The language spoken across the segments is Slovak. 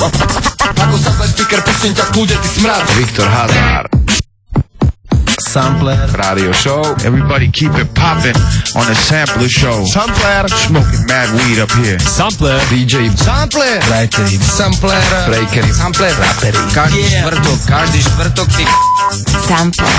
Ako sablaj speaker, píseň ťa kľude, ty smrad. Viktor Hazard. Sampler Radio Show. Everybody keep it poppin' on the Sampler Show. Sampler Smoking mad weed up here. Sampler DJ Sampler Breakery, Sampler Breakery, sampler, Rapery. Každý štvrtok, ty Sampler.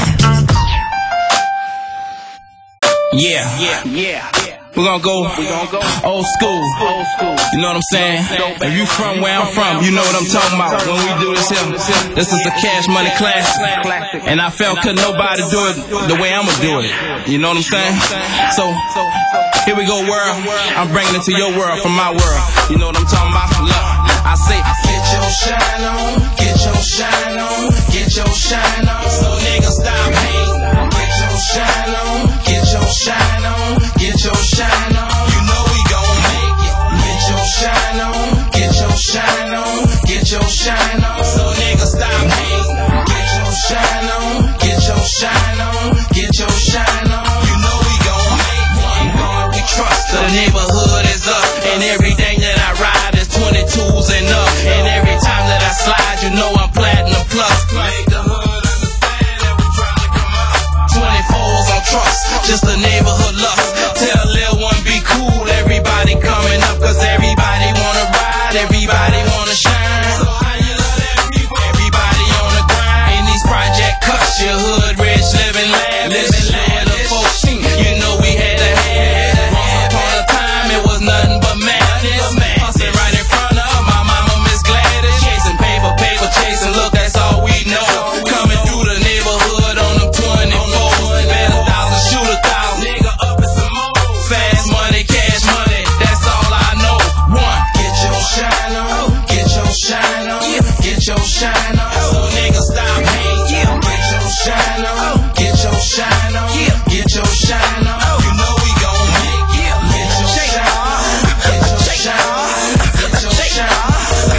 Yeah. We're gonna go old school. You know what I'm saying? If you from where I'm from, you know what I'm talking about. When we do this here, this is the Cash Money classic. And I felt could nobody do it the way I'ma do it. You know what I'm saying? So, here we go world. I'm bringing it to your world from my world. You know what I'm talking about? Look, I say, get your shine on, get your shine on, get your shine on. So niggas stop hating. Get your shine on, get your shine on, get your shine on. You know we gon' make it. Get your shine on, get your shine on, get your shine on. So niggas stop hating. Get your shine on, get your shine on, get your shine on. You know we gon' make one God we trust. The neighborhood is up, and everything that I ride is 22s and up. And every time that I slide, you know I'm platinum plus. Make the hood understand that we tryna come up. 24s on trust, just a neighborhood lust. Tell Lil One be cool, everybody coming up, cause everybody wanna ride, everybody wanna shine. So how you love that people? Everybody on the grind. In these project cuts, your hood rich, living lavish. The folks, you know we had to have. Once upon a time, it was nothing but madness. Hustling right in front of my mama, Miss Gladys. Chasing paper chasing, look, that's all we know. Coming through the neighborhood on them 24s. Bet 1,000, shoot 1,000. Nigga up in some more. Fast money, cash money, that's all I know. One, get your shine on, get your shine on, get your shine on. So niggas stop hating. Get your shine on, get your shine on, get your shine on. You know we gon' make it. Get your shine on, get your shine on, get your shine on.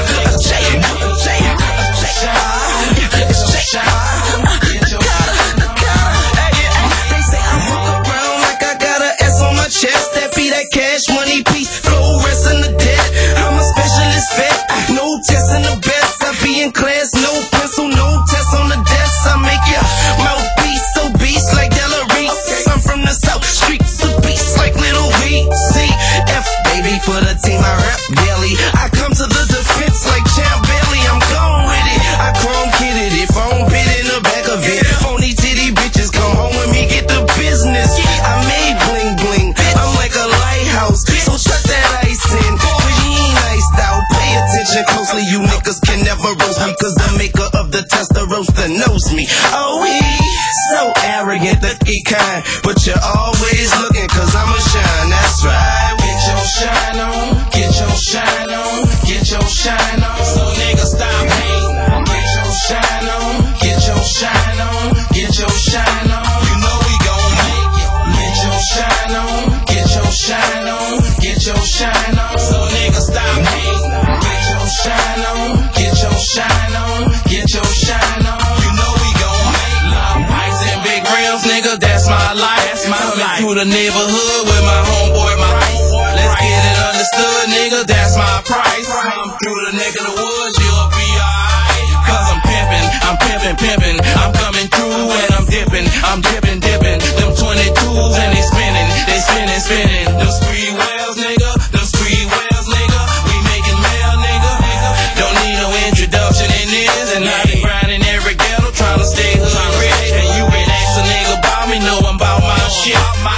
They say I walk around like I got an S on my chest. That be that Cash Money piece, flow rest in the dead. I'm a specialist vet, no test in the best. I be in class, no pencil, no test on the desk. I make your mouthpiece so beast like Della Reese. I'm from the South Streets of beast like Little VCF, baby, for the team I rap daily. I come to the defense like Champ Bailey. I'm gone with it, I chrome kitted it, phone bit in the back of it. Phony titty bitches come home with me, get the business. I made bling bling, I'm like a lighthouse, so shut that ice in. But he ain't iced out, pay attention closely. You niggas can never roast me, cause the maker of the tester roaster knows me. Oh, he's so arrogant, the kind, but you're always looking, cause I'm a shine, that's right. Get your shine on, get your shine on, get your shine on. So niggas stop hating. Get your shine on, get your shine on, get your shine on. You know we gon' make it. Get your shine on, get your shine on, get your shine on. So niggas stop hating. Get your shine on, get your shine on, get your shine on. You know we gon' make it. Long pipes and big rims, nigga, that's my life. Coming through the neighborhood with my homeboy, my ice. Let's get it understood, nigga, that's my price. Come through the neck of the woods, you'll be alright. Cause I'm pimpin', I'm coming through and I'm dippin', them 22s and they spinning. Them spree wells, nigga, we making mail, nigga. Don't need no introduction in this, and I be grinding every ghetto, trying to stay hood rich. And you ain't ask a nigga about me, know I'm about my shit.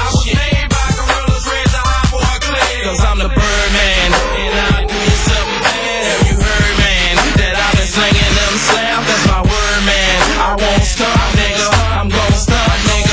Cause I'm the Birdman, and I'll do you something bad. Have you heard, man, that I've been slinging them slaps? That's my word, man. I won't stop, nigga. I'm gon' stop, nigga.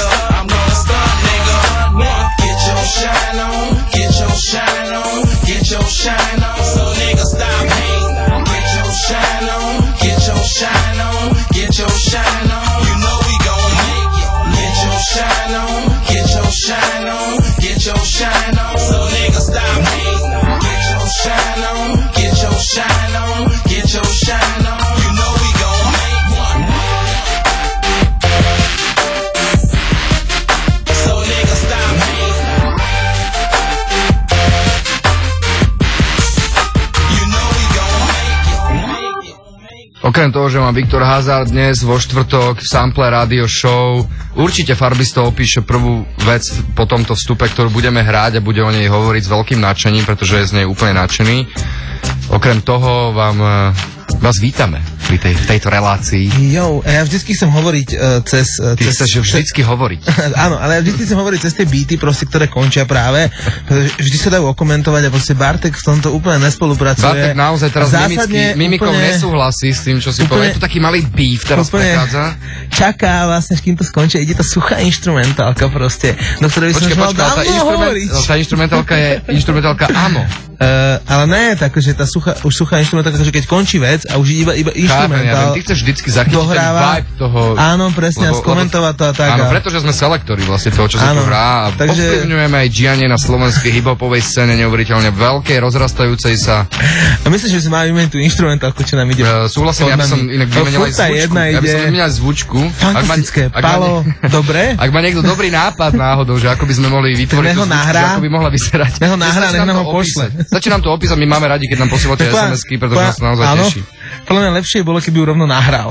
Okrem toho, že má Viktor Hazard dnes vo štvrtok Sample Radio Show, určite Farbisto opíše prvú vec po tomto vstupe, ktorú budeme hrať a bude o nej hovoriť s veľkým nadšením, pretože je z nej úplne nadšený. Okrem toho vás vítame v tejto relácii. Jo, ja vždycky chcem hovoriť cez... Ty chceš vždycky hovoriť. Áno, ale ja vždycky chcem hovoriť cez tie beaty, proste, ktoré končia práve. Vždy sa dajú okomentovať a proste Bartek v tomto úplne nespolupracuje. Bartek naozaj teraz mimikou nesúhlasí s tým, čo si povedal. Je to taký malý beef teraz prechádza. Čaká vlastne, kým to skončí. Ide tá suchá instrumentálka proste, do ktorej by som mal dávno hovoriť. Tá instrumentálka je instrumentálka Amo. Ale ne, takže tá suchá instrumentálka, že keď končí vec a už iba instrumentál. Ty chceš vždycky zachytiť ten vibe toho. Áno, presne, a skomentovať to a tak. Áno, pretože sme selektori vlastne toho, čo sa tu hrá. A ovplyvňujeme aj dianie na slovenskej hip-hopovej scéne neuveriteľne veľkej, rozrastajúcej sa. A myslím, že by sme mali vymeniť tú instrumentálku, čo nám ide. Súhlasím, ja by som inak vymenil aj zvučku. Ja by som vymenil aj zvučku. Fantastické, Pálo, dobre? Ak má niekto dobrý nápad náhodou, že ako by sme mohli vytvoriť tú zvučku, ako by mohla vyzerať. Neho nahrá, nech nám ho pošle. Stačí nám to opísať, my máme radi, keď nám posielate SMS-ky, pretože nás naozaj teší. Podľa mňa lepšie bolo, keby ju rovno nahral.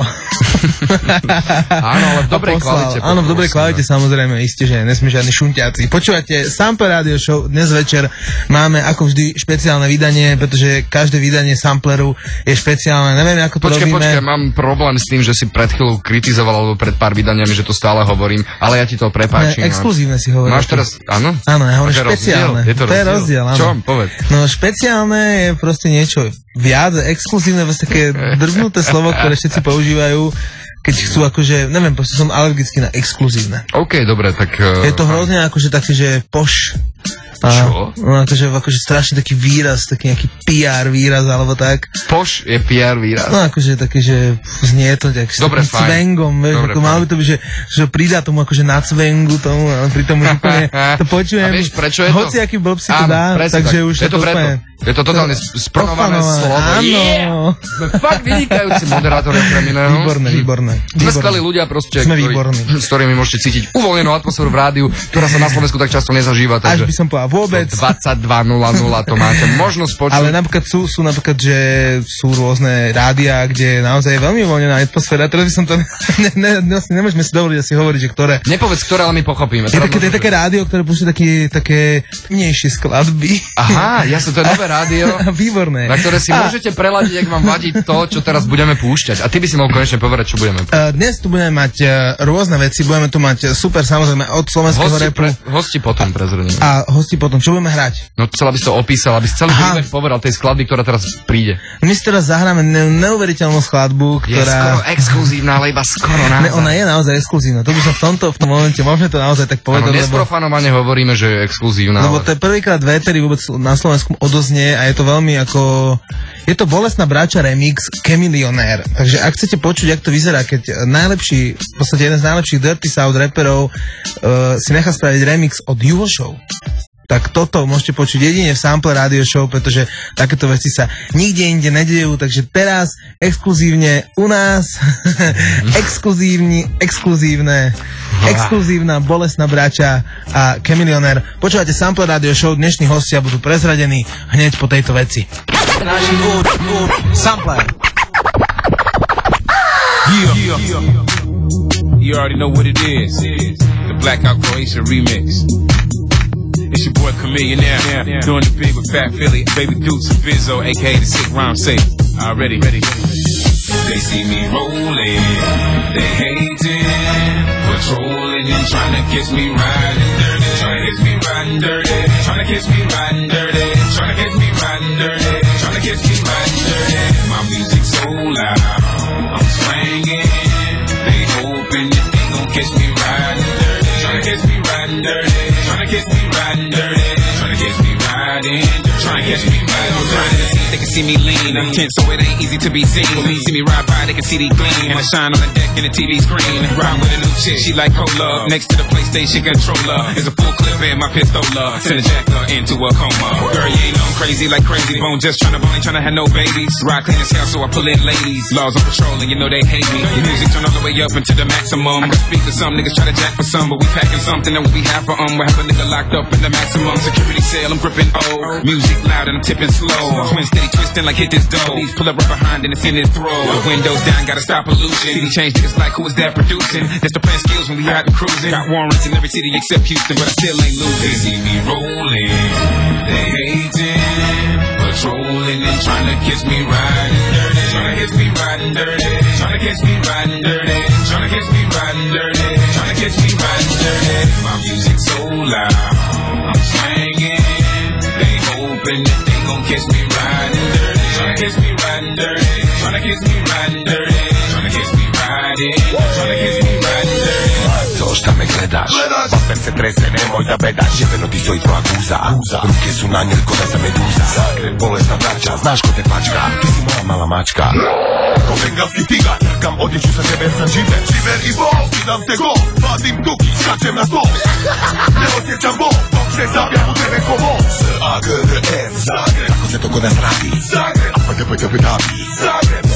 Áno, ale v dobrej kvalite. Áno, v dobrej kvalite, samozrejme, isté, že nesme žiadni šuntiaci. Počúvate Sample Radio Show, dnes večer máme ako vždy špeciálne vydanie, pretože každé vydanie Sampleru je špeciálne. Neviem, ako to robíme. Počkaj, mám problém s tým, že si pred chvíľou kritizoval, alebo pred pár vydaniami, že to stále hovorím, ale ja ti to prepáčim. Exkluzívne si hovorím. Máš teraz, áno? Áno, ja hovorím špeciálne. Je to rozdiel, áno. Čo? Povedz. No, špeciálne je proste niečo viac, exkluzívne, vlastne také drznuté slovo, ktoré všetci používajú, keď chcú akože, neviem, proste som alergický na exkluzívne. OK, dobre, tak... Je to hrozne akože také, že poš... Čo? No, akože strašne taký výraz, taký nejaký PR výraz, alebo tak. Poš je PR výraz? No, akože taký, že znie to tak s takým cvengom, vieš, ako malo by to byť, že pridá tomu akože na cvengu tomu, ale pritom už úplne to počujem. A vieš, prečo je to? Hoci aký blb si to dá, takže už je to preto. Je to totálne spronované slovo. Áno. Sme fakt vynikajúci moderátori okrem iného. Výborné. Sme skvelí ľudia proste, s ktorými môžete cítiť uvoľnenú atmosféru v rádiu, ktorá sa na Slovensku tak často nezažíva. Až by som povedal vôbec. 22.00 to máte možnosť počuť. Ale napríklad sú napríklad, že sú rôzne rádia, kde naozaj je veľmi uvoľnená atmosféra. Teraz by som to nemôžeme si dovoliť asi hovoriť, že ktoré. Nepovedz ktoré, ale my pochopíme. Je také rádio, ktoré púšťa také temnejšie skladby. Aha, jasne, to je nové rádio. Výborné. Na ktoré si môžete preladiť, ak vám vadí to, čo teraz budeme púšťať. A ty by si mohol konečne povedať, čo budeme. Dnes tu budeme mať rôzne veci, budeme tu mať super, samozrejme, od slovenského rapu. Hosti potom prezradíme. A hosti potom, čo budeme hrať? No chcela by si to opísal, aby si celý príbeh povedal tej skladby, ktorá teraz príde. My si teraz zahráme neuveriteľnú skladbu, ktorá... Je skoro exkluzívna, ale iba skoro naozaj. Ona je naozaj exkluzívna. To by som v tom momente, môžeme to naozaj tak povedať. Áno, nesprofanovane hovoríme, že je exkluzívna. Lebo to je prvýkrát v éteri vôbec na Slovensku odoznie a je to veľmi ako... Je to Bolestná bráča remix Chameleonaire. Takže ak chcete počuť, jak to vyzerá, keď najlepší, v podstate jeden z najlepších Dirty South rapperov si nechá spraviť remix od Juho Show, tak toto môžete počuť jedine v Sample Radio Show, pretože takéto veci sa nikde inde nedejú, takže teraz exkluzívne u nás exkluzívna Bolestná bráča a Chameleonaire. Počúvate Sample Radio Show, dnešní hostia budú prezradení hneď po tejto veci. Sample. Yeah. You already know what it is. The Blackout Croatia remix. It's your boy Chameleonaire, doing the big with Fat Philly, Baby Dukes and Bizzo, aka the sick rhyme safe. Already. They see me rolling, they hating, patrolling and trying to catch me riding dirty, trying to catch me riding dirty, trying to catch me riding dirty, trying to catch me riding dirty, trying to catch me riding dirty. My music's so loud, I'm swinging, they hoping that they gon' catch me riding dirty, trying to catch me riding dirty, trying to catch me riding dirty, trying to catch me riding, trying to catch me riding dirty. They can see me lean, I'm tense, so it ain't easy to be seen. When me see me ride by, they can see the gleam, and I shine on the deck in the TV screen. Ride with a new chick, she like cola. Next to the PlayStation controller is a full clip and my pistola. Send a jacker into a coma. Girl, you ain't no crazy like Crazy Bone, just tryna bone, ain't tryna have no babies. Ride clean as hell, so I pull in ladies. Laws on patrol, and you know they hate me. The music turn all the way up into the maximum. I can speak to some niggas, try to jack for some, but we packing something that we have for We have a nigga locked up in the maximum security cell. I'm gripping O. Music loud and I'm tipping slow. Twin City Steady twisting like hit this dough. Police pull up right behind and it's in his throat. The windows down, gotta stop pollution. City change niggas like who is that producing? That's the plan skills when we out and cruising. Got warrants in every city except Houston, but I still ain't losing. They see me rolling, they hating, patrolling and trying to catch me riding dirty. Trying to catch me riding dirty. Trying to catch me riding dirty. Trying to catch me riding dirty. Trying to catch me riding dirty. My music so loud, I'm swinging. They hoping that they gon' catch me riding dirty. Trying to catch me riding dirty. Trying to catch me riding dirty. Trying to catch me riding. Trying to catch me riding dirty. Co, šta me gledaš? Paper se trese, nemoj da bedaš. Jebeno ti stoji tvoja guza. Ruke su na njoj ko da za meduza. Zagreb, bolesna braća, znaš ko te pačka. Ti si moja mala mačka. Ko bengalski tigar, trkam odjeću sa tebe jer sam živer. Živer i bol, idam se gol. Vadim duki, skačem na stol. Ne osjećam bol, dok se zabijam u tebe ko vol. Z-A-G-R-F, Zagreb. Kako se to kod nas radi? Zagreb. A-P-T-P-T-P-T-P. Zagreb.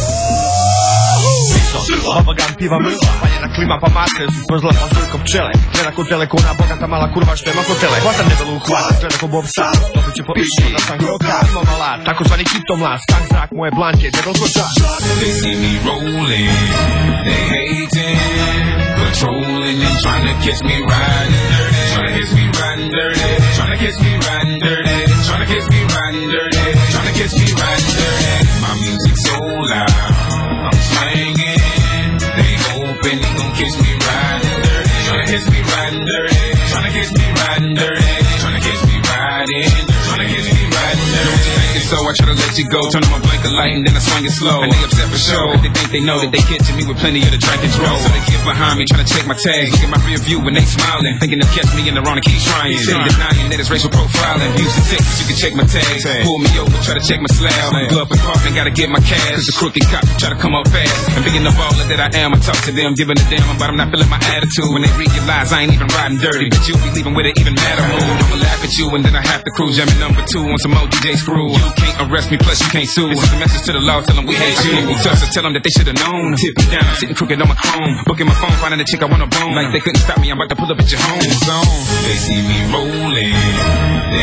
Papagan piva mrla, paljena klima pa maske su smrzla pa zujko pčele. Gleda kod telekona, bogata mala kurva što ima kod tele. Hvata debelu u hvata, gleda ko Bob Sar. Dobit će po išu da sam groka, imam alat, tako zvani kitomlas. Kak zrak moje blanke, debel ko čas. They see me rolling, they hating, patrolling and trying to catch me riding dirty. Trying to catch me riding dirty. Trying to catch me riding dirty. Trying to catch me riding dirty. Trying to catch me riding dirty. My music so loud, I'm swinging. They hoping they gon' catch me riding dirty. Tryna catch me riding dirty. Tryna catch me riding dirty. Tryna catch me riding. Tryna catch me riding dirty. So I try to let you go, turn on my blinker light and then I swing it slow. And they upset for sure, if they think they know that they catching me with plenty of the drink control. So they get behind me, trying to check my tags. Look at my rear view when they smiling, thinking they'll catch me in the wrong and keep trying. City denying that it's racial profiling. Houston, Texas, you can check my tags. Pull me over, try to check my slab. Go up and park and gotta get my cash. Cause the crooked cop try to come up fast. And being the baller that I am, I talk to them, giving a damn about I'm not feeling my attitude. When they realize I ain't even riding dirty, but you be leaving with it even matter mood. I'ma laugh at you and then I have to cruise, jamming number 2 on some old DJ screw. You can't arrest me, plus you can't sue. This is a message to the law, tell them we hate you. We tough, so tell them that they should've known. Tip me down, sitting crooked on my chrome. Booking my phone, finding a chick I wanna bone. Like they couldn't stop me, I'm about to pull up at your home zone. They see me rolling, they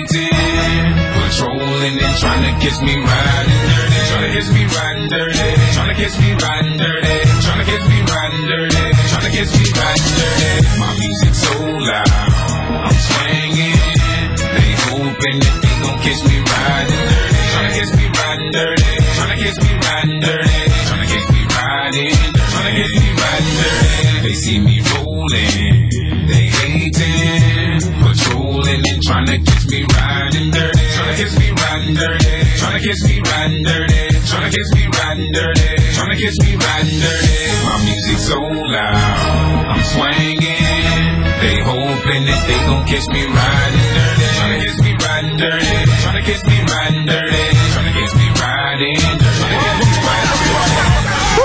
hating, patrolling and trying to catch me riding dirty. Trying to catch me riding dirty. Trying to catch me riding dirty. Trying to catch me riding dirty. Trying to catch me riding dirty. My music so loud, I'm swinging. They hoping that they gon' catch me riding dirty. Tryna catch me riding dirty. Tryna catch me riding dirty. Tryna catch me riding. Tryna catch me riding dirty. They see me rolling, they hating, patrolling and tryna catch me riding dirty. Tryna catch me riding dirty. Tryna catch me riding dirty. Tryna catch me riding dirty. Tryna catch me riding dirty. My music so loud, I'm swinging. They hoping that they gon' catch me riding dirty. Tryna catch me riding dirty. Tryna catch me riding dirty. Tryna catch me riding. Tryna catch me riding dirty.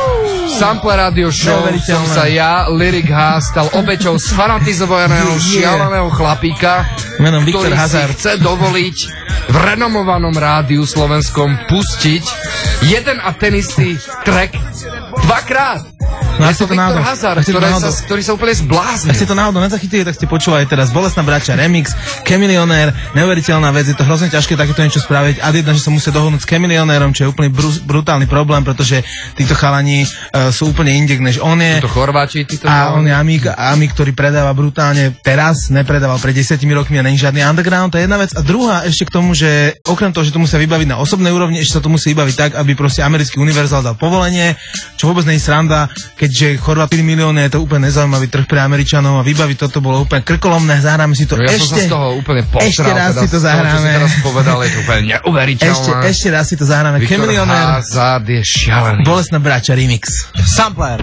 Sample Radio Show som sa ja, Lyric Haas, stal obeťou sfanatizovaného šialeného chlapíka, menom Viktor ktorý Hazard si chce dovoliť v renomovanom rádiu slovenskom pustiť jeden a ten istý track dvakrát. No je to Viktor Hazard, ktorý sa úplne zbláznil. Ak ste to náhodou nezachytili, tak ste počúvali teraz Bolestná bratia remix, Chameleonaire, neuveriteľná vec, je to hrozne ťažké takéto niečo spraviť. A jedna, že sa musia dohodnúť s Chameleonairom, čo je úplne brutálny problém, pretože títo chalani sú úplne inde, než on je. Títo Chorváti, títo a on je Amik, ktorý predáva brutálne teraz, nepredával pred 10 rokmi a není žiadny underground, to je jedna vec. A druhá ešte k tomu, že okrem toho, že to musia vybaviť na osobnej úrovni, ešte sa to musí vybaviť tak, aby proste americký univerzál dal povolenie, čo vôbec nie je sranda, keďže Chorvát 4 milióny je to úplne nezaujímavý trh pre Američanov a vybaviť toto bolo úplne krkolomné, zahráme si to ja som sa z toho úplne posral, ešte raz si to zahráme. Teraz povedal, je to úplne neuveriteľné. Ešte raz si to zahráme. Viktor Hazard je šialený. Bolestná bratia remix. Sampler.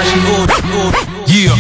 Yeah.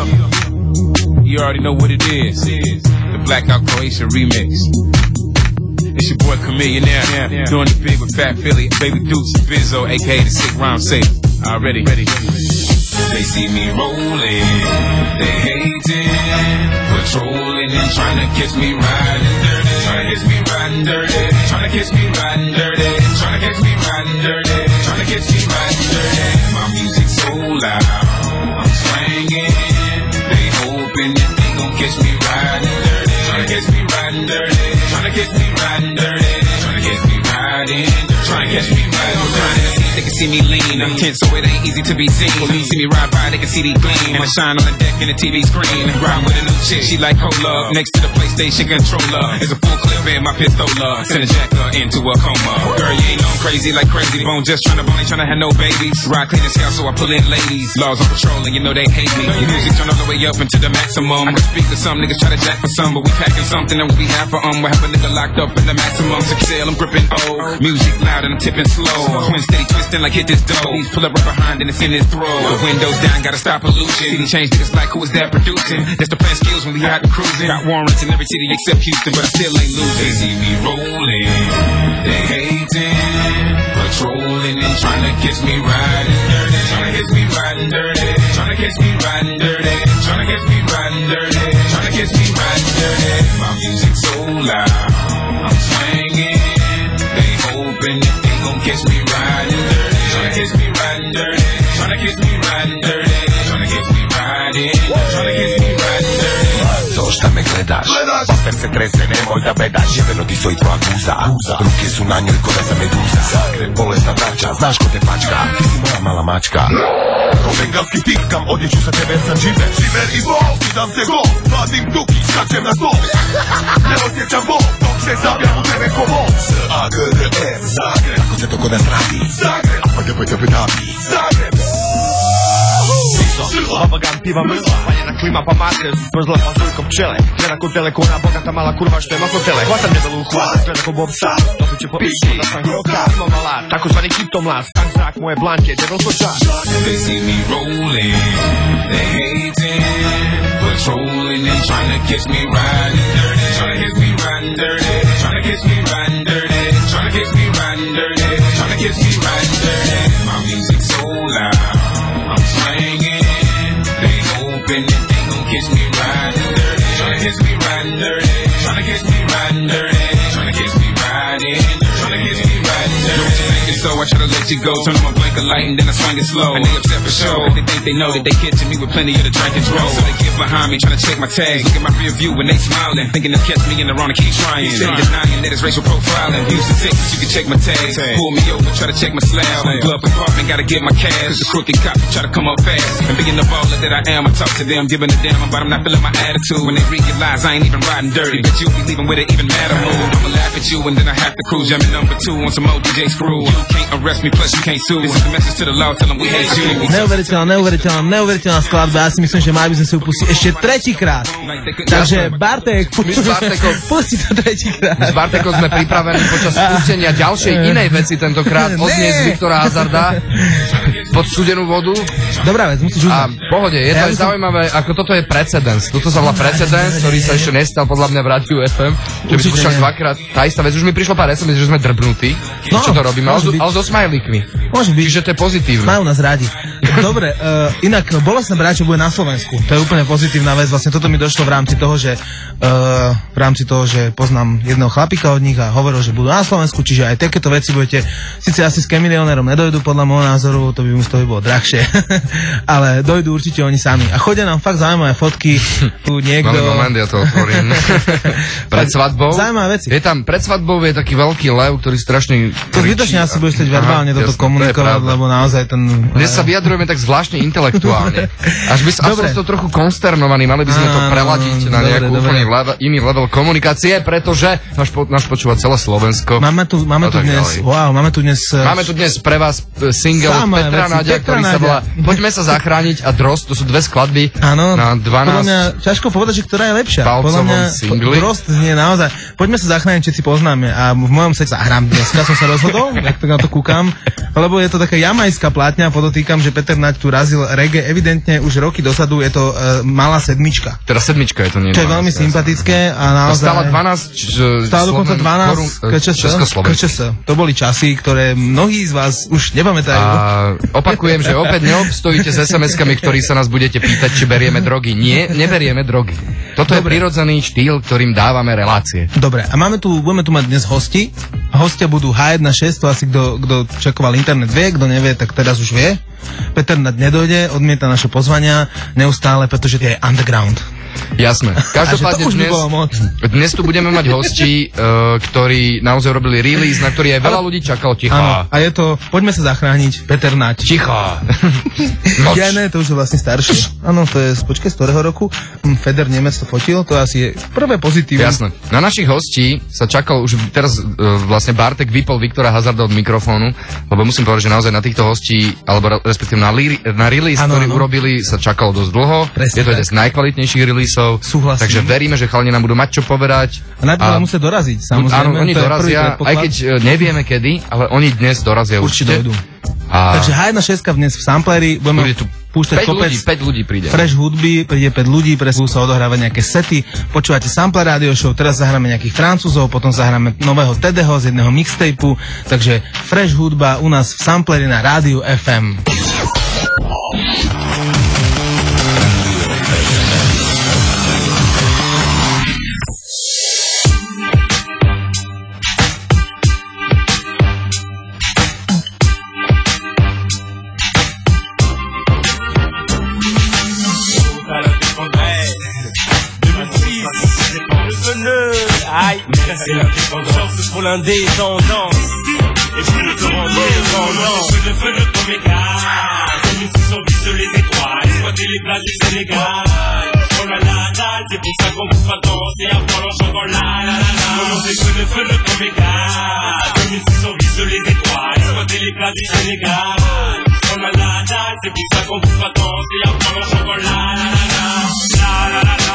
You already know what it is. The Blackout Croatia remix. It's your boy Chameleonaire, doing the big with Fat Philly, Baby Dukes, Bizzo, aka the Sick Rhyme Safe. Already. They see me rolling, they hating, patrolling and trying to catch me riding dirty. Trying to catch me riding dirty. Trying to catch me riding dirty. Trying to catch me riding dirty. Trying to catch me riding dirty. My music so loud, I'm swinging. They hoping that they gon' catch me riding dirty. Trying to catch me riding dirty. Trying to catch me riding dirty. Trying to catch me riding. see me lean. I'm tense, so it ain't easy to be seen. When you see me ride by, they can see the gleam. And I shine on the deck in the TV screen. Ride with a new chick, she like cola. Next to the PlayStation controller is a full clip in my pistola. Send a jacker into a coma. Girl, you ain't known crazy like Crazy Bone. Just tryna bone, ain't tryna have no babies. Ride clean as hell, so I pull in ladies. Laws on patrol, and you know they hate me. Music turn all the way up into the maximum. I can speak to some niggas, try to jack for some, but we packing something and we have for We have a nigga locked up in the maximum. Sale, I'm gripping old. Music loud and I'm tipping slow. Twin steady twisting like hit this dough. These pull up right behind and it's in his throat. The windows down, gotta stop pollution. City change niggas like who is that producing? That's the plan skills when we out and cruising. Got warrants in every city except Houston, but I still ain't losing. They see me rolling, they hating, patrolling and trying to catch me riding dirty. Trying to catch me riding dirty. Trying to catch me riding dirty. Trying to catch me riding dirty. Trying to catch me riding dirty. My music so loud, I'm swinging. They hoping that they gon' catch me riding dirty. Tryna catch me riding dirty. Tryna catch me riding dirty. Tryna catch me riding. Tryna catch me riding dirty. Co šta me gledaš? Paper se trese, nemoj da bedaš. Jebeno ti stoji tvoja guza. Ruke su na njoj ko da za meduza. Zagreb, bolesna braća, znaš ko te pačka. Ti si moja mala mačka. Ko bengalski tikam, odjeću sa tebe sam džiber. Džiber i bol, idam se gol. Vadim duki, skačem na stol. Ne osjećam bol, dok se zabijam u tebe ko vol. Z-A-G-R-E, Zagreb. Kako se to kod nas radi? Zagreb. A-P-D-P-D-P-D-P. Zagreb. Babagam piva mrzla, valjena klima pa mater su smrzla pa zujkom pčele. Gleda kod telekona, bogata mala kurva što ima hotele. Hvatam debelu u hvat, gleda ko Bob Sad. Dopit će po piši, da sam groka, imam alat. Tako zvani kriptomlaz, tak zrak moje blanke, debel ko čas. They see me rolling, they hating, patrolling and trying to catch me riding dirty. Trying to catch me riding dirty. Trying to catch me riding dirty. Trying to catch me riding dirty. Trying to catch me riding dirty. My music so loud, I'm swinging. They hoping that they gon' catch me riding dirty. Tryna catch me riding dirty. Tryna catch me riding dirty. Tryna catch me riding. Tryna catch me riding dirty. Know what you thinking, so I try to let you go. Turn on my blinker light and then I swing it slow. And they upset for sure. They think they know that they catching me with plenty of the drink and throw. So they get behind me trying to check my tags. Look at my rear view when they smiling. Thinking they'll catch me in the wrong and keep trying. Steady denying that it's racial profiling. Houston, Texas, you can check my tags. Pull me over, try to check my slab. Glove compartment, gotta get my cash. Cause the crooked cop try to come up fast. And being the baller that I am, I talk to them, giving a damn about I'm not feeling my attitude. When they realize I ain't even riding dirty, but you be leaving with it even madder mood. I'ma laugh at you and then I have to cruise. Jamming number 2 on some old DJ screw. You can't arrest me, plus you can't sue. This is the message to the law, tell them we hate you. Neuveriteľná skladba. Ja si myslím, že mali by sme si upustiť ešte tretíkrát. Takže Bartek, pusti to tretíkrát. S Bartekom sme pripravení počas pustenia ďalšej inej veci tentokrát odniesť Viktora Hazarda pod studenú vodu. Dobrá vec, musíš uznať. A pohode, je to aj zaujímavé, ako toto je precedens. Toto sa volá precedens, ktorý sa ešte nestal podľa mňa v Rádiu FM. Že by skúšal dvakrát tá istá vec. Už mi prišlo pár SMS, že sme drbnutí. Čo to robíme? Ale so smajlíkmi. Môže byť. Čiže to je pozitívne. Majú nás rádi. Dobre, inak Bolestné Bráča bude na Slovensku. To je úplne pozitívna vec. Vlastne toto mi došlo v rámci toho, že poznám jedného chlapika od nich a hovoril, že budú na Slovensku, čiže aj takéto veci budete. Síce asi s Chameleonerom nedojdu podľa môjho názoru, to by bolo drahšie. Ale dojdú určite oni sami. A chodia nám fakt zaujímavé fotky. Tu niekto... Moment, ja to otvorím. Pred svadbou. Zaujímavé veci. Je tam pred svadbou je taký veľký lev, ktorý strašne to zbytočne asi budeš chcieť verbálne toto komunikovať, lebo naozaj ten... Dnes sa vyjadrujeme tak zvláštne intelektuálne. Až som to trochu konsternovaný, mali by sme to preladiť na nejakú úplne iný level komunikácie, pretože nás počúva celé Slovensko. Máme tu dnes pre vás single Petra Náďa, ktorý sa volá Poďme sa zachrániť a Drost, to sú dve skladby na 12. Podľa mňa ťažko povedať, že ktorá je lepšia. Podľa mňa Drost znie naozaj Poďme sa zachrániť, všetci poznáme a v mojom sete zahrám dneska som sa rozhodol, tak na to kúkam, lebo je to taká jamajská plátňa, podotýkam, že Peter Naď tu razil reggae evidentne už roky dosadu, je to malá sedmička. Teda sedmička je to, nie? Čo je veľmi sympatické a naozaj... Stála 12... Stála dokonca 12 KČS. To boli časy, ktoré mnohí z vás už nepamätajú. A opakujem, že opäť neobstojíte s SMS-kami, ktorí sa nás budete pýtať, či berieme drogy. Nie, neberieme drogy. Toto je prirodzený štýl, ktorým dávame relácie. Dobre, a budeme tu mať dnes hosti. Hostia budú H1.6, to asi kto čakoval internet vie, kto nevie, tak teraz už vie. Peter Naď nedojde, odmieta naše pozvania neustále, pretože to je underground. Jasné. Každopádne dnes tu budeme mať hostí, ktorí naozaj robili release, na ktorý aj veľa ľudí čakalo. Tichá. Áno, a je to, poďme sa zachrániť, Peter Nať. Tichá. Ja ne, to už je vlastne staršie. Áno, to je, počkaj, z ktorého roku? Feder Nemec to fotil, to asi je prvé pozitívne. Jasné. Na našich hostí sa čakalo už teraz vlastne Bartek vypol Viktora Hazarda od mikrofónu, lebo musím povedať, že naozaj na týchto hostí, alebo respektíve na release, ktorý urobili, sa čakalo dosť dlho. Presne, je to jeden z najkvalitnejších releaseov. Súhlasím. Takže veríme, že chalani nám budú mať čo povedať. A najprv musia doraziť, samozrejme. Áno, oni dorazia, aj keď nevieme kedy, ale oni dnes dorazia určite. Dojdú. Takže H1.6 dnes v Sampleri, budeme tu púšťať kopec 5 ľudí príde. Fresh hudby, príde 5 ľudí, budú sa odohrávať nejaké sety. Počúvate Sampler Radio Show, teraz zahráme nejakých Francúzov, potom zahráme nového Tedeho z jedného mixtapeu, takže fresh hudba u nás v Sampleri na Rádiu FM. Aïe, c'est l'indépendance pour l'indépendance. Et puis le temps indépendance. Le feu de ton mégal. Comme une sous vise les étoiles. Exploiter les plages du Sénégal. Oh la la la, c'est pour ça qu'on vous fera danser. Apprendre en chantant la la la la. C'est le feu de ton mégal. Comme une sous vise les étoiles. Exploiter les plages du Sénégal. Oh la la la, c'est pour ça qu'on vous fera danser. Apprendre en chantant la la la la. La la la la.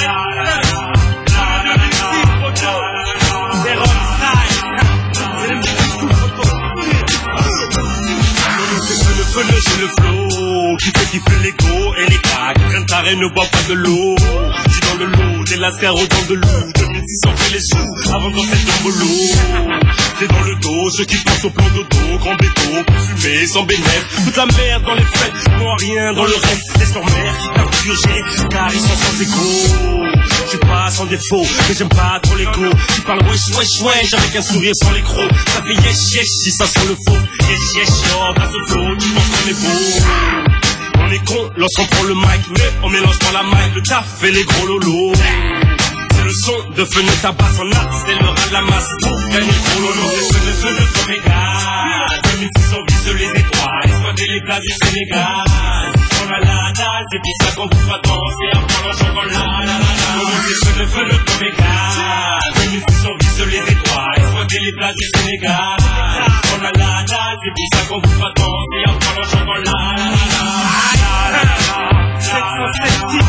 J'ai le flow qui fait kiffer l'ego et les gars qui prennent ta reine ne boivent pas de l'eau. J'suis dans le lot, des lascars au temps de loup. 2600 fait les sous avant dans cette tombolo. J'ai dans le dos ceux qui pensent au plan de dos. Grand béto pour fumer sans bénéfice. Toute la merde dans les fêtes, moi rien dans le reste. Les mère qui tapent purger car ils sont sans écho. J'suis pas sans défaut, mais j'aime pas trop l'écho. Qui parle wesh wesh wesh avec un sourire sans les crocs. Ça fait yesh yesh si ça sent le faux. Yesh yesh yo, grâce au flow, tu penses qu'on est beau. On est con lorsqu'on prend le mic, mais on mélange pas la mic, le taf et les gros lolos. C'est le son de fenêtre à basse en art, c'est le ras de la masse pour gagner le gros lolo. C'est le feu de Sénégal, 2600 vise les étoiles, exploiter les plages du Sénégal. On a la dalle, c'est pour ça qu'on vous fera danser, apprendre en chantant la la la la. C'est le feu de Sénégal, 2600 vise les étoiles, exploiter les plages du Sénégal. On a la dalle, c'est pour ça qu'on vous fera danser, apprendre en chantant la la la la. 707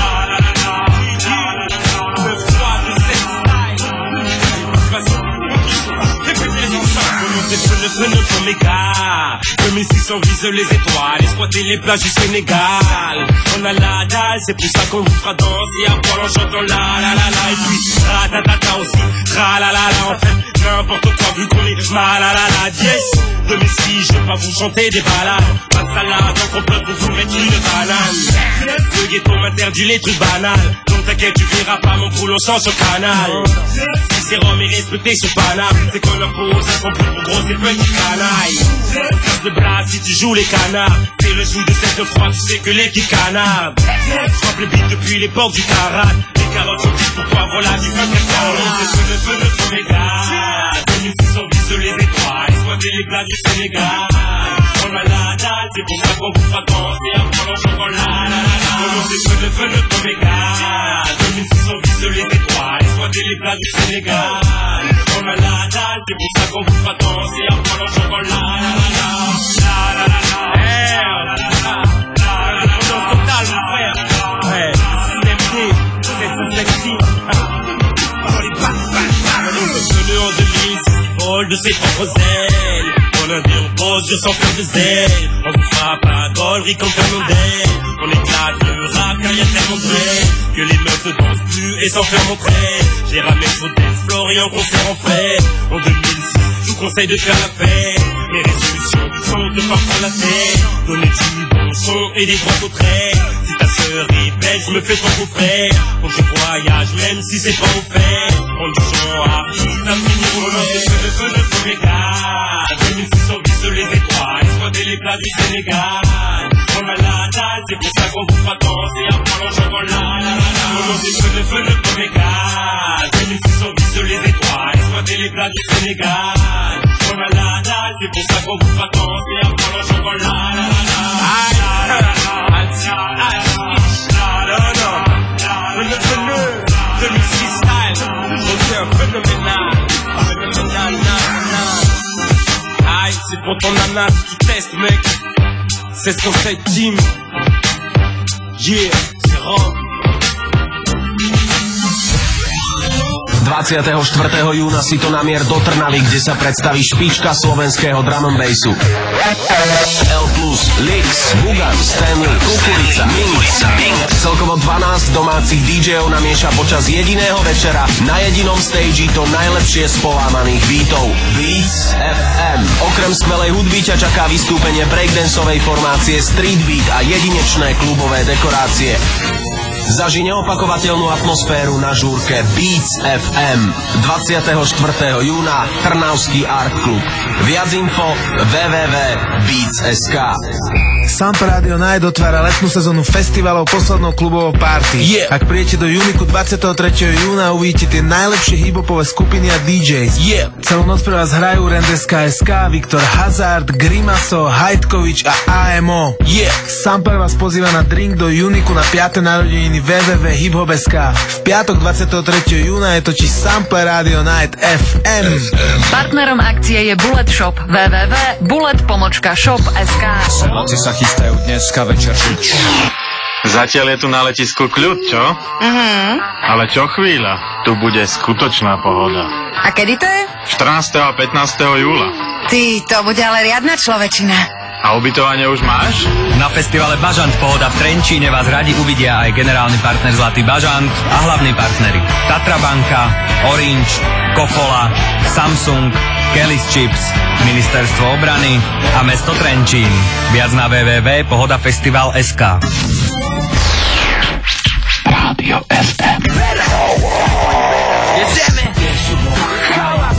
c'est le feu de méga. 2600 vise les étoiles, exploiter les plages du Sénégal. On a la dalle, c'est pour ça qu'on vous fera danser. Apprendre en chantant la la la la. Et puis ratatata aussi, tra la la la. En fait, n'importe quoi vu qu'on est mal à la dièse. 2006, je vais pas vous chanter des balades. Pas de salade, on complète pour vous mettre une banane. Le ghetto m'interdit les trucs banals. Donc t'inquiète, tu verras pas mon boulot sans ce canal. Si c'est Rome et respecter ce paname, c'est qu'on impose à son plus gros c'est petit canaille. On casse le bras si tu joues les canards. C'est le jour de cette froid, tu sais que l'équipe canarde. Frappe le beat depuis l'époque du karate. Les carottes sont dites pour toi, voilà du feu de carotte. C'est le feu de Sénégal. 2600 vise les étoiles, exploiter les plages du Sénégal. On a la dalle, c'est pour ça qu'on vous fera danser. Apprendre en chantant la la la la. C'est le feu de Sénégal. 2600 vise les étoiles, exploiter les plages du Sénégal. On a la dalle, c'est pour ça qu'on vous fera danser. Apprendre en chantant la la la la. La la la la. L'indépendance totale, mon frère. Ouais, système D, c'est sexy. On les bat, le en 2006, il vole de ses propres ailes. On a dit on pose sans faire de zèle. On vous frappe à gollerie comme Fernandel. On éclate le rap car y'a tellement de vrai que les meufs ne dansent plus et s'en faire montrer. J'ai ramé sur Dance Floor et en concert en fait. En 2006, je vous conseille de faire la fête. Mes résolutions sont de pas prendre la tête. Donner du bon son et des droits au trait. Si ta sœur est belle, je me fais ton beau-frère. Faut que je voyage même si c'est pas offert. On du son artiste à finir au nom. C'est le feu de Sénégal. 2600 vise les étoiles, exploiter les plages du Sénégal. On a la dalle, c'est pour ça qu'on vous fera danser. Apprendre en chantant la la la la. le premier gars. Même si sont vissent les étoiles, exploiter les plats du Sénégal. On a la dalle, c'est pour ça qu'on vous vacances et après le chocolat. Phénoménal, 2006 style, aucun phénoménal. Aïe, c'est pour ton ananas qui teste, mec. C'est ce qu'on fait, team. Yeah, c'est rare. 24. júna si to namier do Trnavy, kde sa predstaví špička slovenského drum and bassu. L+, Lix, Bugan, Stanley, Kukurica, Ming. Celkovo 12 domácich DJov namieša počas jediného večera na jedinom stage to najlepšie z polámaných beatov. Beats FM. Okrem skvelej hudby ťa čaká vystúpenie breakdanceovej formácie Street Beat a jedinečné klubové dekorácie. Zaži neopakovateľnú atmosféru na žúrke Beats FM 24. júna Trnavský Art Club. Viac info www.beats.sk. Sample Radio Night otvára letnú sezónu festivalov poslednou klubovou party. Ak prijete do Uniku 23. júna, uvidíte tie najlepšie hiphopové skupiny a DJs. Celú noc pre vás hrajú Rendeska.sk, Viktor Hazard, Grimaso, Hajtkovič a AMO. Sample vás pozýva na drink do Uniku na 5. narodeniny www.hiphop.sk. V piatok 23. júna je totiž Sample Radio Night FM. Partnerom akcie je Bullet Shop www.bullet.shop.sk. Chlapci sa chystajú dneska večer žiť. Zatiaľ je tu na letisku kľud, čo? Ale čo chvíľa, tu bude skutočná pohoda. A kedy to je? 14. a 15. júla. Ty, to bude ale riadna človečina. A ubytovanie už máš? Na festivale Bažant Pohoda v Trenčíne vás radi uvidia aj generálny partner Zlatý Bažant a hlavní partneri Tatra Banka, Orange, Kofola, Samsung, Kelly's Chips, Ministerstvo obrany a mesto Trenčín. Viac na www.pohodafestival.sk. Rádio FM. Jedziemy! Hałas!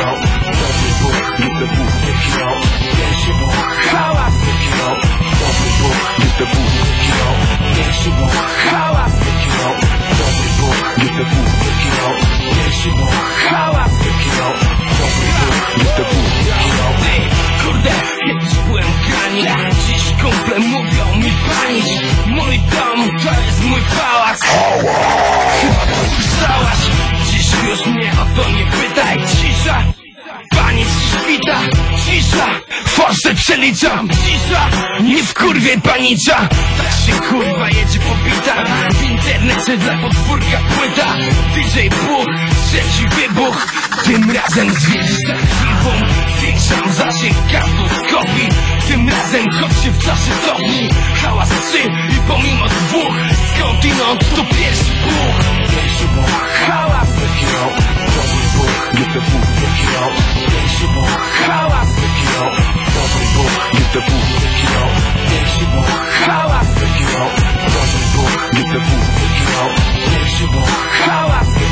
Hałas! Kurde, kiedyś byłem grani, dziś kumple mówią mi panić. Mój dom to jest mój pałac. Chyba to słyszałaś, dziś już mnie o to nie pytaj. Cisza, panic świta, cisza, forsę przeliczam. Cisza, nie wkurwiej panicza. Tak się kurwa jedzie pobita, w internecie dla podwórka płyta. DJ Buch, trzeci wybuch, tym razem zwierzysz tak chwilą. Zwiększam zasięg każdą z kopii, tym razem choć się w czasie cofnij. Hałas 3 i pomimo 2, skądinąd to pierwszy buch. Pierwszy buch, hałas, dobry buch, get the buch, pierwszy buch, hałas, dobry buch, get the buch, pierwszy buch, hałas, dobry buch, get the buch, pierwszy buch, hałas, dobry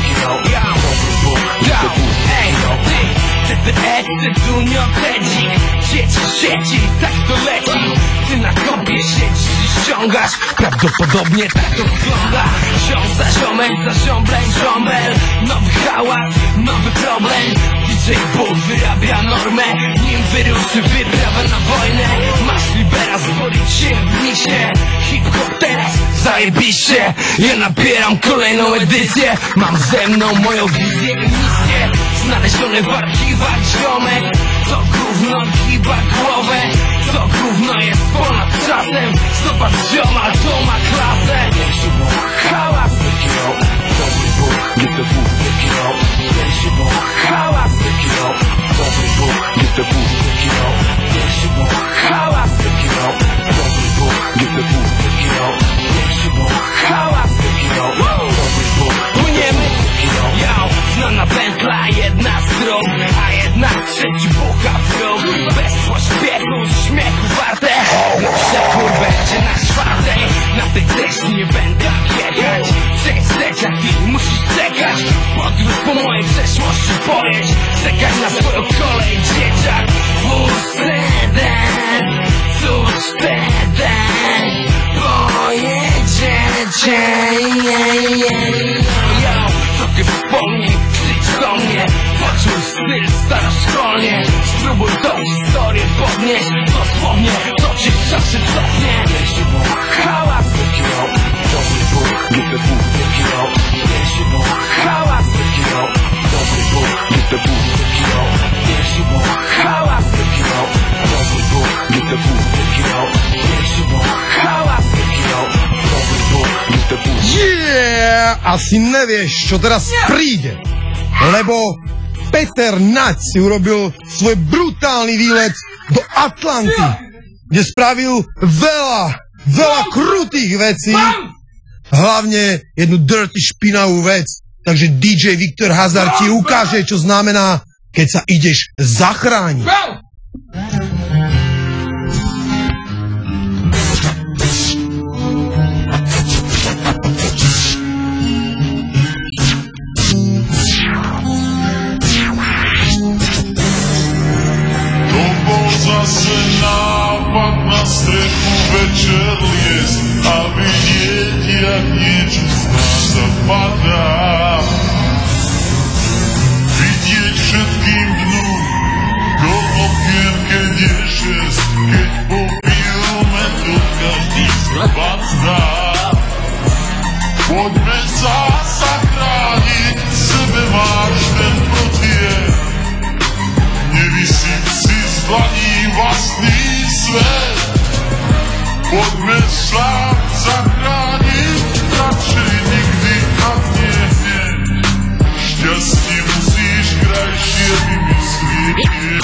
buch, get the buch. Ej, ty, TTE, ty dunio, tedzik, sieci, tak to leci. Ty na kopie siedzisz i ściągasz, prawdopodobnie tak to wygląda. Ziom za ziomek, za ziomblem, żombel. Nowy hałas, nowy problem. DJ Buch wyrabia normę, nim wyruszy wyprawa na wojnę. Masz libera zborić się w misie, hip-hop teraz zajebiście. Ja nabieram kolejną edycję, mam ze mną moją wizję i misję. Znalezione w archiwach ziomek, to gówno giba głowę. To gówno jest ponad czasem, zobacz zioma, to ma klasę. Pierwszy buch, hałas, dobry buch, get the buch, pierwszy buch, hałas, dobry buch, get the buch, pierwszy buch, hałas, dobry buch, get the buch, pierwszy buch, hałas, dobry buch, płyniemy, znana pętla, jedna z dróg, a jednak trzeci bucha w róg. Bez pośpiechu, śmiechu warte, przekór będzie na 4. Na tej też nie będę jechać, przez leciak i musisz czekać. Podróż po mojej przeszłości pojedź, czekać na swoją kolej, dzieciak. Wóz jeden, cóż wtedy, pojedziecie Yo, co ty wspomnij, krzycz do mnie, poczuj styl staroszkolnie. Spróbuj tą historię podnieść, dosłownie toczyć czasy cofnie. Jeśli Bóg hałas wykierał, dobry Bóg, nie te Bóg wykierał. Jeśli Bóg hałas wykierał, dobry Bóg, nie te Bóg wykierał. Jeśli Bóg hałas wykierał, dobry Bóg, nie te Bóg wykierał. Jeśli Bóg hałas wykierał, dobry Bóg, nie te Bóg. Yeah! Asi nevieš, čo teraz príde, lebo Peter Nať si urobil svoj brutálny výlet do Atlanty, kde spravil veľa krutých vecí, hlavne jednu dirty špinavú vec. Takže DJ Viktor Hazard ti ukáže, čo znamená, keď sa ideš zachrániť. Zase nápad na strechu večer liest a vidieť, jak niečo z nás zapadá. Vidieť všetkým dnu do okien, keď je šest, keď popijeme to každý zbazdá. Poďme sa zachrániť, sebe máš ten protier. Nevisím si z dlaní vlastný svet. Poďme sa zachrániť, radšej nikdy a nie hneď. Šťastie musíš krajšie vymyslieť.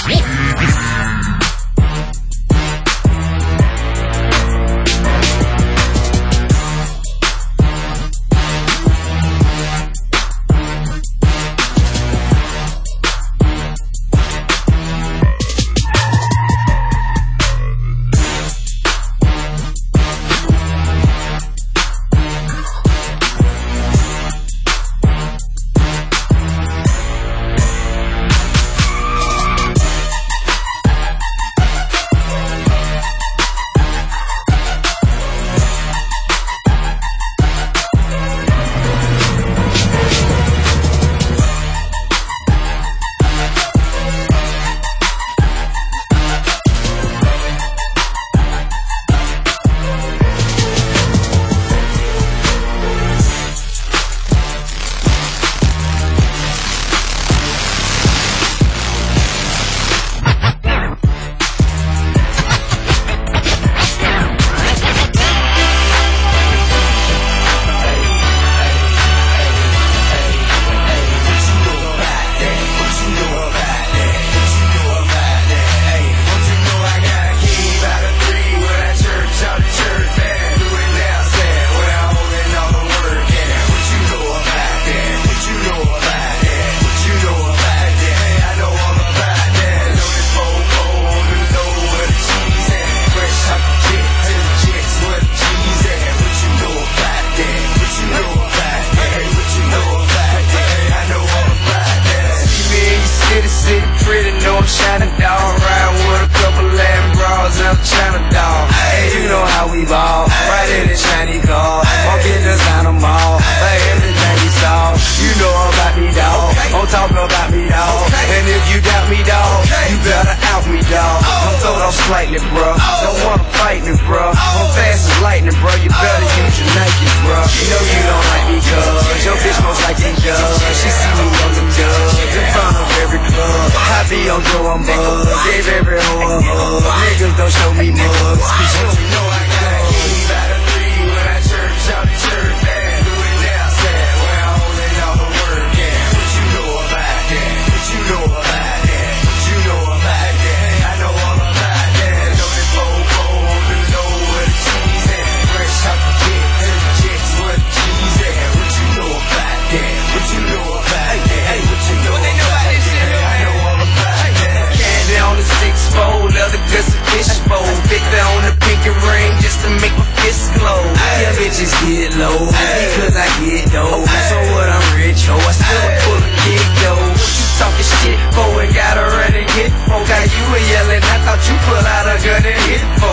Bitches get low because I get dough. So what, I'm rich, ho. I still pull a kick though. What you talking shit for? And gotta run and hit for. Got you a yelling, I thought you pull out a gun and hit for.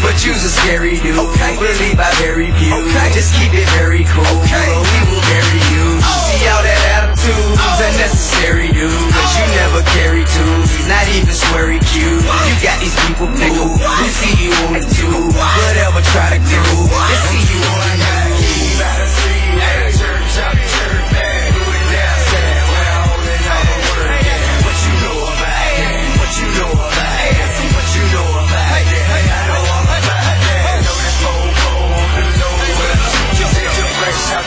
but you's a scary dude. Okay. Believe by very few. Okay. Just keep it very cool. Okay. Or we will bury you. See all that attitude's unnecessary, dude. Cause you never carry twos, not even sweary cute. You got these people fooled who see you on the tube. Whatever try to do, they see you on the news. Better see, hey, church up, church back. Do it now, say, well, holding all the word. What you know about it? What you know about it? What you know about it? I know all about that. Know that phone, know where the future is. Fresh out.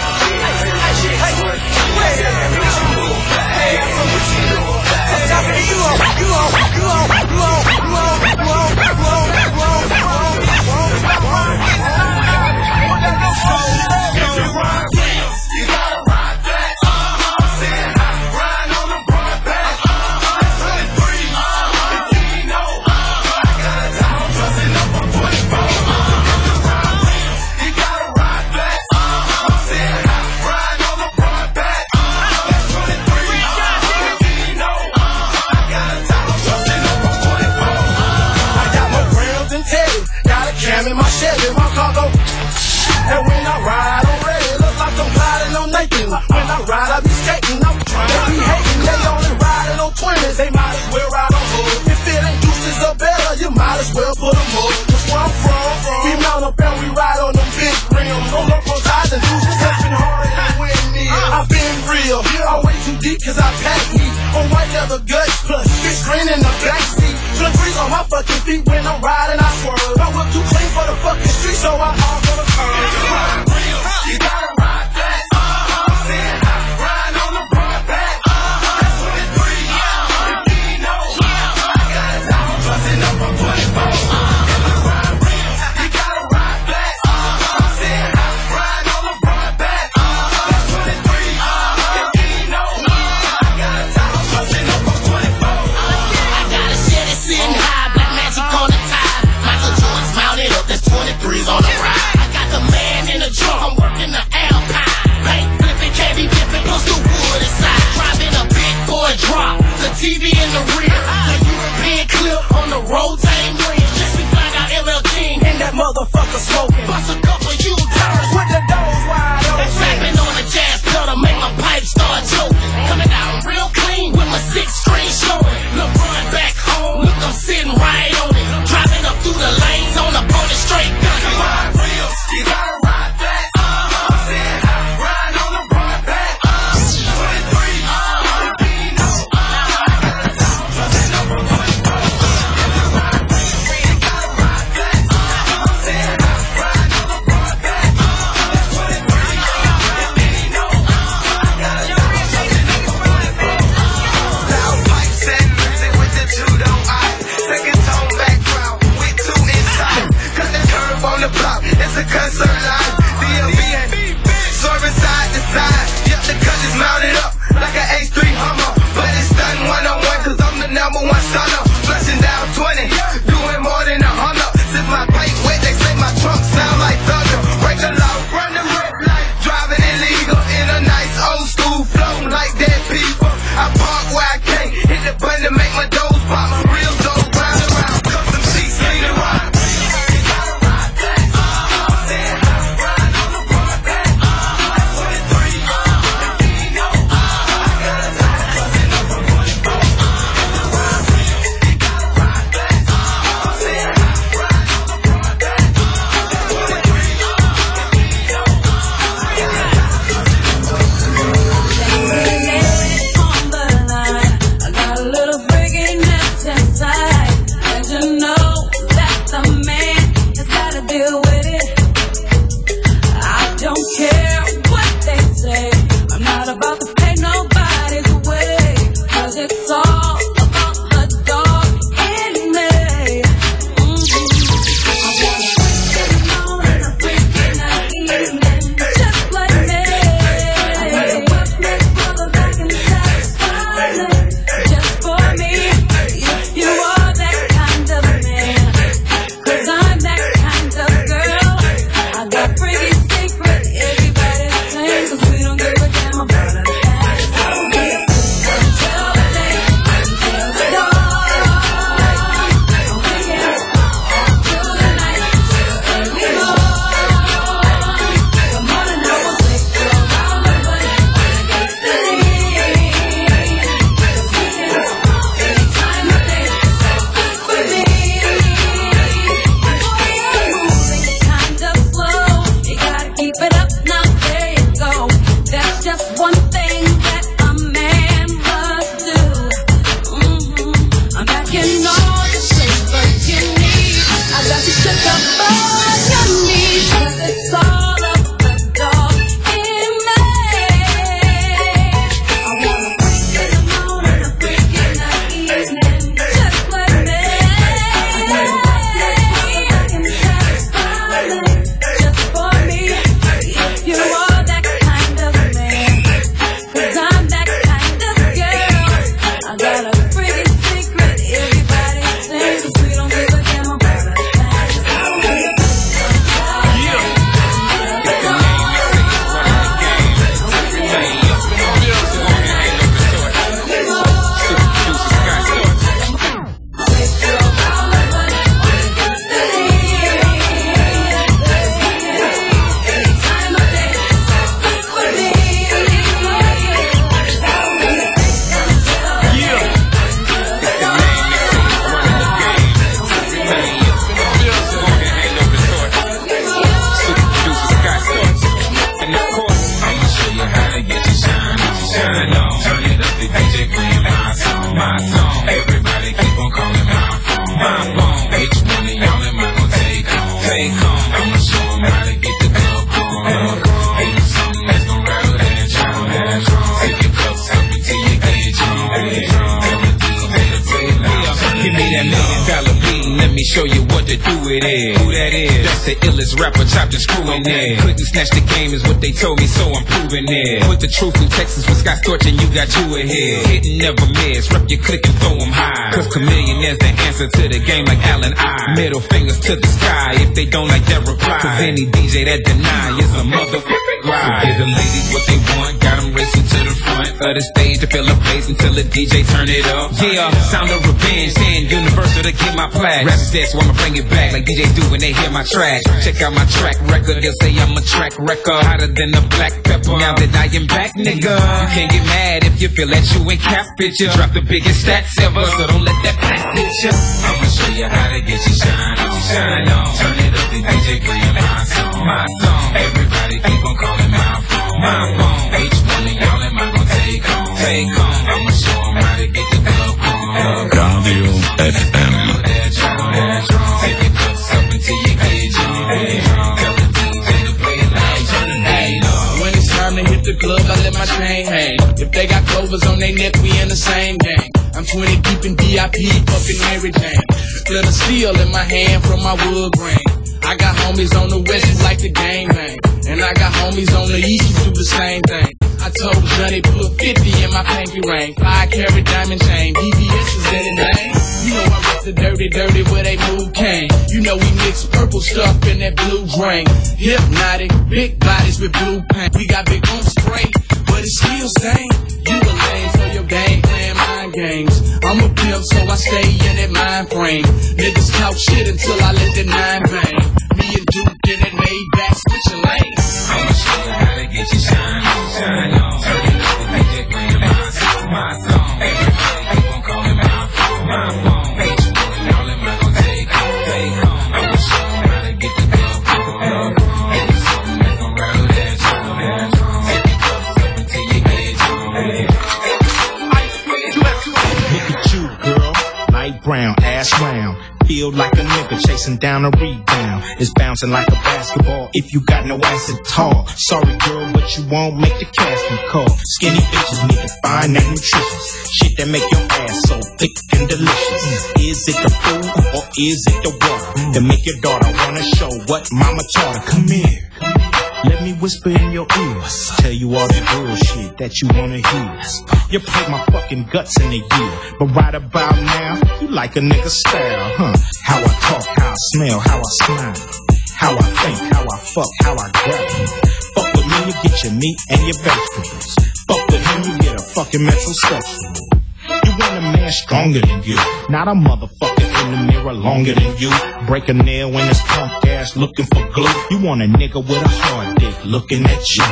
show you what to do with it. Who that is? That's the illest rapper, chopped and screwing it. Couldn't snatch the game is what they told me, so I'm proving it. Put the truth in Texas with Scott Storch and you got you ahead. Hit and never miss, rep your click and throw them high. Cause Chamillionaire's the answer to the game like Allen I. Middle fingers to the sky if they don't like that reply. Cause any DJ that deny is a motherfucking ride. Give the ladies what they want, got them racing to the front of the stage to fill a place until the DJ turn it up. Yeah, sound of revenge, saying Universal to get my plaque. Rap dead, so I'ma bring it back like DJs do when they hear my track. Check out my track record, they'll say I'm a track record hotter than a black pepper. Now that I am back, nigga, you can't get mad if you feel that you ain't cap picture. Drop the biggest stats ever, so don't let that pass picture. I'ma show you how to get you shine on, shine on. Turn it up, the DJ playing my song, my song. Everybody keep on calling my phone, my phone. Each one of y'all am I gonna take home, take home. I'ma show 'em how to get the club on. Radio FM. Take your cups up until you get on. Tell the DJ to play it loud, turn the beat up. When it's time to hit the club, I let my chain hang. If they got clovers on their neck, we in the same gang. I'm 20 deep in VIP, fucking Mary Jane. Split a steel in my hand from my wood grain. I got homies on the west who like the gang bang. And I got homies on the east who do the same thing. I told Johnny put 50 in my pinky ring. 5-carat diamond chain, DBS is in the name. You know I rep the dirty where they move cane. You know we mix purple stuff in that blue grain. Hypnotic, big bodies with blue paint. We got big on spray, but it still stain. You a lame, so your game playing mind games. I'm a pimp, so I stay in that mind frame. Niggas talk shit until I let the 9 bang. Me and Duke in that Maybach switching lanes. I'ma show you how to get you shine on, shine on. Turn it up, the DJ playing my song, my song. Everybody keep on calling my phone, my phone. Each one of y'all am I gonna take home, take home. I'ma show 'em how to get the club on. Give me something that's gon' rattle that drum. Take your cups up until you get on. Look at you, girl, light brown, ass round. Feel like a nigga chasing down a rebound. It's bouncing like a basketball if you got no ass at all. Sorry girl, but you won't make the casting call. Skinny bitches need to find that nutritious shit that make your ass so thick and delicious. Is it the food or is it the water that make your daughter wanna show what mama taught her? Come here, let me whisper in your ear, tell you all that bullshit that you wanna hear. You played my fucking guts in a year, but right about now, you like a nigga style, huh? How I talk, how I smell, how I smile, how I think, how I fuck, how I grab. Fuck with me, you get your meat and your vegetables. Fuck with him, you get a fucking metrosexual. You want a man stronger than you, not a motherfucker in the mirror longer than you. Break a nail when it's punk ass looking for glue. You want a nigga with a hard dick looking at you.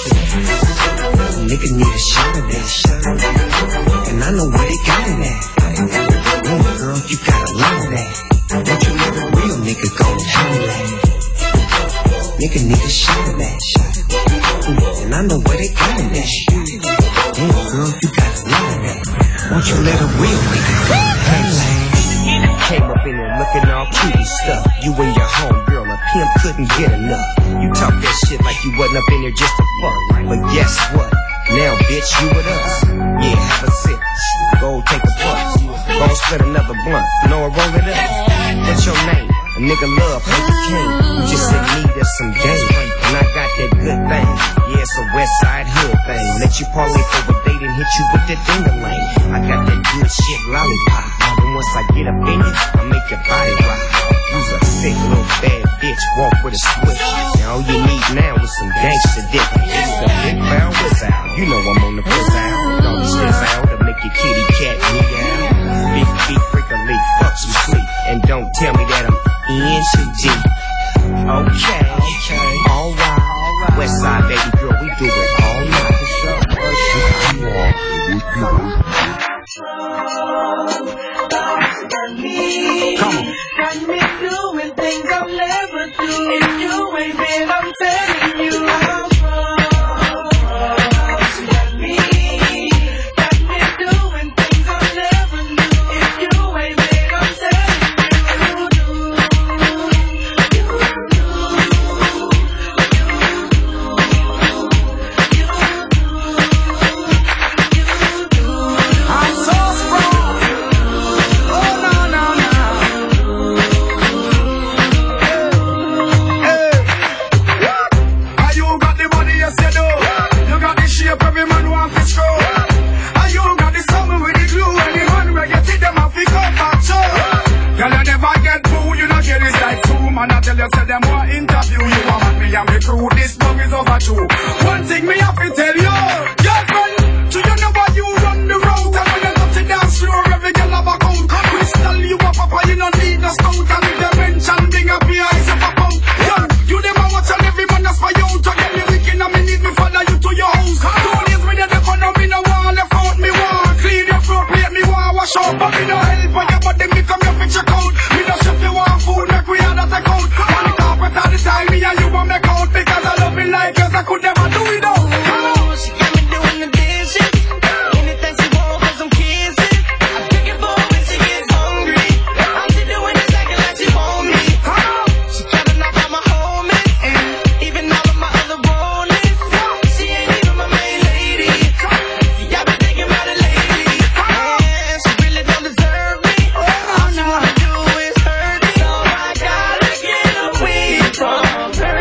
Nigga need a shot of that, and I know where they got it at. Girl, you got a lot of that. Don't you let a real nigga go handle that? Nigga need a shot of that, and I know where they got it at. Girl, you got a lot of that. Won't you let a real nigga go handle that? Came up in there looking all cute and stuff. You and your homegirl, a pimp couldn't get enough. You talk that shit like you wasn't up in there just for fun. But guess what? Now, bitch, you with us. Yeah, have a sip. Go take a puff. Go split another blunt. Know a roll it up. What's your name? A nigga love, how you came. You just in need of some game. And I got that good thing. Yeah, it's a west side hood thing. Let you parlay for a date and hit you with that finger lane. I got that good shit lollipop. And once I get up in it, I make your body rock. You's a sick little bad bitch, walk with a switch. Now all you need now is some gangsta dick. It's the big barrel whiz out. You know I'm on the fizz out. All these fizz out to make your kitty cat meow. Big feet, break a leak, fuck some sleep. And don't tell me that I'm in too deep. Okay, alright. West side baby girl, we do it all night. Come on. Got me doing things I'll never do. If you ain't been, I'm telling you I'm wrong. interview. You a man, me and me crew, this love is overdue. One thing me have to tell you, girlfriend, do you know why you run the road? And when you touch it down slow, every girl have a count. Crystal, you a papa, you don't need no scout. And if they mention, bring up your eyes up a pound. You them a watch and every man that's for you. To get me wicked and me need me follow you to your house. 2 days when you never know me no want left out. Me want clean your floor plate, me want wash out. But me no help on your body, me come here for check out. Me no chef, you want food, make we had a take out. On the carpet all the time, me and you want make out. Because I love me like yours, I could never do it out. She got me doing the dishes. Anything she want for some kisses. I pick it for when she gets hungry. All she doing is acting like she want me. She tryna knock out my homies, even all of my other rollies. She ain't even my main lady. See, I been thinking about it lately. And she really don't deserve me. All she wanna do is hurt me. So I gotta get away from her.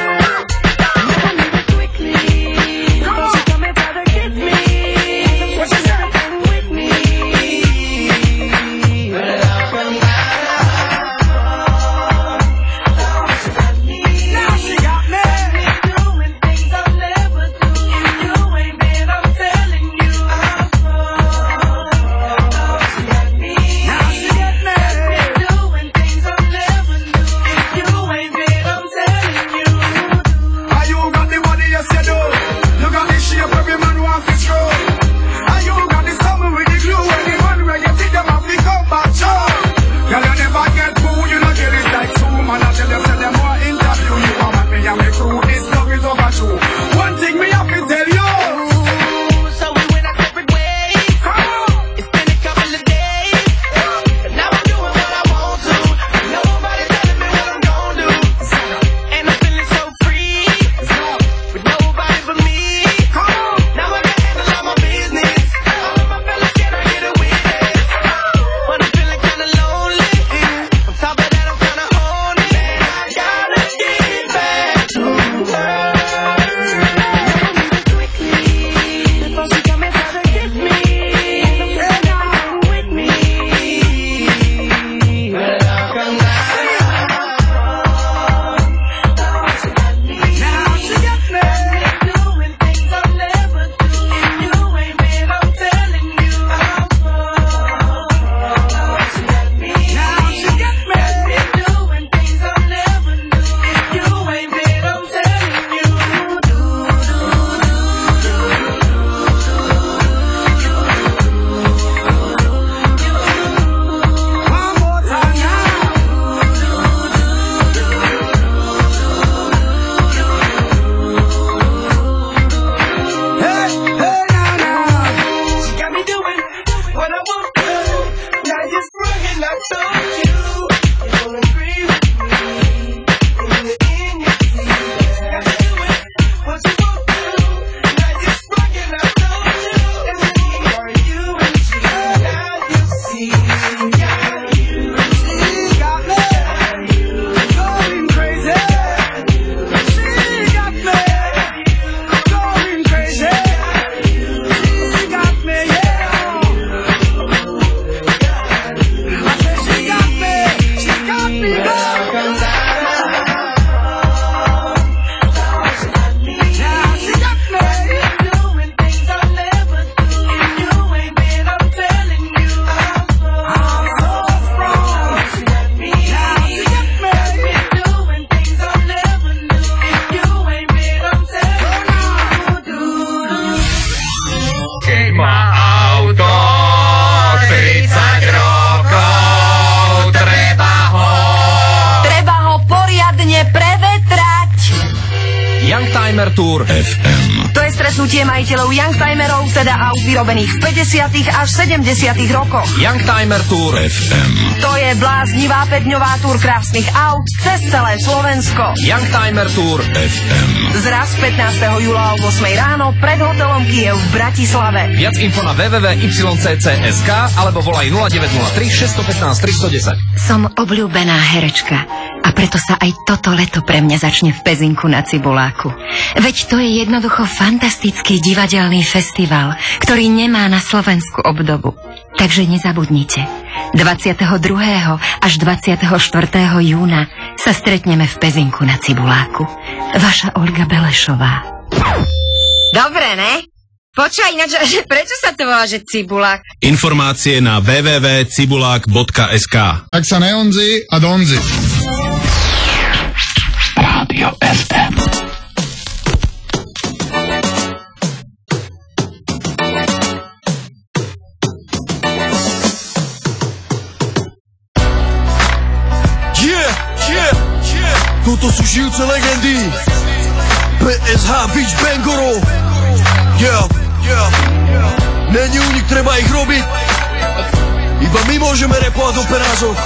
One thing me have to tell you. So we went our separate ways. It's been a couple of days, but now I'm doing what I want to. Nobody telling me what I'm gonna do, and I'm feeling so free with nobody but me. Now I can handle all my business. All of my fellas, can I get a witness? But I'm feeling kinda lonely. On top of that, I'm kinda horny. I gotta get back to her. Youngtimer Tour FM. To je stretnutie majiteľov Youngtimerov, teda aut vyrobených v 50. až 70. rokoch. Youngtimer Tour FM. To je bláznivá 5-dňová túr krásnych aut cez celé Slovensko. Youngtimer Tour FM. Zraz 15. júla o 8 ráno pred hotelom Kiev v Bratislave. Viac info na www.ycc.sk alebo volaj 0903 615 310. Som obľúbená herečka a preto sa aj toto leto pre mňa začne v Pezinku na Cibuláku. Veď to je jednoducho fantastický divadelný festival, ktorý nemá na Slovensku obdobu. Takže nezabudnite. 22. až 24. júna sa stretneme v Pezinku na Cibuláku. Vaša Olga Belešová. Dobre, ne? Počkaj, ináč, že prečo sa to volá, že Cibulák? Informácie na www.cibulák.sk. Tak sa neonzi a donzi. Rádio FM. Toto sú žijúce legendy PSH Beach Bangoro. Není únik, treba ich robiť. Iba my môžeme repovať do penázok.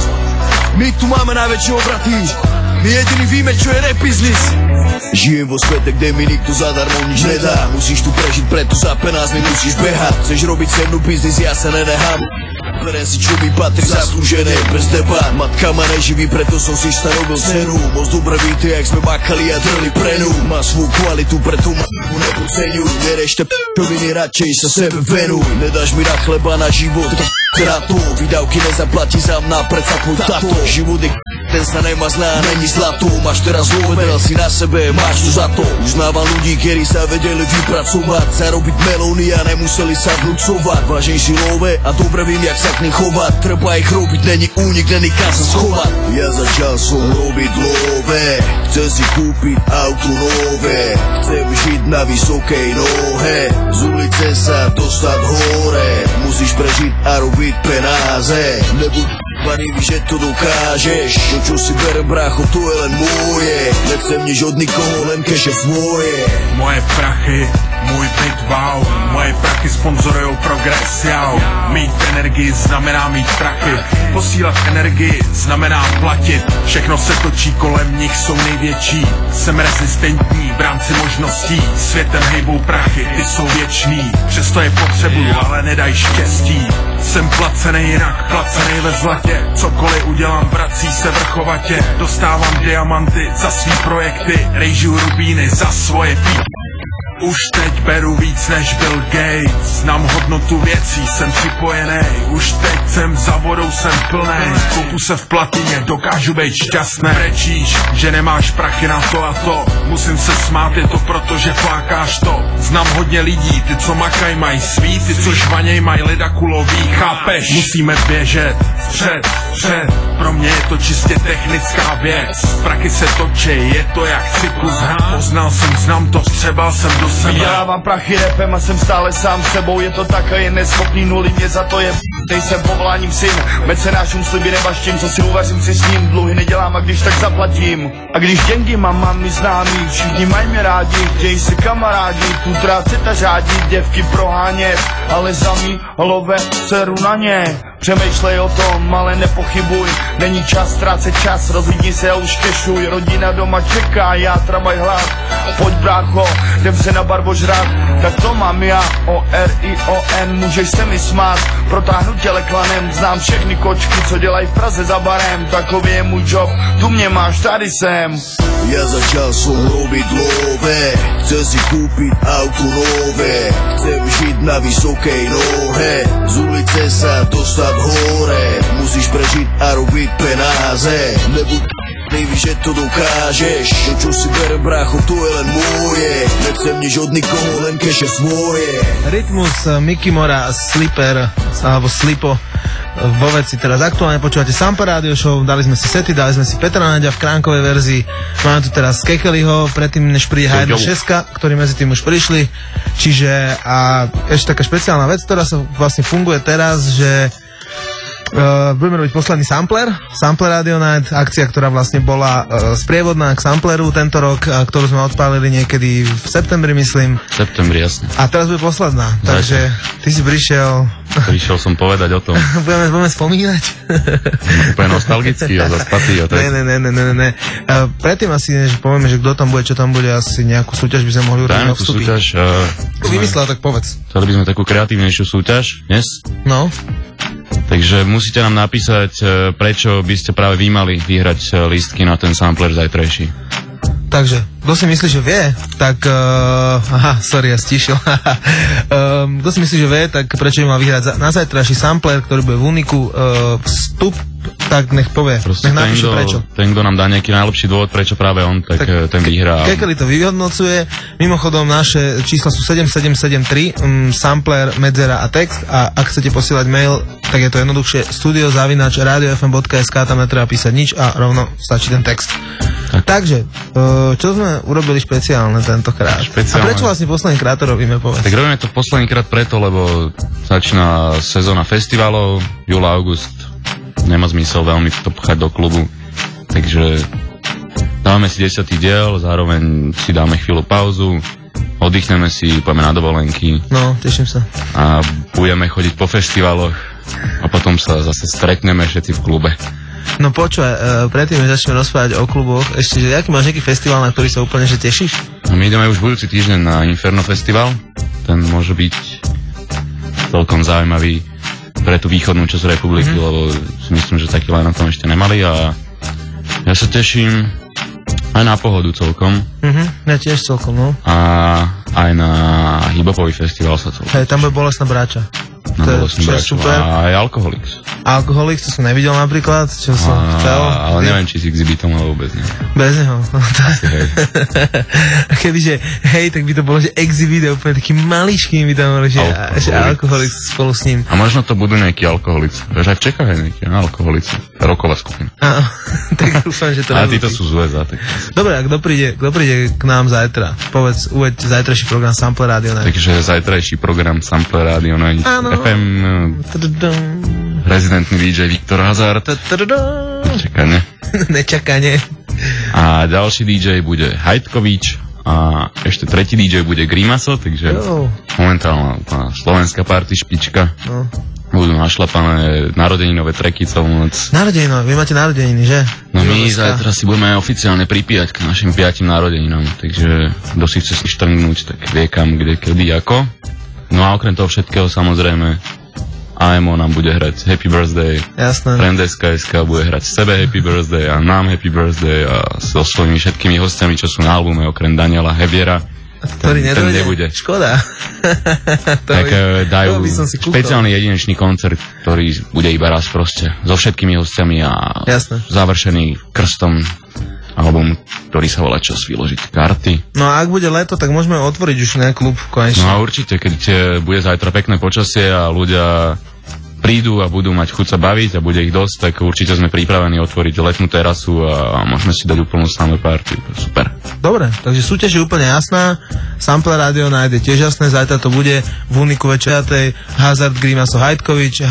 My tu máme najväčšie obraty. My jediný víme, čo je rap business. Žijem vo svete, kde mi nikto zadarmo nič nedá. Musíš tu prežiť, preto za penázmi musíš behať. Chceš robiť cenu biznis, ja sa nenechám. Berem si, čo mi patrí zaslúžené bez teba. Matka ma neživí, preto som si starobil cenu. Moc dobre víte, jak sme makali a drli prenu. Má svoju kvalitu, preto ma nepodceňuj. Nerešte p***oviny, radšej sa sebe venuj. Nedáš mi na chleba, na život, na to. Výdavky nezaplatí za mňa, predsa tvoj tato. Život je ten sa nemazná, není zlato. Máš teraz zlo, vedel si na sebe, máš to za to. Uznávam ľudí, ktorí sa vedeli vypracovať, zarobiť melóny a nemuseli sa vnúcovať. Vážim si love a dobre vím, jak sa k nim chovať. Treba ich robiť, není únik, není kam sa schovať. Ja začal som robiť love, chcem si kúpiť auto nové. Chcem žiť na vysokej nohe, z ulice sa dostať hore. Musíš prežiť a robiť penáze. Nebuď Paní, víš, že to dokážeš. To, čo si berem, brácho, to je len moje. Nechcem nič od nikoho, len keše svoje. Moje prachy, můj byt, wow. Moje prachy sponzorujou progres, jau. Mít energii znamená mít prachy. Posílat energii znamená platit. Všechno se točí kolem nich, jsou největší. Jsem rezistentní v rámci možností. Světem hejbou prachy, ty jsou věčný. Přesto je potřebuju, ale nedaj štěstí. Jsem placený jinak, placený ve zlatě. Cokoliv udělám, vrací se vrchovatě. Dostávám diamanty za svý projekty. Rejžu rubíny za svoje Už teď beru víc než Bill Gates. Znám hodnotu věcí, jsem připojený. Už teď jsem za vodou, jsem plnej. Koupu se v platině, dokážu být šťastný. Brečíš, že nemáš prachy na to a to. Musím se smát, je to proto, že flákáš to. Znám hodně lidí, ty co makaj mají svý, ty co žvaněj mají lida kulový, chápeš? Musíme běžet vpřed. Pro mě je to čistě technická věc. Prachy se točej, je to jak cyklus. Poznal jsem, znám to, střebal jsem do sebe. Vydělávám prachy rapem a jsem stále sám sebou. Je to tak a je neschopný nuly, mě za to je nejsem povoláním syn. Mecenášům sliby nebaštím, co si uvařím si s ním. Dluhy nedělám a když tak zaplatím. A když děnky mám mi známí, všichni mají mě rádi, chtějí si kamarádi, tu tráce ta řádí, děvky prohánět, ale za mý love seru na ně. Přemýšlej o tom, ale nepochybuj, není čas ztrácet čas, rozlídni se a už kešuj, rodina doma čeká, já trabaj hlad, pojď brácho, jdem se na barbožrát, tak to mám já, O-R-I-O-N, můžeš se mi smát, protáhnu těle klanem, znám všechny kočky, co dělají v Praze za barem, takový je můj job, tu mě máš, tady jsem. Ja začal som robiť love, chcem si kúpiť auto nové, chcem žiť na vysokej nohe, z ulice sa dostať hore, musíš prežiť a robiť penáze, nebuď víš, že to dokážeš, to čo si berem, brácho, to je len moje, nechcem nič od nikoho, len keše svoje. Rytmus Mickey Mora Slipper, alebo Slipo vo veci. Teraz aktuálne počúvate Sampa Radio Show, dali sme si sety, dali sme si Petra Naďa v kránkovej verzii, máme tu teraz Kekeliho, predtým než príde H1.6, ktorí medzi tým už prišli, čiže a ešte taká špeciálna vec, ktorá sa vlastne funguje teraz, že budeme robiť posledný Sampler Radio Night, akcia, ktorá vlastne bola sprievodná k Sampleru tento rok, ktorú sme odpálili niekedy v septembri, myslím. V septembri, jasne. A teraz bude posledná, takže ty si prišiel... Prišiel som povedať o tom. budeme spomínať? Úplne nostalgický a zaspatý. Ne. Predtým asi, že povieme, že kto tam bude, čo tam bude, asi nejakú súťaž by sme mohli urobiť na vstupy. Súťaž. Vymyslel, tak povedz. Chceli by sme takú kreatívnejšiu súťaž dnes. No. Takže musíte nám napísať, prečo by ste práve vy mali vyhrať lístky na ten sampler zajtrajší. Takže, kto si myslí, že vie, tak... ja stíšil. Kto si myslí, že vie, tak prečo by mal vyhrať na zajtrajší sampler, ktorý bude v Uniku, vstup tak nech povie, proste nech napíše prečo. Ten, kto nám dá nejaký najlepší dôvod, prečo práve on, tak ten vyhrá. Kekeli to vyhodnocuje. Mimochodom, naše čísla sú 7773, sampler, medzera a text. A ak chcete posielať mail, tak je to jednoduchšie studio@radiofm.sk, tam netreba písať nič a rovno stačí ten text. Takže, čo sme urobili špeciálne tentokrát? A prečo vlastne posledný krát to robíme, povedz? Tak robíme to posledný krát preto, lebo začína sezóna festivalov, júl, august. Nemá zmysel veľmi to pchať do klubu. Takže dáme si 10. diel, zároveň si dáme chvíľu pauzu, oddychneme si, pojeme na dovolenky. No, teším sa. A budeme chodiť po festivaloch a potom sa zase stretneme všetci v klube. No počúvaj, predtým začneme rozprávať o kluboch, ešte, že aký máš nejaký festival, na ktorý sa úplne že tešíš? No, my ideme už budúci týždeň na Inferno festival. Ten môže byť celkom zaujímavý pre tú východnú časť republiky, lebo si myslím, že taký len na tom ešte nemali a ja sa teším aj na Pohodu celkom. Ja tiež celkom, no. A aj na hip-hopový festival sa celkom. Hej, tam bude Bolestná Bráča. No, super. A aj Alkoholix. Alkoholix, to som nevidel napríklad, čo som chcel. Ale neviem, či s Exhibitom, alebo bez neho. Bez neho. A kebyže, hej, tak by to bolo, že Exhibit je úplne taký maličký, by tam bolo, že Alkoholix spolu s ním. A možno to budú nejaký Alkoholic. Veď aj v Čechách je nejaký Alkoholici. Roková skupina. Áno, tak dúfam, že to a títo sú z USA. Dobre, a kto príde k nám zajtra? Povedz, uveď zajtrajší program Sample Radio Night. Takže zajtrajší program Sample Radio Night. FM rezidentný DJ Viktor Hazard. Nečakane. Nečakane. A ďalší DJ bude Hajtkovič a ešte tretí DJ bude Grimaso, takže momentálna slovenská party špička. No. Budú našlapané narodeninové tracky celú noc. Narodeninové, vy máte narodeniny, že? No my zajtra si budeme oficiálne pripíjať k našim 5 narodeninám, takže kto si chce si štrngnúť, tak vie kam, kde, kedy, ako. No a okrem toho všetkého samozrejme AMO nám bude hrať Happy Birthday. Jasné. Friend.sk bude hrať sebe Happy Birthday a nám Happy Birthday a so svojimi všetkými hostiami, čo sú na albume, okrem Daniela Heviera. Ktorý nebude. Škoda. Tak dajú špeciálny jedinečný koncert, ktorý bude iba raz proste. So všetkými hostiami a završený krstom album, ktorý sa volá Čas vyložiť karty. No a ak bude leto, tak môžeme otvoriť už nejaký klub konečne. No a určite, keď bude zajtra pekné počasie a ľudia prídu a budú mať chuť sa baviť a bude ich dosť, tak určite sme pripravení otvoriť letnú terasu a môžeme si dať úplnú summer party. Super. Dobre, takže súťaž je úplne jasná. Sample Radio nájde tiež jasné, zajtra to bude v Uniku večeratej Hazard, Grimaso, Hajtkovič,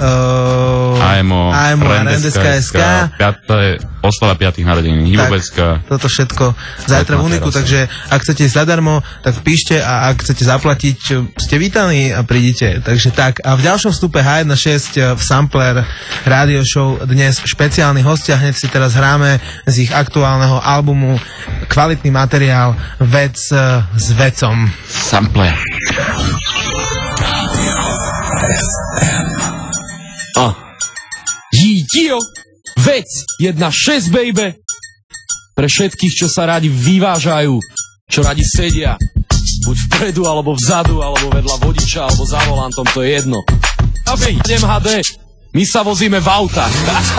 AMO, Rendeska.sk, oslava 5. narodenín, Hibobecka. Toto všetko zajtra v Uniku, takže ak chcete ísť zadarmo, tak píšte a ak chcete zaplatiť, ste vítaní a prídite. Takže tak. A v ďalšom vstupe H1.6 v Sampler Radio Show dnes špeciálni hostia. Hneď si teraz hráme z ich aktuálneho albumu kvalitný materiál Vec s vecom. Sampler. Jídio, vec 1.6, baby. Pre všetkých, čo sa radi vyvážajú, čo radi sedia, buď vpredu, alebo vzadu, alebo vedľa vodiča, alebo za volantom, to je jedno. A MHD, my sa vozíme v autách.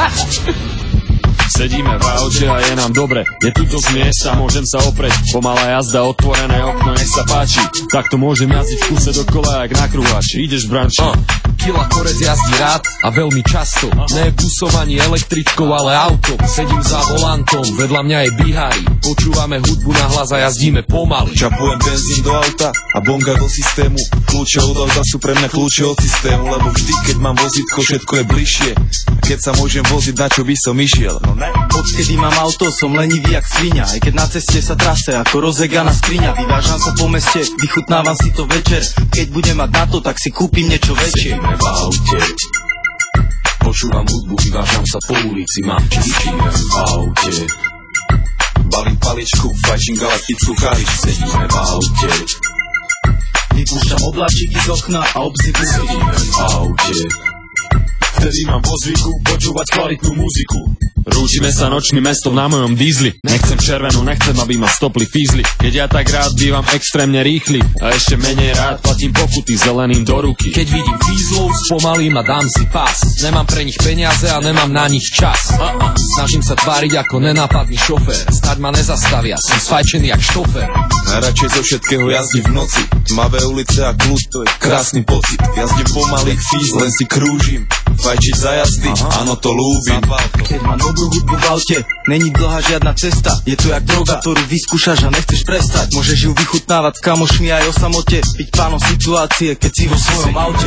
Sedíme v aute a je nám dobre. Je tu dosť miesta, môžem sa oprieť. Pomalá jazda, otvorené okno, nech sa páči. Takto môžem jazdiť v kuse dokola, jak na krúhač. Ideš, branči? Kila korec jazdí rád a veľmi často. Ne busom ani električkou, ale auto. Sedím za volantom, vedľa mňa je bihári. Počúvame hudbu na hlas a jazdíme pomaly. Čapujem benzín do auta a bonga do systému. Kľúče od auta sú pre mňa kľúče od systému, lebo vždy, keď mám vozítko, všetko je bližšie. A keď sa môžem voziť, na čo by som išiel? No ne. Odkedy mám auto, som lenivý jak svinia. Aj keď na ceste sa trase ako rozeganá skriňa. Vyvážam sa po meste, vychutnávam si to večer. Keď budem mať na to, tak si kúpim niečo väčšie. Sedíme v aute, počúvam hudbu, vyvážam sa po ulici. Mám čistíme v aute, balím paličku, fajčím galaktickú karič. Sedíme v aute, vypúšťam oblačíky z okna a obzidím. Sedíme v aute, Vtedy mám vo zvyku počúvať kvalitnú muziku. Rútime sa nočným mestom na mojom dízli. Nechcem červenú, nechcem, aby ma stopli fízli. Keď ja tak rád bývam extrémne rýchly a ešte menej rád platím pokuty zeleným do ruky. Keď vidím fízlov, spomalím a dám si pás. Nemám pre nich peniaze a nemám na nich čas. Snažím sa tváriť ako nenápadný šofér. Snáď ma nezastavia, som sfajčený jak štofer. Najradšej zo všetkého jazdím v noci. Tmavé ulice a kľud, to je krásny pocit. Jazdím pomaly, fíz, len si krúžim. Fajčiť za jazdy, áno, to ľúbim. Keď mám dobrú hudbu v aute, není dlhá žiadna cesta. Je to jak droga, ktorú vyskúšaš a nechceš prestať. Môžeš ju vychutnávať s kamošmi aj o samote. Byť pánom situácie, keď si vo svojom aute.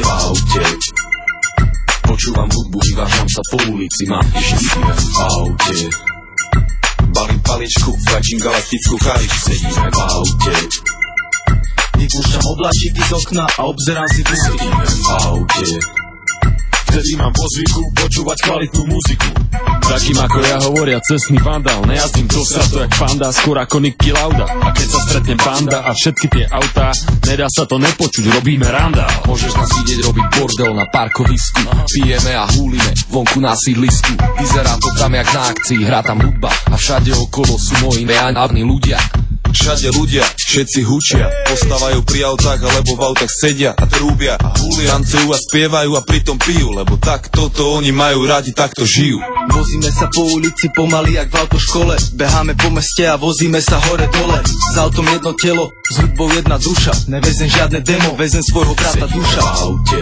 Počúvam hudbu, vyvážam sa po ulici. Mám štíve v aute. Balím paličku, fajčím galaktickú charič. Sedíme v aute. Vypúšťam oblačíky z okna a obzerám si tu. Sedíme v aute. Vtedy mám vo zvyku počúvať kvalitnú muziku. Takým ako ja hovoria cestný vandál. Nejazdím do sratu jak panda, skôr ako Niki Lauda. A keď sa stretnem panda a všetky tie autá, nedá sa to nepočuť, robíme randál. Môžeš nás vidieť robiť bordel na parkovisku. Pijeme a húlime vonku na sídlisku. Vyzerá to tam jak na akcii, hrá tam hudba a všade okolo sú moji neanávni ľudia. Všade ľudia, všetci hučia, postávajú pri autách alebo v autách sedia a trúbia a húlia, tancujú a spievajú a pritom pijú, lebo tak toto oni majú radi, takto žijú. Vozíme sa po ulici pomaly jak v autoškole. Beháme po meste a vozíme sa hore dole. S autom jedno telo, s hudbou jedna duša. Nevezem žiadne demo, vezem svojho brata duša. V aute,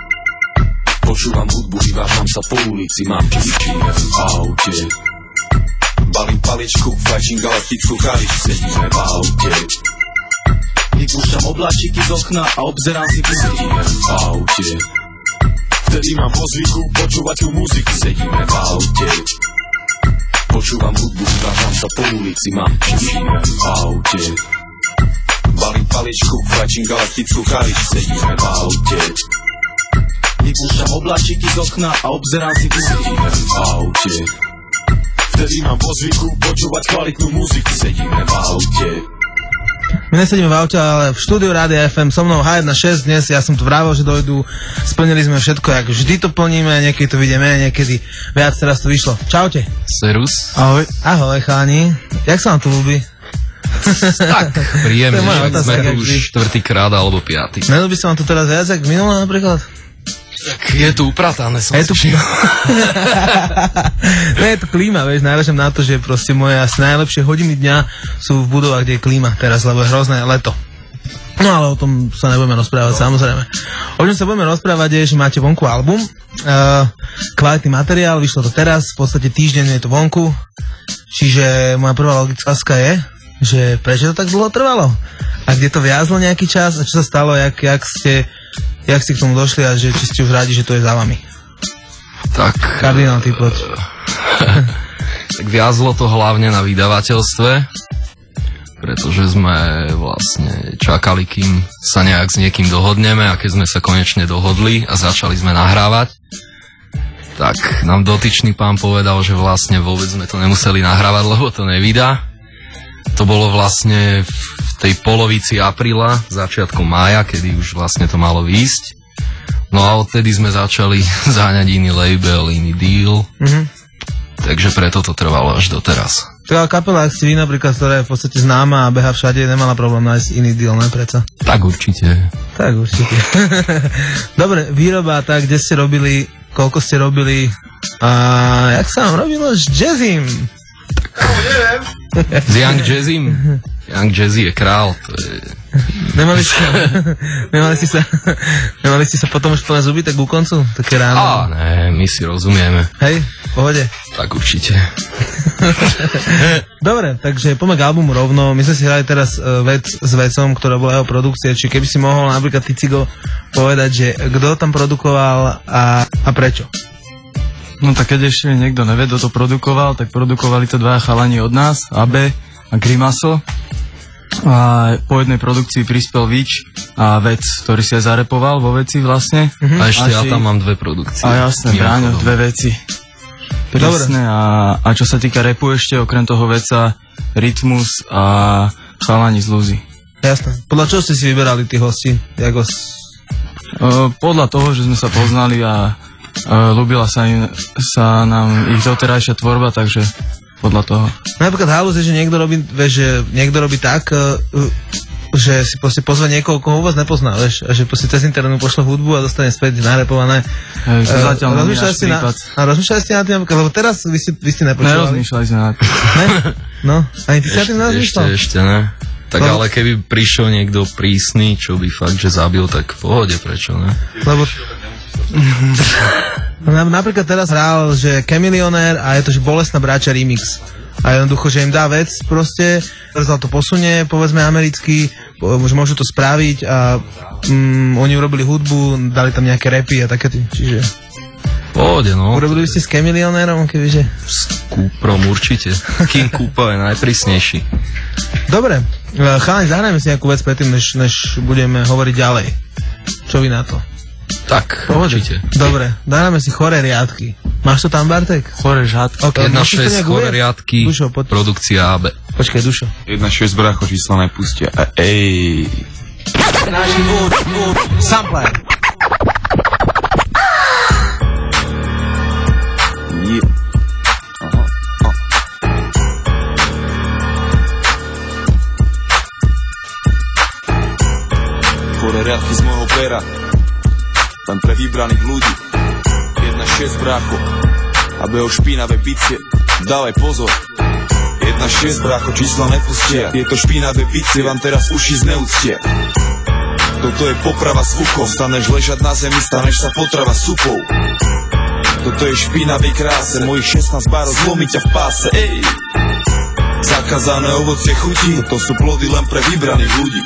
počúvam hudbu, vyvážam sa po ulici. Mám štíve v aute. Balím paličku, fajčím galaktickú charič. Sedíme v aute. Vypúšťam oblačíky z okna a obzerám si tu. Sedíme v aute. Vtedy mám vo zvyku počúvať tú muziku. Sedíme v aute. Počúvam hudbu, vyvážam sa po ulici. Mám štíve v aute. Balím paličku, fajčím galaktickú charič. Sedíme v aute. Vypúšťam oblačíky z okna a obzerám si tu. Sedíme v aute. Vtedy mám vo zvyku počúvať kvalitnú muziku. Sedíme v aute. My nesedíme v aute, ale v štúdiu Rádia FM so mnou H1.6 dnes, ja som tu vravel, že dojdú, splnili sme všetko, jak vždy to plníme, niekedy to vidíme, niekedy viac, teraz to vyšlo. Čaute. Serus. Ahoj. Ahoj, cháni. Jak sa vám tu ľúbi? Tak, príjemne, že sme tu už štvrtýkrát alebo piatý. Nelúbi sa vám tu teraz viac, jak minulé napríklad? Tak je tu upratané, som si No je to klíma, vieš, náražam na to, že proste moje asi najlepšie hodiny dňa sú v budovách, kde je klíma teraz, lebo je hrozné leto. No ale o tom sa nebudeme rozprávať, samozrejme. O čom sa budeme rozprávať je, že máte vonku album, kvalitný materiál, vyšlo to teraz, v podstate týždeň je to vonku, čiže moja prvá logická otázka je, že prečo to tak dlho trvalo? A kde to viazlo nejaký čas a čo sa stalo, jak ste k tomu došli a že či ste už rádi, že to je za vami? Tak... Kardinál, ty poď. Tak viazlo to hlavne na vydavateľstve, pretože sme vlastne čakali, kým sa nejak s niekým dohodneme a keď sme sa konečne dohodli a začali sme nahrávať, tak nám dotyčný pán povedal, že vlastne vôbec sme to nemuseli nahrávať, lebo to nevydá. To bolo vlastne v tej polovici apríla, začiatku mája, kedy už vlastne to malo výjsť. No a odtedy sme začali záňať iný label, iný deal. Takže preto to trvalo až doteraz. Taká kapela, ak ste vy napríklad, ktorá je v podstate známa a beha všade, nemala problém nájsť iný deal, ne preca? Tak určite. Dobre, výroba, tak kde ste robili, koľko ste robili a jak sa vám robilo s Jazzym? S Young Jazzym? Young Jazzy je král, to je... Nemali ste sa potom už plné zuby, tak ku koncu? Také ráno? Ne, my si rozumieme. Hej, v pohode. Tak určite. Dobre, takže poďme k albumu rovno. My sme si hrali teraz vec s vecom, ktorá bola jeho produkcie, či keby si mohol napríklad ty, Cigo, povedať, že kto tam produkoval a prečo? No tak keď ešte niekto nevie, kto to produkoval, tak produkovali to dvaja chalani od nás, Abe a Grimaso. A po jednej produkcii prispel Vič a Vec, ktorý si aj zarepoval vo Veci vlastne. A ešte ja tam mám dve produkcie. A jasné, Bráňo, dve Veci. Presne, a čo sa týka repu ešte, okrem toho Veca, Rytmus a chalani z Luzy. Jasné. Podľa čoho ste si vyberali tých hostí? Podľa toho, že sme sa poznali a ľúbila sa nám ich doterajšia tvorba, takže podľa toho. Napríklad halus je, že niekto robí tak, že si proste pozve niekoho, koho vôbec nepozná, vieš, a že proste cez internet pošle hudbu a dostane späť narepované. Rozmýšľali ste na tým, lebo teraz vy ste nepočúvali. Nerozmýšľali sme na tým. Ne? No, ani ty si na tým nerozmýšľal? Ešte ne. Tak ale keby prišiel niekto prísny, čo by fakt, že zabil, tak v pohode, prečo ne? Lebo napríklad teraz hral, že Chameleonaire a je to, že Bolestná bráča remix. A jednoducho, že im dá vec proste, Vrzal to posunie, povedzme americky, môžu to spraviť a oni urobili hudbu, dali tam nejaké rapy a také tým, čiže... Pohode, no. Urobili by ste s Chameleonairom, kebyže? S Kúprom určite. King Kúpa je najprísnejší. Dobre, chalani, zahrajme si nejakú vec predtým, než budeme hovoriť ďalej. Čo vy na to? Tak, určite. Dobre, zahrajme si Choré riadky. Máš to tam, Bartek? Choré řádky. Okay, 1.6 Choré riadky, Dušo, produkcia AB. Počkaj, Dušo. 1.6 brácho, čísla nepustia. Ej. Náš sampler. Choré riadky z môjho pera, len pre vybraných ľudí. 1.6 brácho, a beho špinavé bicie, dávaj pozor. 1.6 brácho, čísla nepustia, tieto špinavé bicie vám teraz uši zneúctia. Toto je poprava s fukom, staneš ležať na zemi, staneš sa potrava supou. Toto je špinavý kráse, mojich 16 bárov zlomí ťa v páse, ej. Zakázané ovocie chutí, toto sú plody len pre vybraných ľudí.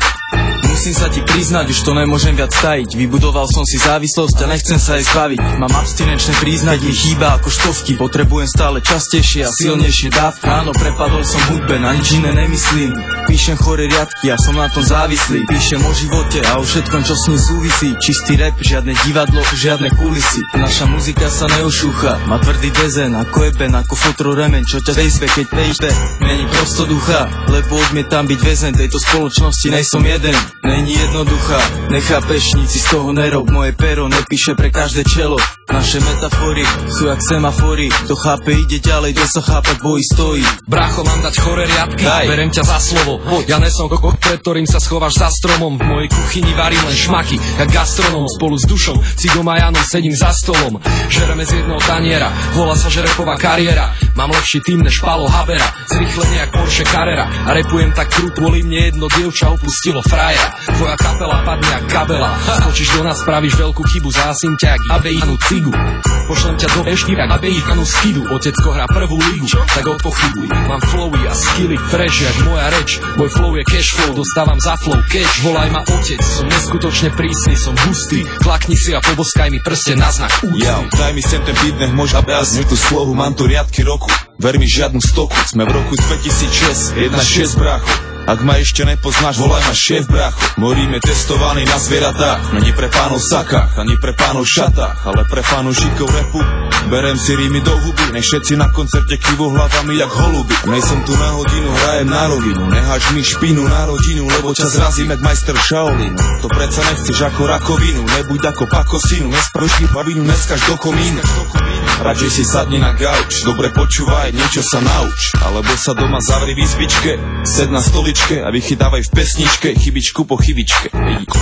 Musím sa ti priznať, už to nemôžem viac tajiť. Vybudoval som si závislosť a nechcem sa jej zbaviť. Mám abstinenčné príznať, mi chýba ako štovky. Potrebujem stále častejšie a silnejšie dávky. Áno, prepadol som hudbe, na nič iné nemyslím. Píšem choré riadky a som na tom závislý. Píšem o živote a o všetkom, čo s ním súvisí. Čistý rap, žiadne divadlo, žiadne kulisy. Naša muzika sa neušúcha, má tvrdý dezen ako eben, ako fotro remeň, čo ťa vejspe, keď pejpe. Není prosto ducha, lebo odmietam byť väzen tejto spoločnosti, nejsom jeden. Není jednoduchá, nechápeš, nic si z toho nerob. Moje pero nepíše pre každé čelo. Naše metafory sú jak semafory. Kto chápe, ide ďalej, kto sa chápať bojí, stojí. Brácho, mám dať choré riadky, berem ťa za slovo. Ja nesom kokot, pred ktorým sa schováš za stromom. V mojej kuchyni varím len šmaky, jak gastronom. Spolu s Dušom, Cigom a Janom sedím za stolom. Žereme z jedného taniera, volá sa že repová kariéra. Mám lepší tým než Palo Habera, zrýchlenie jak Porsche Carrera. A repujem tak krut, kvôli mne jedno dievča opustilo frajera. Tvoja kapela padne jak kabela, skočíš do nás, spravíš veľkú chybu, zásím ťa jak abejinu cigu. Pošlem ťa do ešky jak abejinu skidu. Otecko hrá prvú ligu, tak odpochybuj. Mám flowy a skilly, fresh jak moja reč. Môj flow je cash flow, dostávam za flow cash. Volaj ma otec, som neskutočne prísny, som hustý. Klakni si a poboskaj mi prste na znak úcty. Ja, daj mi sem ten beat, nech môžem bázniť tú slohu, mám tu riadky roku. Ver mi žiadnu stoku, sme v roku 2006, 1.6 brácho. Ak ma ešte nepoznáš, volaj ma šéf brácho. Môj rím je testovaný na zvieratách, není pre pánov sakách, ani pre pánov šatách, ale pre fanúšikov repu. Berem si rímy do huby, nech všetci na koncerte kývu hlavami jak holuby. Nejsem tu na hodinu, hrajem na rovinu, neháč mi špinu na rodinu, lebo čas razím jak majster Shaolin. To predsa nechceš ako rakovinu, nebuď ako pakosinu, nespravíš bavinu, neskaž do komínu. Radšej si sadni na gauč, dobre počúvaj, niečo sa nauč. Alebo sa doma zavri v izbičke, sed na stoličke a vychytávaj v pesničke chybičku po chybičke.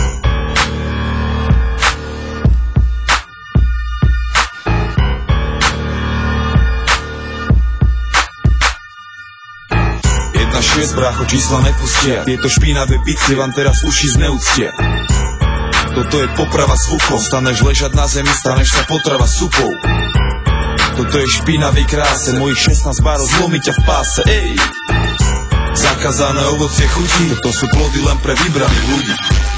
Jedna 6 brácho, čísla nepustia, tieto špinavé bicie vám teraz uši zneúctia. Toto je poprava s fukom, staneš ležať na zemi, staneš sa potrava supou. Toto je špinavý kráse, mojich 16 bárov zlomí ťa v páse, ej. Zakázané ovocie chutí, toto sú plody len pre vybraných ľudí.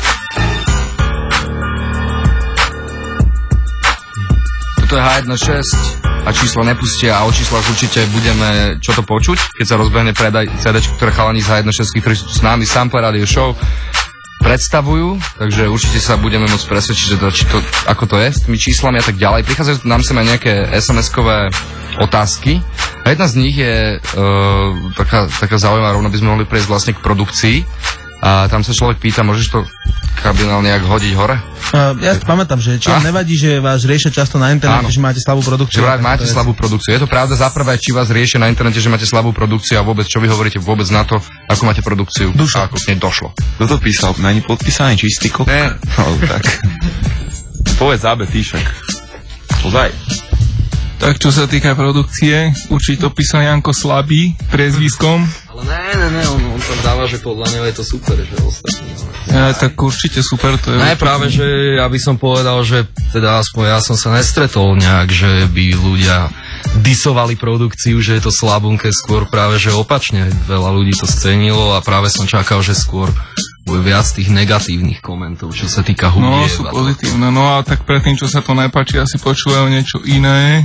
Toto je H1.6 a číslo nepustia a o číslach určite budeme čo to počuť, keď sa rozbehne predaj CD-čku, ktoré chalani z H1.6, ktorí sú tu s nami, Sampler Radio Show, predstavujú, takže určite sa budeme môcť presvedčiť, že ako to je s tými číslami a tak ďalej. Prichádzajú nám sem aj nejaké SMS-kové otázky a jedna z nich je taká zaujímavá, rovno by sme mohli prejsť vlastne k produkcii a tam sa človek pýta, môžeš to kabinálne nejak hodiť hore? Ja si pamätám, že či vám nevadí, že vás riešia často na internete, že máte slabú produkciu. Že máte slabú produkciu. Je to pravda, za prvé, či vás riešia na internete, že máte slabú produkciu a vôbec, čo vy hovoríte vôbec na to, ako máte produkciu. Ako k nej došlo. Kto to písal? Není podpísaný čistý kok? Ne. No, tak. Povedz Abe, ty však. Pozaj. Tak čo sa týka produkcie, určite to písal Janko Slabý priezviskom. Ale ne, on tam dáva, že podľa neho je to super, že ostatní. Tak určite super, to je... Ne, práve, že ja by som povedal, že teda aspoň ja som sa nestretol nejak, že by ľudia disovali produkciu, že je to slabunké, skôr práve, že opačne. Veľa ľudí to scenilo a práve som čakal, že skôr bude viac tých negatívnych komentov, čo sa týka hubieb. No, sú pozitívne. No a tak predtým, čo sa to nepáči, asi počúvajú niečo iné.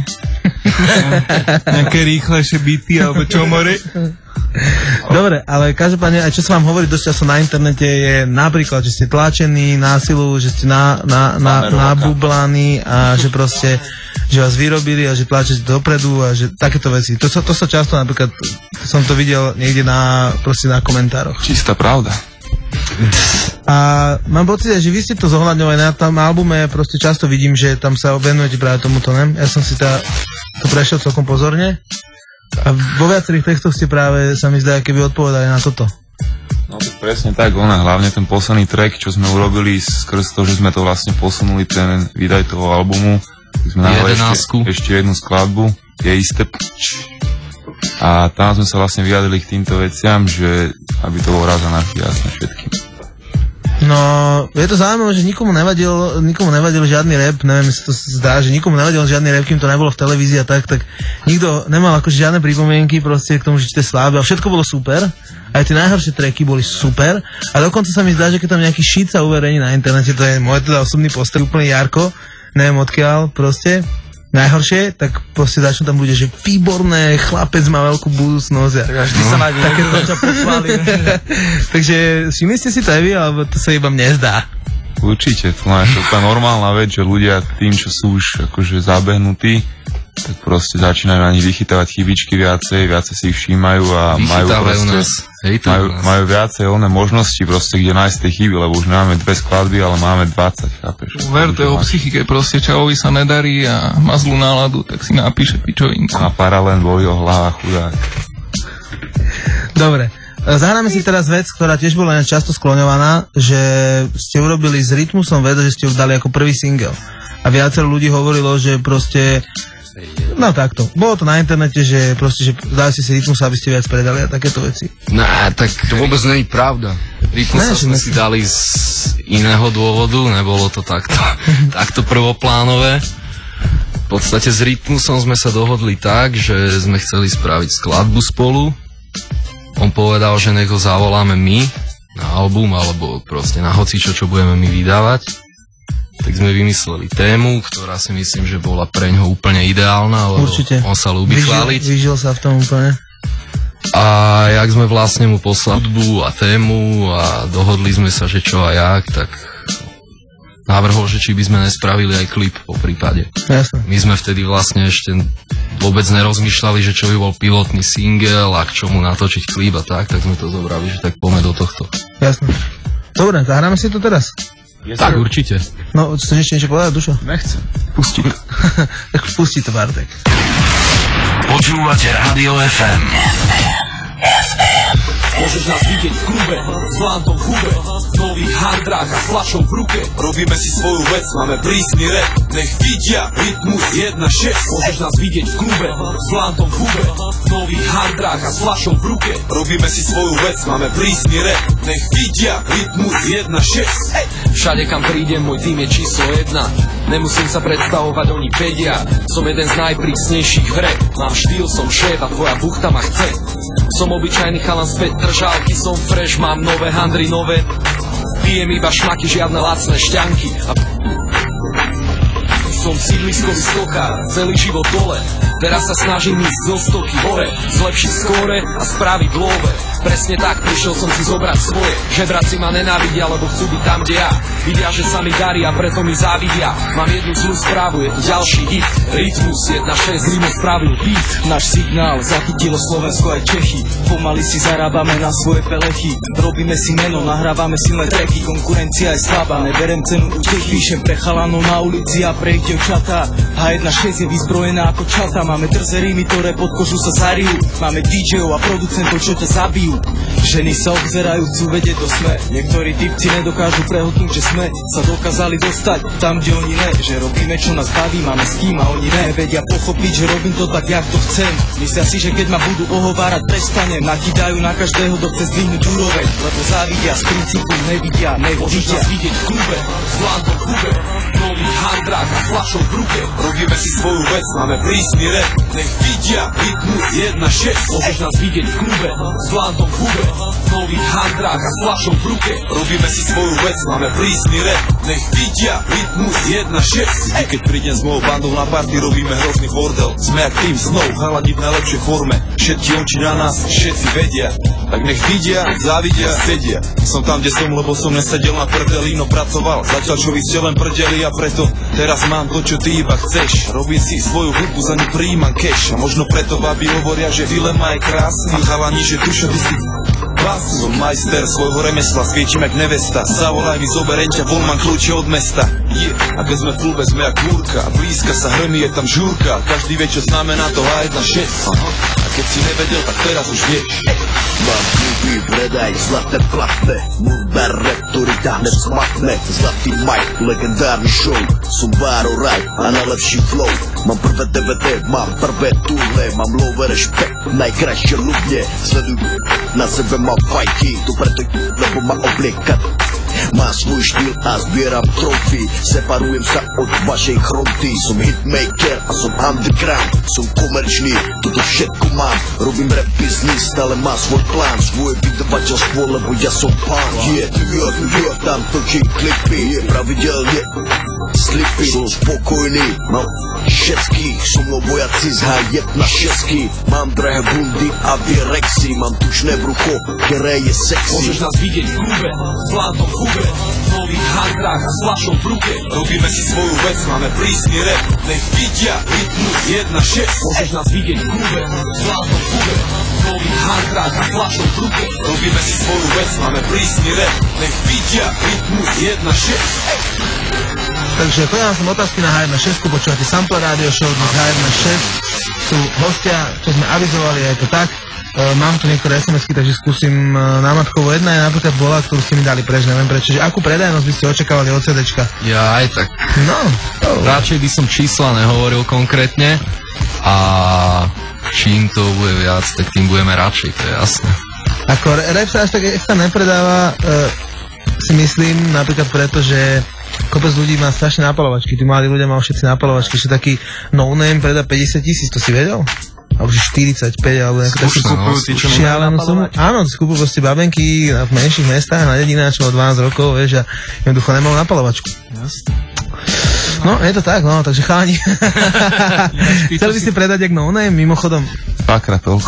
Nejaké rýchlejšie byty alebo čo more. Dobre, ale každopádne, aj čo sa vám hovorí dosť často na internete je napríklad, že ste tlačení na silu, že ste nabublaní a že proste, že vás vyrobili a že tlačíte dopredu a že takéto veci. To sa často napríklad, som to videl niekde proste na komentároch. Čistá pravda. A mám pocit, že vy ste to zohľadňovali na tom albume, proste často vidím, že tam sa venujete práve tomuto, ne? Ja som si to prešiel celkom pozorne a vo viacerých textoch ste práve, sa mi zdá, keby odpovedali na toto. No presne tak, hlavne ten posledný track, čo sme urobili skrz to, že sme to vlastne posunuli, ten výdaj toho albumu, sme nahrali ešte jednu skladbu, je isté a tam sme sa vlastne vyjadrili k týmto veciam, že aby to bolo raz a navždy jasné všetkým. No, je to zaujímavé, že nikomu nevadil žiadny rap, neviem, si to zdá, že nikomu nevadil žiadny rap, kým to nebolo v televízii a tak nikto nemal akože žiadne pripomienky proste k tomu, že to je slabé a všetko bolo super, aj tie najhoršie tracky boli super a dokonca sa mi zdá, že keď tam nejaký shit sa uverejní na internete, to je môj teda osobný postoj, úplne Jarko, neviem odkiaľ proste, najhoršie, tak proste začnú tam bude, že výborné, chlapec má veľkú budúcnosť. Tak až ty sa nájde také to, čo pochváli. Takže všimli ste si to aj vy, alebo to sa iba mne zdá? Určite, to je úplne normálna vec, že ľudia tým, čo sú už akože zabehnutí, tak proste začínajú ani vychytávať chybičky viacej si ich všímajú a majú viacej možnosti proste, kde nájsť tie chyby, lebo už nemáme 2 skladby, ale máme 20, chápeš? Ver, to je o psychike, proste čavovi sa nedarí a má zlú náladu, tak si napíše pičovinku. A paralén bolí o hlava, chudák. Dobre. Zahráme si teraz vec, ktorá tiež bola často skloňovaná, že ste urobili s Rytmusom vec, že ste ju dali ako prvý single. A viacero ľudí hovorilo, že proste no takto. Bolo to na internete, že proste, že dali ste si Rytmus, aby ste viac predali a takéto veci. Né, tak to vôbec nie je pravda. Rytmusa sme si dali z iného dôvodu, nebolo to takto prvoplánové. V podstate s Rytmusom sme sa dohodli tak, že sme chceli spraviť skladbu spolu. On povedal, že nech ho zavoláme my na album, alebo proste na hocičo, čo budeme my vydávať. Tak sme vymysleli tému, ktorá si myslím, že bola pre ňoho úplne ideálna, lebo určite. On sa ľúbi chváliť. Vyžil sa v tom úplne. A jak sme vlastne mu poslali hudbu a tému a dohodli sme sa, že čo a jak, tak navrhol, že či by sme nespravili aj klip po prípade. Jasne. My sme vtedy vlastne ešte vôbec nerozmýšľali, že čo by bol pilotný single a k čomu natočiť klip a tak sme to zobrali, že tak poďme do tohto. Jasne. Dobre, zahráme si to teraz. Tak určite. No, chceš ešte niečo povedať, Dušo? Nechcem. Pusti to. Tak pustí to, Bartek. Počúvate Rádio FM. Môžeš nás vidieť v klube, s vlántom v hube, v nových handrách a fľašou v ruke. Robíme si svoju vec, máme prísny rap, nech vidia Rytmus 1.6. Môžeš nás vidieť v klube, s vlántom v hube, v nových handrách a fľašou v ruke. Robíme si svoju vec, máme prísny rap, nech vidia Rytmus 1.6. Všade kam prídem, môj tým je číslo 1. Nemusím sa predstavovať, oni vedia. Som jeden z najprísnejších v hre. Mám štýl, som šéf a tvoja buchta ma chce. Som obyčajný chalan z Petržalky, som fresh, mám nové handry, nové. Pijem iba šmaky, žiadne lacné šťanky. A som sídliskový stokár, celý život dole. Teraz sa snažím ísť zo stoky hore, zlepšiť skóre a spraviť love. Presne tak, prišiel som si zobrať svoje. Žebraci ma nenávidia, lebo chcú byť tam, kde ja. Vidia, že sa mi darí a preto mi závidia. Mám jednu zlú správu, je tu ďalší hit. Rytmus 1.6, Rimo spravil beat. Náš signál zachytilo Slovensko aj Čechy. Pomaly si zarábame na svoje pelechy. Robíme si meno, nahrávame silné tracky. Konkurencia je slabá, neberem cenu útechy. Píšem pre chalanov na ulici a pre ich devčatá. H1.6 je vyzbrojená ako čata. Máme drze rímy, ktoré pod kožu sa zarijú. Máme DJov a producentov, čo ťa zabijú. Ženy sa obzerajú, chcú vedieť, kto sme. Niektorí typci nedokážu prehodnúť, že sme sa dokázali dostať tam, kde oni ne. Že robíme, čo nás baví, máme s kým a oni ne. Vedia pochopiť, že robím to tak, jak to chcem. Myslia si, že keď ma budú ohovárať, prestanem. Nakýdajú na každého, kto chce zdvihnúť úroveň. Lebo závidia, z princípu nevidia, Môžeš nás vidieť v klube, s vládom v hube, nový handrák a fľašou v ruke. Robíme si svoju vec, máme prísny rap. Nech vidia, rytmus 1.6. Môžeš nás vidieť v klube, s vládom v hube, nový handrák a fľašou v ruke. Robíme si svoju vec, máme prísny rap. Nech vidia, rytmus 1.6. Vždy keď prídem s mojou bandou na party, robíme hrozný bordel. Sme jak tým snov, chalani v najlepšej forme. Všetky oči na nás, všetci vedia. Tak nech vidia, závidia, sedia. Som tam, kde som, lebo som nesedel na prdeli, no pracoval. Zatiaľ čo vy ste len prdeli a preto teraz mám to, čo ty iba chceš. Robím si svoju hudbu, za ňu prijímam cash. A možno preto babi hovoria, že dilema je krásny. A chalani, že duša ty si som majster svojho remesla, svietim jak nevesta. Zavolaj mi, zoberiem ťa von, mám kľúče od mesta. A keď sme v klube, sme jak búrka. A blízka sa hrmí, je tam žúrka. Každý vie, čo znamená to H1.6. A keď si nevedel, tak teraz už vieš. Mám kluby, predaj, zlaté platné. Mudar rap, ktorý ťahne smatné. Zlatý mic, legendárny show. Som Váro Raj a najlepší flow. Mám prvé DVD, mám prvé turné. Mám low rešpekt, najkrajšie ľudne. Sleduj, na sebe mám fajky. Tu preto, lebo ma obliekať. Má svoj štýl a zbieram trofy. Separujem sa od vašej chronty. Som hitmaker a som underground. Som komerčný, toto všetko mám. Robím rap business, stále má svoj plán. Svoje vydavateľstvo, lebo ja som pán. Tam točím klipy, pravidelne slipy. Som spokojný, mám všetkých. Som mnou vojaci z H1.6. Mám drahé bundy a vyrexy. Mám tučné brucho, ktoré je sexy. Môžeš nás vidieť v klube, s vládom v hube, nový handrák a s fľašou v ruke. Robíme si svoju vec, máme prísny rap. Nech vidia, rytmus 1.6. Môžeš nás vidieť v klube, s vládom v hube, nový handrák a s fľašou v ruke. Robíme si svoju vec, máme prísny rap. Nech vidia, rytmus 1.6. Takže chodím som otázky na H1.6, počúvate Sample Radio Show, dnes H1.6 sú hostia, čo sme avizovali, aj to tak. Mám tu niektoré SMS-ky, takže skúsim námatkovo. Jedna je napríklad bola, ktorú ste mi dali preč, neviem prečo, že akú predajnosť by ste očakávali od CDčka? Ja aj tak. No. Radšej by som čísla nehovoril konkrétne a čím to bude viac, tak tým budeme radšej, to je jasné. Ako rap sa až tak extra nepredáva, si myslím, napríklad preto, že kopec ľudí má strašné nápalovačky, tí mladí ľudia majú všetci nápalovačky, že taký no-name predá 50 000, to si vedel? Alebo že 45, alebo nejakú takú šialenú sumu. Áno, skúpujú proste babenky v menších mestách, na dedináčov od 12 rokov, vieš, a jednoducho nemajú napalovačku. Jasne. No, je to tak, no, takže chalani. Chceli by ste predať jak no-name, mimochodom? Dvakrát toľko.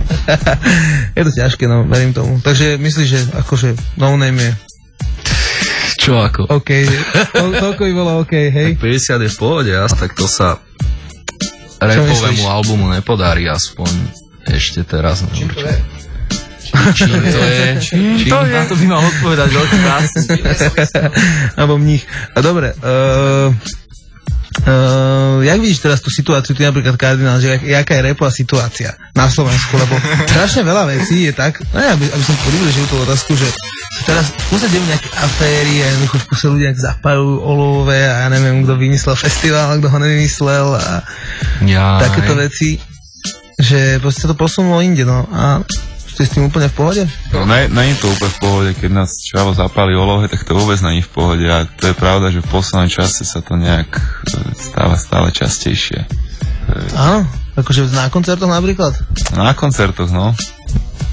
Je to ťažké, no, verím tomu. Takže myslíš, že akože no-name je... Čo ako? OK, toľko by bolo OK, hej? 50 je v pohode, tak to sa rapovému albumu nepodarí, aspoň ešte teraz. Čím to je? Čím to je? To by mal odpovedať veľký krásny. Alebo mních. A dobre, jak vidíš teraz tú situáciu, ty napríklad Kardinál, že jaká je rapová situácia na Slovensku, lebo strašne veľa vecí je tak, no ja, aby som približil tú otázku, že teraz sa dejú nejaké aféry a jednoducho v kuse ľudia zapájajú olové a ja neviem, kto vymyslel festival, kto ho nevymyslel a takéto veci, že proste to posunulo inde, no a ste s tým úplne v pohode? No, není to úplne v pohode, keď nás čavo zapáli olove, tak to vôbec není v pohode a to je pravda, že v poslednom čase sa to nejak stáva stále častejšie. Áno, akože na koncertoch napríklad? Na koncertoch, no.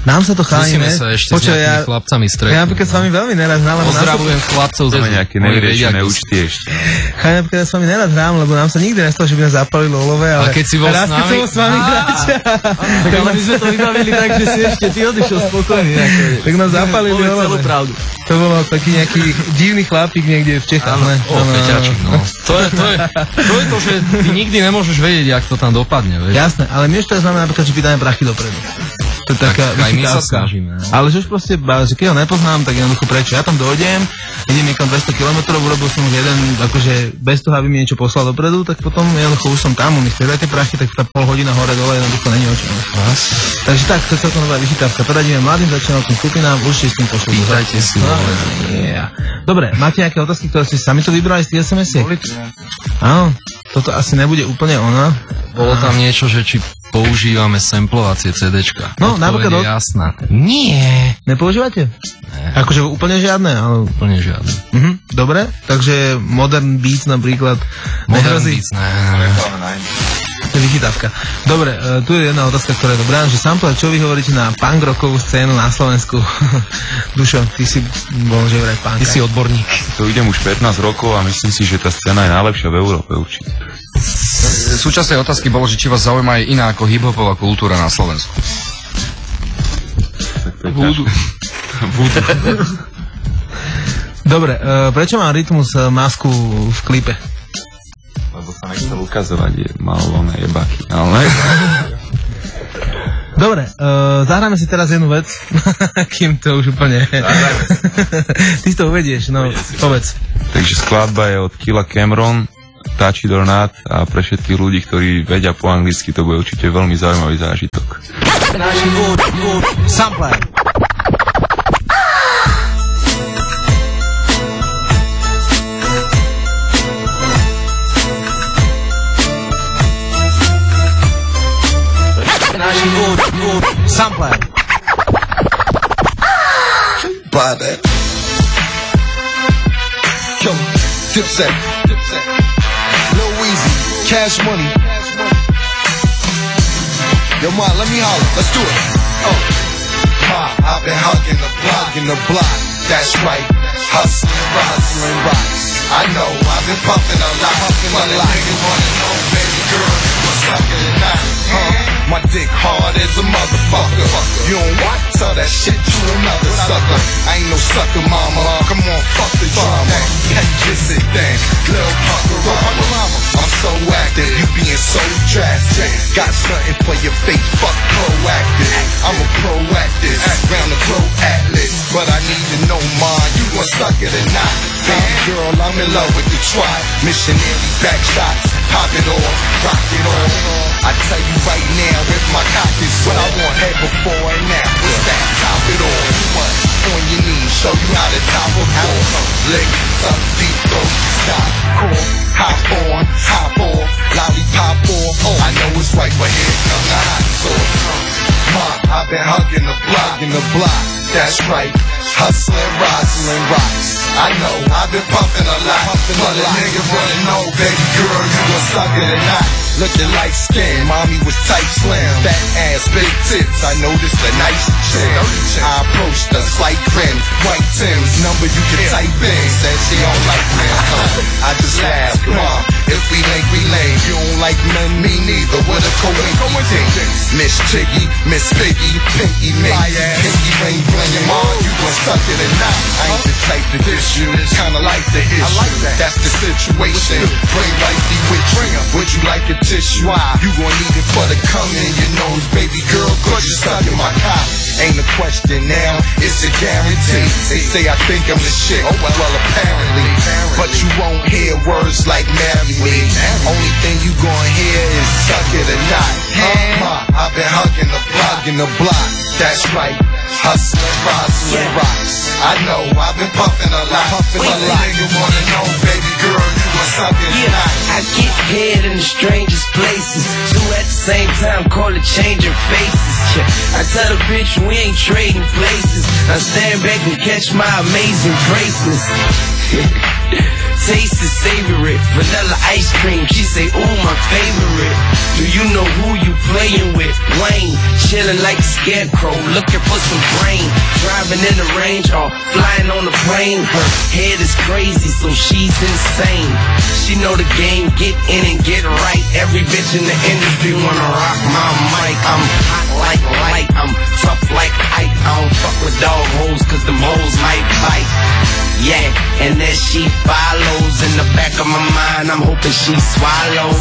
Nám sa to chalíme. Musíme sa ešte s nejakými chlapcami stretnúť. Ja napríklad s vami veľmi nerad hrám, lebo pozdravujem chlapcov za nejaké nevyriešené účty ešte. Ja napríklad s vami nerad hrám, lebo nám sa nikdy nestalo, že by nás zapalilo olove, ale keď si bol s nami, keď som s vami hrať. Ale my sme to vybavili tak, že si ešte ty odišiel spokojný. Tak nás zapalili olove. To bolo taký nejaký divný chlapík niekde v Čechách. Feťačík, no. To je to, že ty nikdy nemôžeš vedieť, jak to tam dopadne, vieš. Jasné, ale my ešte znamená napríklad, že vydáme prachy dopredu. To je taká aj my sa snažíme. Ale že už proste, že keď ho nepoznám, tak jednoducho prečo. Ja tam dojdem, idem niekam 200 km, urobil som už jeden, akože bez toho, aby mi niečo poslal dopredu, tak potom jednoducho už som tam, mi stredajte prachy, tak tá pol hodina hore dole jednoducho není o čom. Takže tak, to je celkom nová vychytávka. Poradíme mladým začínajúcim skupinám, určite s tým pošlú. Pýtajte si. Dobre, máte nejaké otázky, ktoré ste sami to vybrali z tých SMS-iek? Áno, toto asi nebude úplne ono. Bolo tam niečo, že či používame samplovacie CDčka. No, napríklad jasná. Nie. Nepoužívate? Nie. Akože úplne žiadne? Ale... Úplne žiadne. Dobre, takže Modern Beats napríklad nehrozí? Beats, ne. To je vychytávka. Dobre, tu je jedna otázka, ktorá je dobrá, že sample, čo vy hovoríte na punk rockovú scénu na Slovensku? Dušo, ty si bol, že vraj punk. Ty si odborník. To idem už 15 rokov a myslím si, že tá scéna je najlepšia v Európe určite. Súčasnej otázky bolo, že či vás zaujíma aj iná ako hip-hopová kultúra na Slovensku. Voodoo. Dobre, prečo má Rytmus masku v klipe? Lebo sa nechcel ukazovať, mal voľné jebáky, ale... Dobre, zahráme si teraz jednu vec, kým to už úplne... Ty to uvedieš, no povedz. Takže skladba je od Killa Cameron, Touch It or Not, a pre všetkých ľudí, ktorí vedia po anglicky, to bude určite veľmi zaujímavý zážitok. Sampler. Sampler. Buy that. Yo, Dipset. Lil Weezy, Cash Money. Yo, Ma, let me holler. Let's do it. Oh, Ma, I've been hugging the block. That's right. Hustling rocks. I know I've been puffing a lot. But a nigga wanna know, baby girl, what's up in night? My dick hard as a motherfucker. You don't want? Tell that shit to another sucker. I ain't no sucker, mama. Come on, fuck the drama. Hey, just sit down, little pucker. I'm so active, you being so drastic. Got something for your face, fuck proactive. I'm a proactive, round the globe atlas. But I need to know mine, you gon' suck it or not? Baby girl, I'm in love with the tribe. Missionary back shots, pop it off, rock it off. I tell you right now, if my cock is what I want head before and now, what's that? Top it off, what? On your knees, show you how to top a floor. Lick, suck, deep throat, stop, cool, hop on, lollipop off. Oh, I know it's right, but here comes the hot sauce. Ma, I've been hugging the block, that's right. Hustling rocks. I know I've been puffing a lot, but a nigga wanna know, baby girl, you gon' suck it or not? Looking light skin, mommy was tight slim, fat ass, big tits. I noticed a nice chick. I approached her, slight grin, white Tim's number you can type in. Said she don't like men. I just laughed, Mom. If we link, we lame. You don't like men, me neither. What a coincidence. Miss Chiggy, Miss Piggy, Pinky Minky, Pinky ring blingin'. Mom, you gon' suck it or not? I ain't the type to dish you. Kinda like the issue. That's the situation. Bring wifey with you. Would you like a tissue? Why? You gon' need it for the cum in your nose, baby girl, cause you stuck in my cock. Ain't a question now, it's a guarantee. They say I think I'm the shit, oh well apparently. But you won't hear words like marry me. Only thing you gon' hear is suck it or not. Ma, I've been hugging the block, that's right. Hustling rocks. I know I've been puffing a lot, but a nigga wanna know, baby girl, you gon' suck it or not? I get head in the strangest places, two at the same time, call it changing faces. I tell the bitch we ain't trading places. I stand back and catch my amazing greatness. Taste and savor it. Vanilla ice cream, she say, ooh, my favorite. Do you know who you playing with? Wayne, chilling like a scarecrow, looking for some brain. Driving in the range or flying on the plane. Her head is crazy, so she's insane. She know the game, get in and get right. Every bitch in the industry wanna rock my mic. I'm hot like light, I'm tough like Ike. I don't fuck with dog hoes, cause them hoes might bite. Yeah, and then she follows in the back of my mind. I'm hoping she swallow.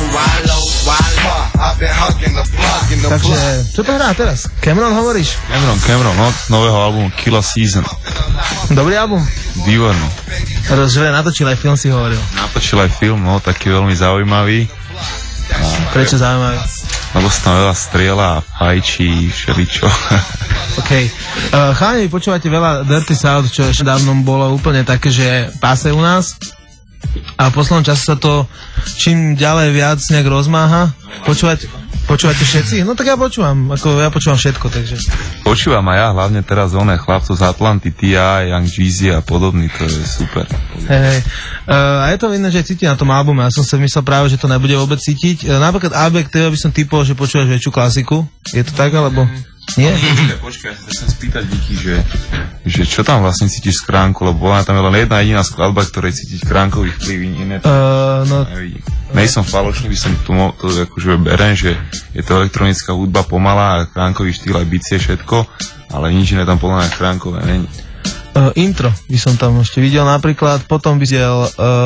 I've been hugging the block in the block. Takže, čo to hrá teraz? Cameron hovoríš? Cameron, no, z nového albumu Killa Season. Dobrý album? Výborný. Že natočil aj film, si hovoril. Natočil aj film, no, taký veľmi zaujímavý. Prečo zaujímavý? Lebo sa tam veľa strieľa a fajčí, všeličo. OK. Chalani, vy počúvate veľa Dirty South, čo ešte dávno bolo úplne také, že páse u nás. A v poslednom čase sa to čím ďalej viac nejak rozmáha. Počúvate všetci? No tak ja počúvam, ja počúvam všetko, takže. Počúvam aj ja, hlavne teraz chlapcov z Atlanty, T.I., Young Jeezy a podobný, to je super. Hej. A je to vidno, že cíti na tom albume, ja som si myslel práve, že to nebude vôbec cítiť. Napríklad Abek, teba by som typoval, že počúvaš väčšiu klasiku. Je to tak, alebo nie? Počkaj, ja sa chcem spýtať Viki, že čo tam vlastne cítiš z Kránku, lebo bola tam len jedna jediná skladba, ktorej cítiť kránkový vplyv, iné to nevidím. Nejsom falošný, by som to akože berem, že je to elektronická hudba pomalá a kránkový štýl aj bicie všetko, ale nič iné tam podľa mňa kránkové není. Intro by som tam ešte videl napríklad, potom by videl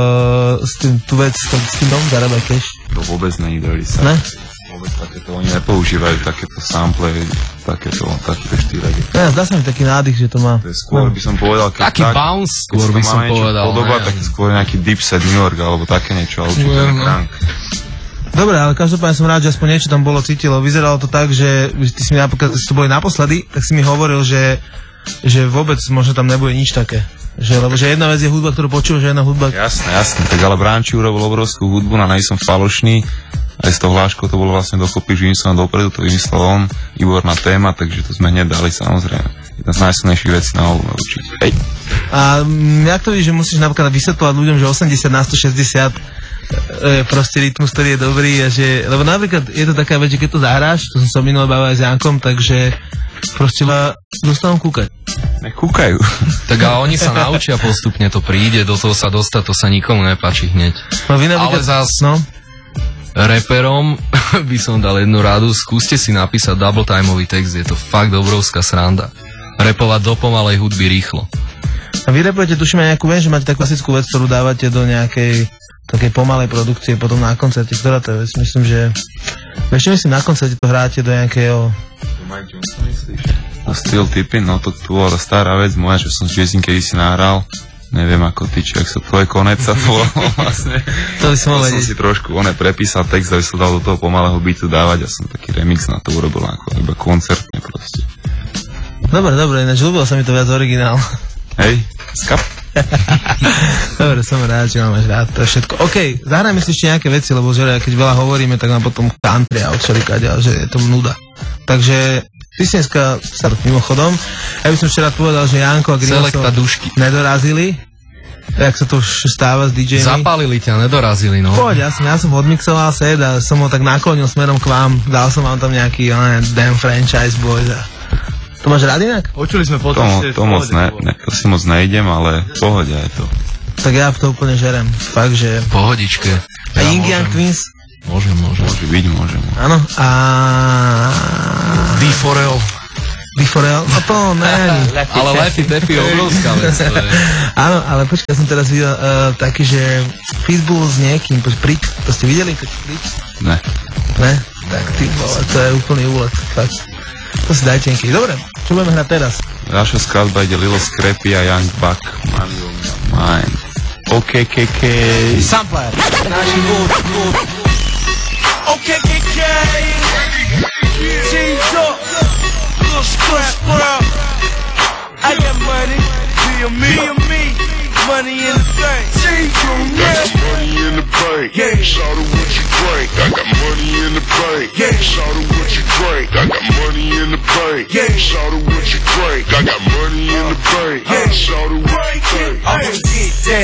tú vec s tým domom zarábať tiež. To vôbec není Dirty South. Ne? Vôbec takéto, oni nepoužívajú takéto sample, takýto štýlek. Ja, zdá sa mi taký nádych, že to má. To je skôr, by som povedal, taký bounce, skôr by som povedal. Podoba, tak skôr nejaký Dipset New York, alebo také niečo, ale určite Kránk. Dobre, ale každopádne som rád, že aspoň niečo tam bolo cítilo. Vyzeralo to tak, že ty si mi napríklad, keď to boli naposledy, tak si mi hovoril, že vôbec možno tam nebude nič také. Lebo že jedna vec je hudba, ktorú počúvaš, že jedna hudba... Jasné, tak ale Branči urobil obrovskú hudbu, na nej som falošný. Aj s tou hláškou to bolo vlastne dokopy, že im som dopredu, to vymyslel on, výborná téma, takže to sme hneď dali, samozrejme. Jedna z najsilnejších vecí na albume určite. Hej. A jak to víš, že musíš napríklad vysvetľovať ľuďom, že 80 na 160 proste rytmus, ktorý je dobrý a že, lebo napríklad je to taká vec, že keď to zahráš, to som sa minulé bavil aj s Jankom, takže proste dostanom kúkať. Nekúkajú. Tak a oni sa naučia postupne, to príde, do toho sa dostať, to sa nikomu nepáči hneď. No, ale zás reperom by som dal jednu radu, skúste si napísať double timeový text, je to fakt obrovská sranda. Repovať do pomalej hudby rýchlo. A vy repujete, tuším aj nejakú, viem, že máte takú klasickú vec, ktorú dávate do nejakej takej pomalej produkcie potom na koncerte, ktorá to je, myslím, že ešte myslím, na koncerte to hráte do nejakého... Mike Johnson myslíš? Steel Tipping, no to bola stará vec moja, čo som s kedy si nahral. Neviem ako ty, či ak sa tvoj konec sa volalo vlastne. To by som vedieť. Som si trošku prepísal text, aby som dal do toho pomalého beatu dávať a som taký remix na to urobil ako iba koncertne proste. Dobre, ináč ľúbil sa mi to viac originál. Hej, skap. Dobre, som rád, že máš rád, to je všetko. OK, zahrajme si ešte nejaké veci, lebo že keď veľa hovoríme, tak nám potom country a odšelikať, že je to nuda. Takže ty si dneska sa mimochodom, ja by som ešte rád povedal, že Janko a Grimaso nedorazili. Jak sa to už stáva s DJmi. Zapálili ťa, nedorazili, no. Poď, ja som odmixoval set a som ho tak naklonil smerom k vám. Dal som vám tam nejaký damn franchise boys a... To máš rád inak? Počuli sme potom, to moc si moc nejdem, ale pohode je to. Tak ja to úplne žerem. Fakt, že... Pohodičke. A Ying Yang Twins? Môžem. Môže byť. Áno. A... D4L. No to ne. Ale Lefty Taffy je obrovská vec. Áno, ale počkaj, ja som teraz videl taký, že Pitbull s niekým, Prik, to ste videli? Ne? Tak ty vole, to je úplný úlet. Fakt. To si dajte niekedy. Dobre, čo budeme hrať teraz? Ďalšia skladba ide Lil Scrappy a Young Buck, Money on My Mind. OKKK. Sampler. OKKK. G-Talk. Lil Scrap. I got money. Me. Money in the bank. Money in the bank. Yeah. Shout out what you drink. I got money in the bank. Yeah. Shout out what you drink. I got money in the bank. Yeah. Shout out what you drink. I got money in the bank. Yeah. Shout out what you drink. I'ma get that.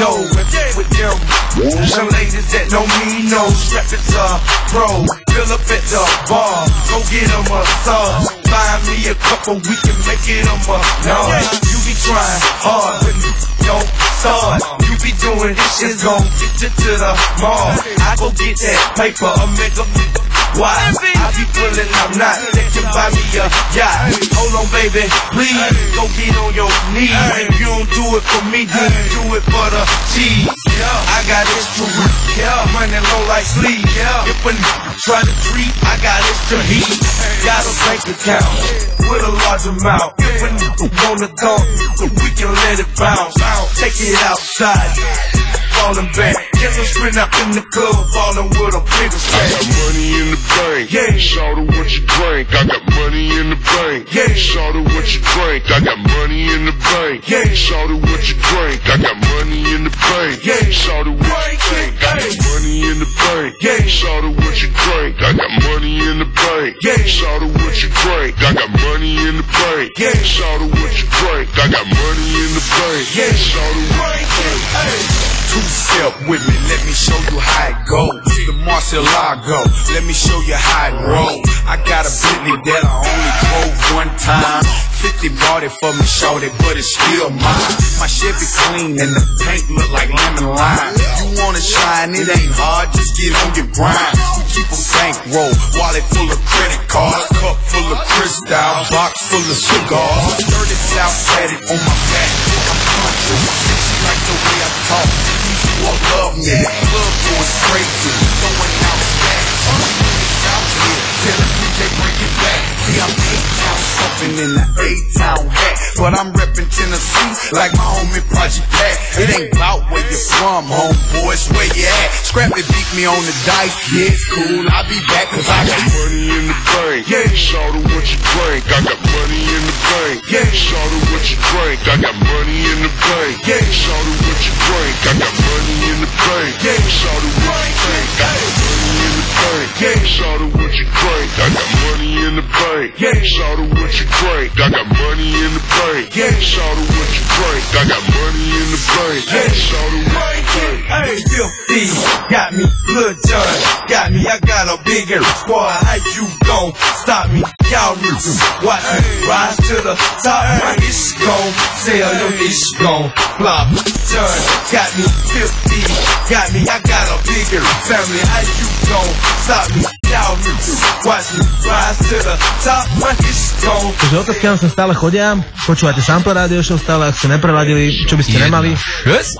dough with them. Some ladies that know me know strap it to pro. Fill up at the bar, go get a massage. Find me a couple, we can make it a massage. You be trying hard, but don't start. You be doing this shit, gon' get you to the mall. I go get that paper, a make a why? I be pulling, I'm not. They can buy me a yacht. Hold on, baby, please. Go get on your knees. If you don't do it for me, then do it for the cheese. I got extra weed. Running low like sleep. If a try to treat, I got extra heat. Got a bank account with a large amount. If a wanna talk, we can let it bounce. Take it outside. Falling back, get a sprint up in the club, falling with a bigger stack. I got money in the bank, yeah. Shout out what you drink. I got money in the bank, yeah. Shout out what you drink. I got money in the bank, yeah. Shout out what you drink. I got money in the bank, yeah. Shout out what you drink. I got money in the bank, yeah. Shout out what you drink. I got money in the bank, yeah. Shout out what you drink. I got money in the bank, yeah. Shout out what you drink. I got money in the bank, yeah. Shout out what you drink. Two-step with me, let me show you how it goes. The Marcelago, let me show you how it rolls. I got a Bentley that I only drove one time. 50 bought it for me, showed it, but it's still mine. My Chevy clean and the paint look like lemon lime. You wanna shine, it ain't hard, just get on your grind. We keep a bankroll, wallet full of credit cards, cup full of crystal, box full of cigars. Dirty South tatted on my back. I'm country, sexy like the way I talk. You love me, love going crazy, throwing out stacks. Out here, tell the DJ bring it back. See, I'm 8-town something in the 8-town hat, but I'm reppin' Tennessee like my homie Project Pat. It ain't about where you from, homeboy, it's where you at. Scrappy beat me on the dice, yeah, it's cool, I'll be back cause I got money in the bank, yeah. Shout out what you drink. I got money in the bank, yeah. Shout out what you drink. I got money in the bank, yeah. Shout out what you drink. I got money in the bank, yeah. Shout out what you drink. I got money in the bank, yeah. Shout out what you drink. I got money in the bank, yeah. Shout out what you drink. I got money in the bank, yeah. Shout out what you drink. I got money in the bank, yeah. Shout out what you drink. Hey, filthy, got me, Lil Jon, got me, I got a bigger squad, how you gon' stop me? Y'all need to watch me rise to the top, my ish gon' sell, your ish gon' flop. Jon, got me, filthy, got me, I got a bigger family, how you gon' stop me? Y'all need to watch me rise to the top, my ish gon' Takže otázky sa stále chodia, počúvate Sample Radio Show stále, ak ste nepreladili, čo by ste nemali. 1.6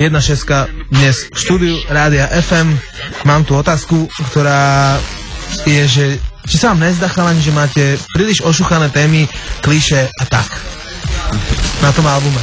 dnes v štúdiu Rádia FM. Mám tu otázku, ktorá je, že či sa vám nezdá, chalani, že máte príliš ošuchané témy, klišé a tak na tom albume?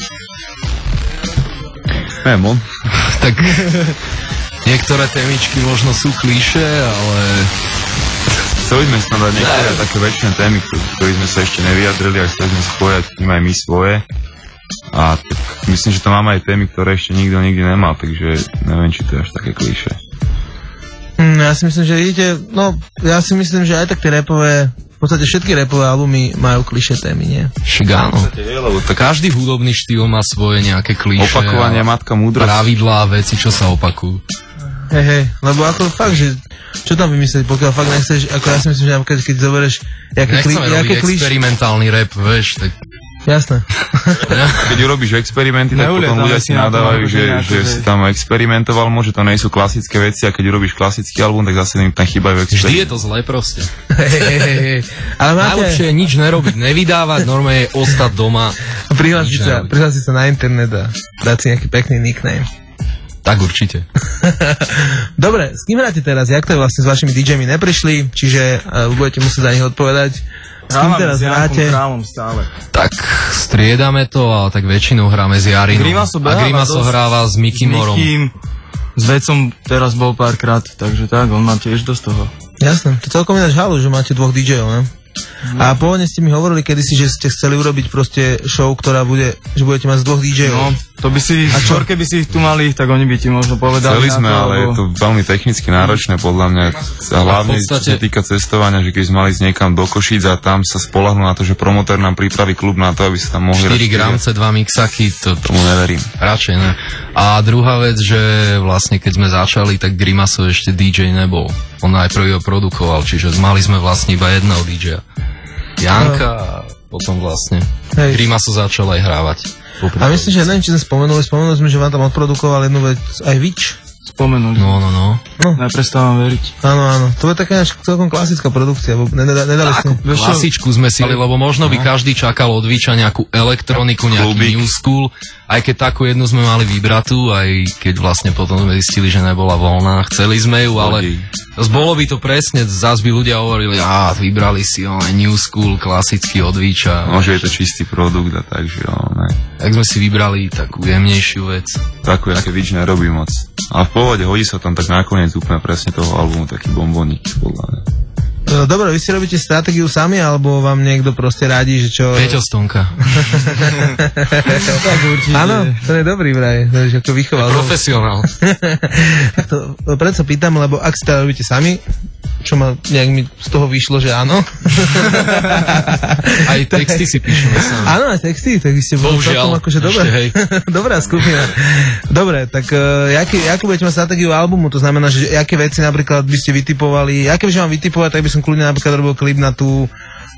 Nemo. Tak niektoré témičky možno sú klišé, ale chceli sme sa dať niektoré také väčšie témy, ktoré sme sa ešte nevyjadrili, a chceli sme sa povedať tým aj my svoje. A tak myslím, že to máme aj témy, ktoré ešte nikto nikdy nemal, takže neviem, či to je až také klišé. Ja si myslím, že vidíte, ja si myslím, že aj tak tie rapové, v podstate všetky rapové albumy majú klišé témy, nie? Však áno. Každý hudobný štýl má svoje nejaké klišé. Opakovanie matka múdrosť. Pravidlá, veci, čo sa opakujú. Hej, lebo ako fakt, že čo tam vymyslieť, pokiaľ fakt nechceš, ako ja si myslím, že napríklad, keď zoberieš nechceme robiť experimentálny rap, vieš, tak jasné. Keď urobíš experimenty, tak potom ľudia si nadávajú, že si tam experimentoval, že to nie sú klasické veci, a keď urobíš klasický album, tak zase im tam chýbajú experimenty. Vždy je to zlé proste. Ale najlepšie je nič nerobiť, nevydávať, normálne je ostať doma. Prihlásiť sa na internet a dať si nejaký pekný nickname. Tak určite. Dobre, s kým hráte teraz? Jak to je vlastne s vašimi DJmi neprišli? Čiže budete musieť za nich odpovedať. S kým teraz hráte? Tak striedame to, ale tak väčšinou hráme s Jarinom. A Grimaso hráva s Mickey Morom. S Vecom teraz bol párkrát, takže tak, on má tiež dosť toho. Jasné, to celkom ináč halu, že máte dvoch DJov, ne? A pôvodne ste mi hovorili kedysi, že ste chceli urobiť proste show, ktorá bude, že budete mať z 2 DJ-ov. No, to by si, keby si ich tu mali, tak oni by ti možno povedali. Chceli sme, ale je to veľmi technicky náročné podľa mňa. A hlavne čo sa týka cestovania, že keď sme mali ísť niekam do Košíc a tam sa spoľahnú na to, že promotér nám pripraví klub na to, aby sa tam mohli 4 gramce, 2 mixaky, tomu neverím. Radšej ne. A druhá vec, že vlastne keď sme začali, tak Grimaso ešte DJ nebol. On najprv ho produkoval, čiže mali sme vlastne iba jedného DJ-a. Janka a potom vlastne Grimaso začal aj hrávať. A myslím, že neviem, či sme spomenuli sme, že vám tam odprodukoval jednu vec aj Vič. Spomenuli. No. Neprestávam veriť. Áno. To je taká celkom klasická produkcia. Nedali ste. Klasičku sme si, lebo možno by každý čakal od Viča nejakú elektroniku, nejaký new school. Aj keď takú jednu sme mali vybratú, aj keď vlastne potom sme zistili, že nebola voľná. Chceli sme ju, ale bolo by to presne, zás by ľudia hovorili, vybrali si new school, klasický od Viča. Môže je to čistý produkt a takže ne. Tak sme si vybrali takú jemnejšiu vec. Takú, aké Vič nerobí moc. A v pohode, hodí sa tam tak nakoniec úplne presne toho albumu taký bomboník, podľa mňa. Dobre, vy si robíte stratégiu sami, alebo vám niekto proste radí, že čo... Peťo Stonka. Áno, to je dobrý vraj, to je ako vychoval. Profesionál. Preto pýtam, lebo ak si teda robíte sami, čo ma nejak mi z toho vyšlo, že áno. Aj texty si píšeme sami. Áno, aj texty, tak vy ste boli celkom akože dobrá skupina. Dobre, tak akú budete mať stratégiu albumu? To znamená, že aké veci napríklad by ste vytipovali, aké by som vám vytipovať, tak by som kľudne napríklad robil klip na tú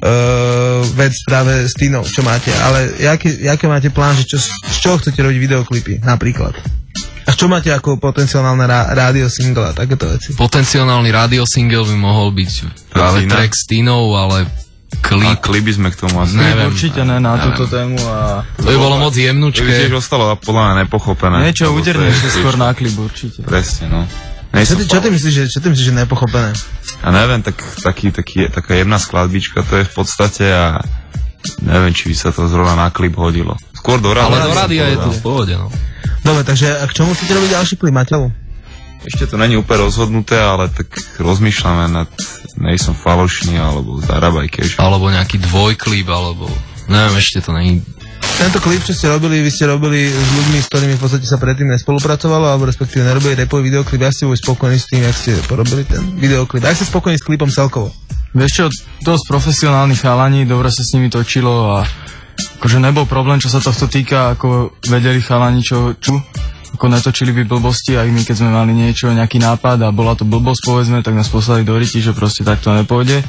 vec práve s Tinou, čo máte. Ale aké máte plán, že z čoho chcete robiť videoklipy napríklad? A čo máte ako potenciálne rádio single a takéto veci? Potenciálny rádio single by mohol byť práve track s Tinou, ale klip... A klipy sme k tomu asi... Neviem. Určite ne na túto tému a... To by bolo moc jemnučké. To by tiež ostalo podľa mňa nepochopené. Niečo udernejšie skôr na klip určite. Presne, no. Čo ty myslíš, že nepochopené? A neviem, taká jemná skladbička to je v podstate a neviem, či by sa to zrovna na klip hodilo. Skôr do rádia. Ale do rádia je to v pohode, no. Dobre, takže a k čomu chcete robiť ďalší klip, Maťo? Ešte to není úplne rozhodnuté, ale tak rozmýšľame nad Nejsom falošný, alebo Zarábaj cash. Alebo nejaký dvojklip, alebo neviem, ešte to není. Tento klip, čo ste robili, vy ste robili s ľuďmi, s ktorými v podstate sa predtým nespolupracovalo, alebo respektíve nerobili rapový videoklip. Ja ste boli spokojní s tým, jak ste porobili ten videoklip. Jak ste spokojní s klipom celkovo? Vieš čo, dosť profesionálnych chalani, dobre sa s nimi točilo a akože nebol problém, čo sa tohto týka, ako vedeli chalani, čo ako netočili by blbosti, aj my keď sme mali niečo, nejaký nápad a bola to blbosť, povedzme, tak nás poslali do riti, že proste takto nepôjde.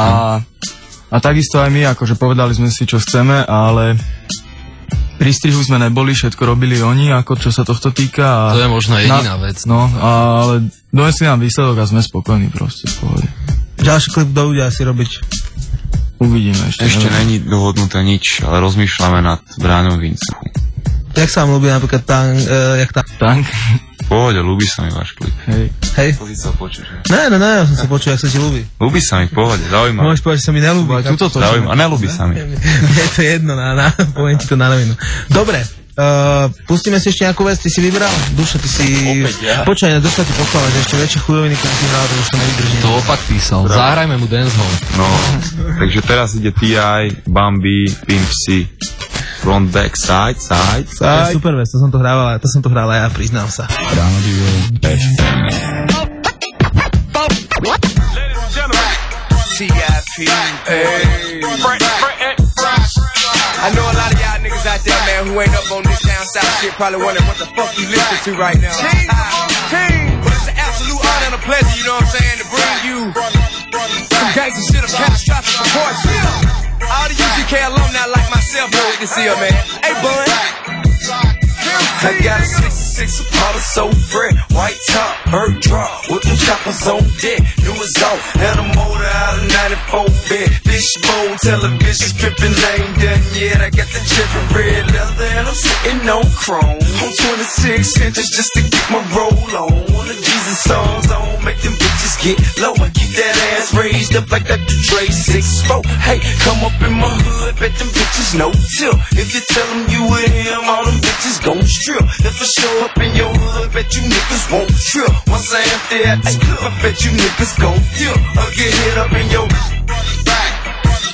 A takisto aj my, akože povedali sme si, čo chceme, ale pri strihu sme neboli, všetko robili oni, ako čo sa tohto týka. A to je možno jediná vec. No, ale donesli nám výsledok a sme spokojní proste v pohode. Ďalší klip dojde asi robiť. Uvidíme ešte. Ešte není dohodnuté nič, ale rozmýšľame nad Bráňom Vincu. Jak sa vám ľúbi napríklad Tank? V pohode, ľúbi sa mi váš klip. Hej. To si sa počuť. Ne, ja som sa počul, jak sa ti ľúbi. Ľúbi sa mi, v pohode, zaujímavé. Môžeš povedať, že sa mi nelúbi. Zaujímavé, a nelúbi sa mi. Je to jedno, poviem ti to na rovinu. Dobre, pustíme si ešte nejakú vec, ty si vybral? Duša, ty si... Počkaj, dostal ti pochváľať, ešte väčšie chujoviny, keď si hral, to už to nevydrží. To opak písal, zahrajme mu dancehall. No, takže teraz ide T.I., Bambi, Pimp C. Front, back, side. To je super vec, to som to hral aj ja, priznám sa. Radio FM. I know a lot of y'all niggas out there, man, who ain't up on this down south shit, probably wondering what the fuck you listen to right now. But it's an absolute honor and a pleasure, you know what I'm saying, to bring you some gangsta shit of catastrophic proportions. All the UGK alumni like myself know what this is, man. Hey, bud. I got a 66 Apollo so fresh, white top, bird drop, with them choppers on deck, new is off, and a motor out of 94 bed, fishbone, television, stripping, ain't done yet, I got the dripping red leather, and I'm sitting on chrome, on 26 inches just to get my roll on, the Jesus songs on, make them bitches get low, and keep that ass raised up like Dr. Dre 6'4", hey, come up in my hood, bet them bitches no till, if you tell them you with him, all them bitches gon' strip. If I show up in your hood, bet you niggas won't trip. Once I empty out this clip, I bet you niggas gon' dip. I'll get hit up in your back.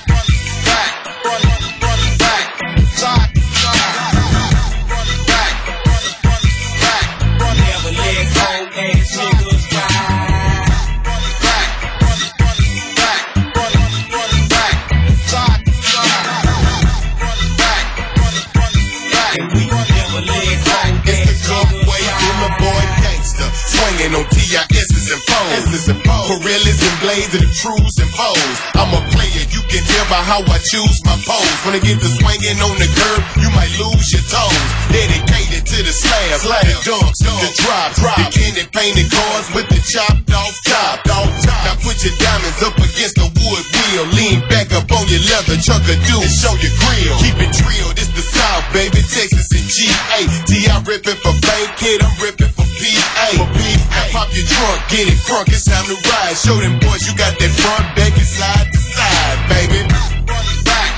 swinging on TIS's and foes. For realists and blades and the trues and foes. I'm a player, you can tell by how I choose my pose. When I get to swinging on the curb, you might lose your toes. Dedicated to the slab, the dunks, the drop, the candy painted cars with the chopped off top. Now put your diamonds up against the wood wheel. Lean back up on your leather, chunk a dude, and show your grill. Keep it drilled, it's the South, baby, Texas and GA. T.I. ripping for Bankhead, I'm ripping for PA. Pop your trunk, get it crunk, it's time to ride. Show them boys you got that front, back and side to side, baby. Back,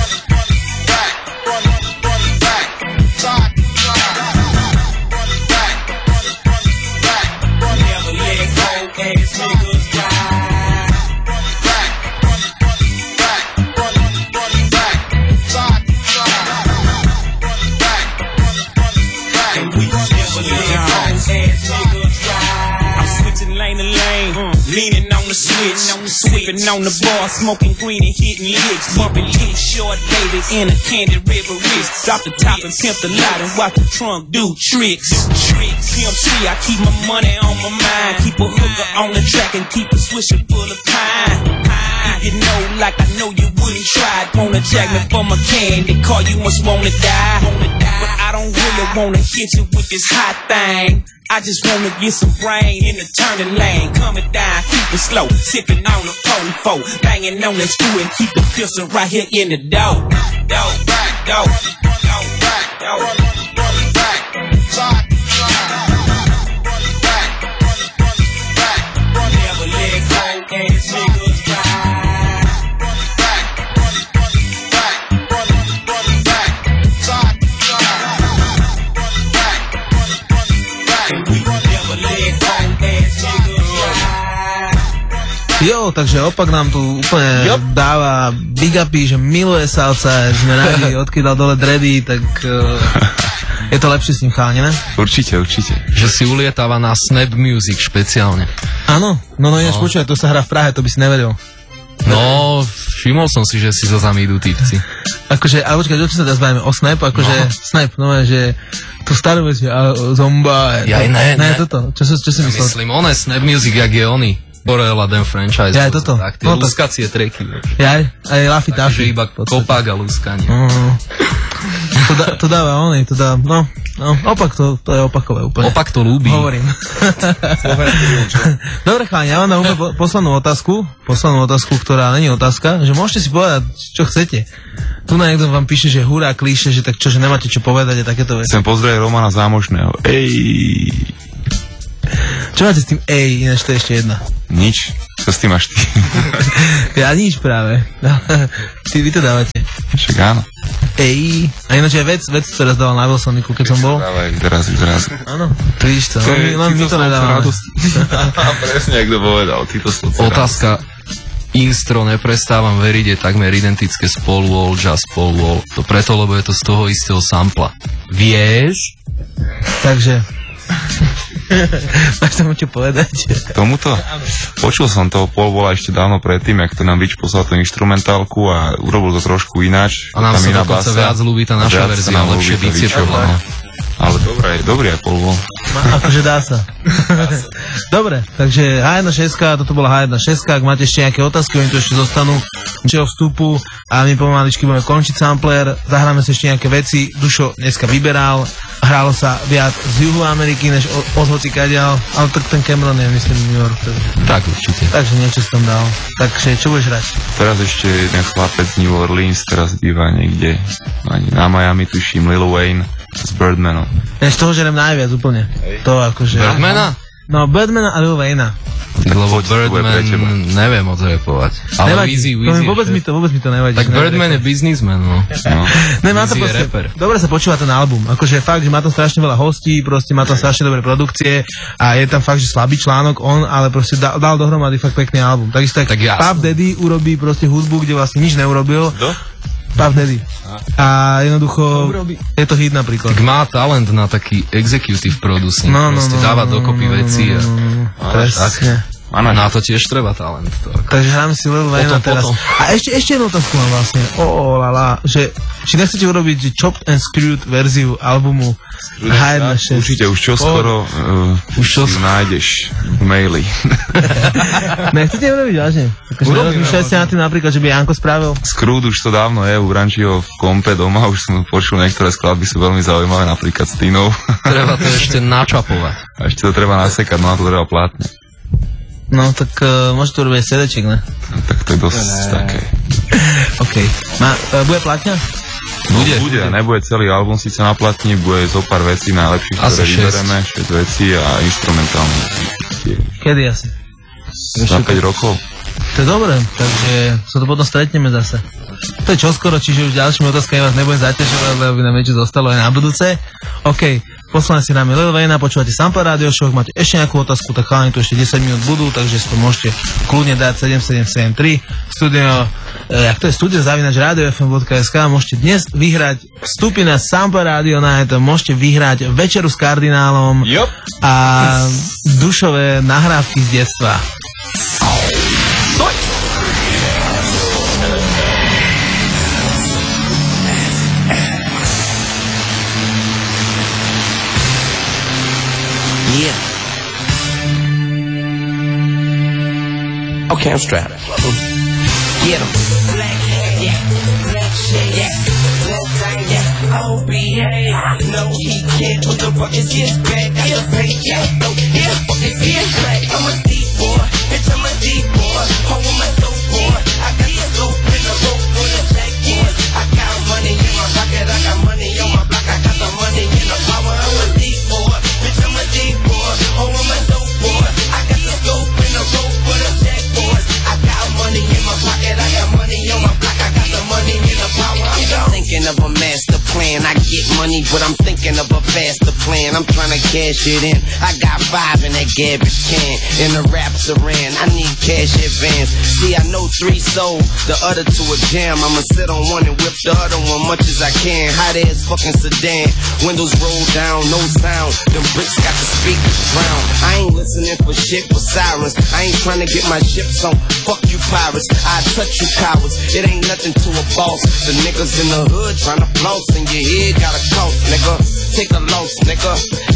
side. Never let go, ass niggas ride. I'm switching lane to lane, leaning on the switch, sipping on the bar, smoking green and hitting licks, bumping hit short baby in a candy river wrist. Drop the top and pimp the lot and watch the trunk do tricks. Pimp C, I keep my money on my mind, keep a hooker on the track and keep a swisher full of pine. You know, like I know you wouldn't try. Wanna jack me for my candy, call you must wanna die. But I don't really wanna hit you with this hot thing. I just wanna get some brain in the turning lane. Coming down, keep it slow, sipping on the pole, banging on the screw and keep the pistol right here in the dough. Never let go, ass niggas ride. Jo, takže opak nám tu úplne dáva big upy, že miluje salsa, sme radi, odkýdal dole dready, tak je to lepšie s ním chalani, ne? Určite. Že si ulietáva na Snap Music špeciálne. Áno, no ináč počúvaj, to sa hrá v Prahe, to by si nevedel. No, všimol som si, že si zo zami idú typci. Akože, ale počkaj, o čo sa teraz bavíme? O Snap? Akože, Snap, no že tú starú veci, Zomba. Ne, toto, čo si myslel? Myslím, Snap Music, jak je oni. Borel a Den Franchise. Ja, toto. Tak, tie luskacie treky. Ja, aj Laffy Taffy. Takže iba kopák a luskanie. To dáva oni, to dá, no, opak to je opakové úplne. Opak to ľúbi. Hovorím. Dobre, chalani, ja vám dám poslednú otázku, ktorá není otázka, že môžete si povedať, čo chcete. Tu na niekto vám píše, že hurá, klíše, že tak čo, že nemáte čo povedať a takéto veci. Chcem pozdraviť Romana Zámožného. Ej! Čo máte s tým ináč to je ešte jedna? Nič. Čo s tým máš ty? Ja nič práve. Vy to dávate. Však áno. A ináč aj vec teraz dával na Wilsoniku, keď som bol. Dávaj, vyrazí. Áno, to vidíš to. Len my to nedávame. Presne, jak to povedal. Otázka. Instro, neprestávam veriť, je takmer identické s Paul Wall, Jazz Paul Wall. To preto, lebo je to z toho istého sampla. Vieš? Takže... Máš tam čo povedať? Tomuto? Počul som toho Paul Walla ešte dávno predtým, jak to nám Vič poslal tú instrumentálku a urobil to trošku ináč. A nám sa dokonca viac ľúbi tá naša verzia, lepšie bicie podľa. Ale dobrý je Paul Wall. Akože dá sa. Dobre, takže H1.6, toto bola H1.6, ak máte ešte nejaké otázky, oni tu ešte zostanú čeho vstupu a my pomaličky budeme končiť sampler, zahráme sa ešte nejaké veci. Dušo dneska vyberal, hrálo sa viac z juhu Ameriky než od hocikadiaľ, ale tak ten Cameron je myslím New York. Tak určite. Takže niečo si tam dal. Takže čo budeš hrať? Teraz ešte jeden chlapec z New Orleans, teraz býva niekde na Miami, tuším Lil Wayne s Birdmanom. Ja z toho žerem najviac úplne. To akože... Birdmana? No, Birdmana a Lil Wayna. Lebo Birdman nevie moc repovať. Ale Weezy, vôbec mi to nevadí. Tak Birdman je businessman, no. Weezy je rapper. Dobre sa počúva ten album. Akože fakt, že má tam strašne veľa hostí, proste má tam strašne dobré produkcie a je tam fakt, že slabý článok ale proste dal dohromady fakt pekný album. Takisto tak Puff Daddy urobí proste hudbu, kde vlastne nič neurobil. Puff Daddy. A jednoducho je to hit napríklad. Tak má talent na taký executive producing. Proste dáva dokopy veci. Presne. Na to tiež treba talent. Takže hráme si Lil Wayne teraz. A ešte jednu otázku mám vlastne. Že či nechcete urobiť chopped and screwed verziu albumu H1.6? Určite, už čoskoro nájdeš v maili. Nechcete urobiť vážne? Nerozmýšľali ste na tým napríklad, že by Janko spravil? Screwed už to dávno je, u Brančiho v kompe doma, už som počul niektoré skladby, sú veľmi zaujímavé, napríklad s Tinou. Treba to ešte načapovať. A ešte to treba nasekať, no a to treba plátne. No tak môžete urobiť aj CD-ček, ne? No, tak to je dosť také. OK. Bude platňa? Bude, nebude celý album síce na platni, bude zo pár vecí najlepších, ktoré vybereme, 6 vecí a instrumentálne. Kedy asi? Za 5 rokov. To je dobré, takže sa to potom stretneme zase. To je čoskoro, čiže už ďalšími otázkami vás nebudem zaťažovať, lebo by nám niečo zostalo aj na budúce. OK, poslane si dáme Lil Wayne, počúvate Sampa Radio Show, máte ešte nejakú otázku, tak chalani tu ešte 10 minút budú, takže si to môžete kľudne dať 7773 studio@radiofm.sk. Môžete dnes vyhrať vstupy na Sampa Radio Night, môžete vyhrať večeru s kardinálom a dušové nahrávky z detstva. Yeah. Okay, I'm strapped. Get him. Black hat, yeah. Black shade, yeah. Black yeah. Oh, behave. No, he can't. What the fuck is his back? I just pay, yeah. No, yeah. Fuck is his back? I'm a deep boy. Bitch, I'm a deep boy. Oh, I'm a dope boy. I got the scope in the rope for the jack boys. I got money in my pocket. I got money on my block. I got the money in the power. I'm a deep boy. Bitch, I'm a deep boy. Oh, I'm a dope boy. I got the scope in the rope for the jack boys. I got money in my pocket. I got money on my block. I got the money in the power. I'm gone. Thinking of a master plan. I get money, but I'm thinking of a faster plan. I'm trying to cash it in. I got 5 in that garbage can. In the raps are in. I need cash advance. See, I know 3 sold, the other 2 a jam. I'ma sit on one and whip the other one much as I can. Hot ass fucking sedan. Windows roll down, no sound. Them bricks got the speakers drown. I ain't listening for shit with sirens. I ain't trying to get my ships on. Fuck you pirates. I touch you cowards. It ain't nothing to a boss. The niggas in the hood trying to floss in your head got a cost, nigga. Take a loss, nigga.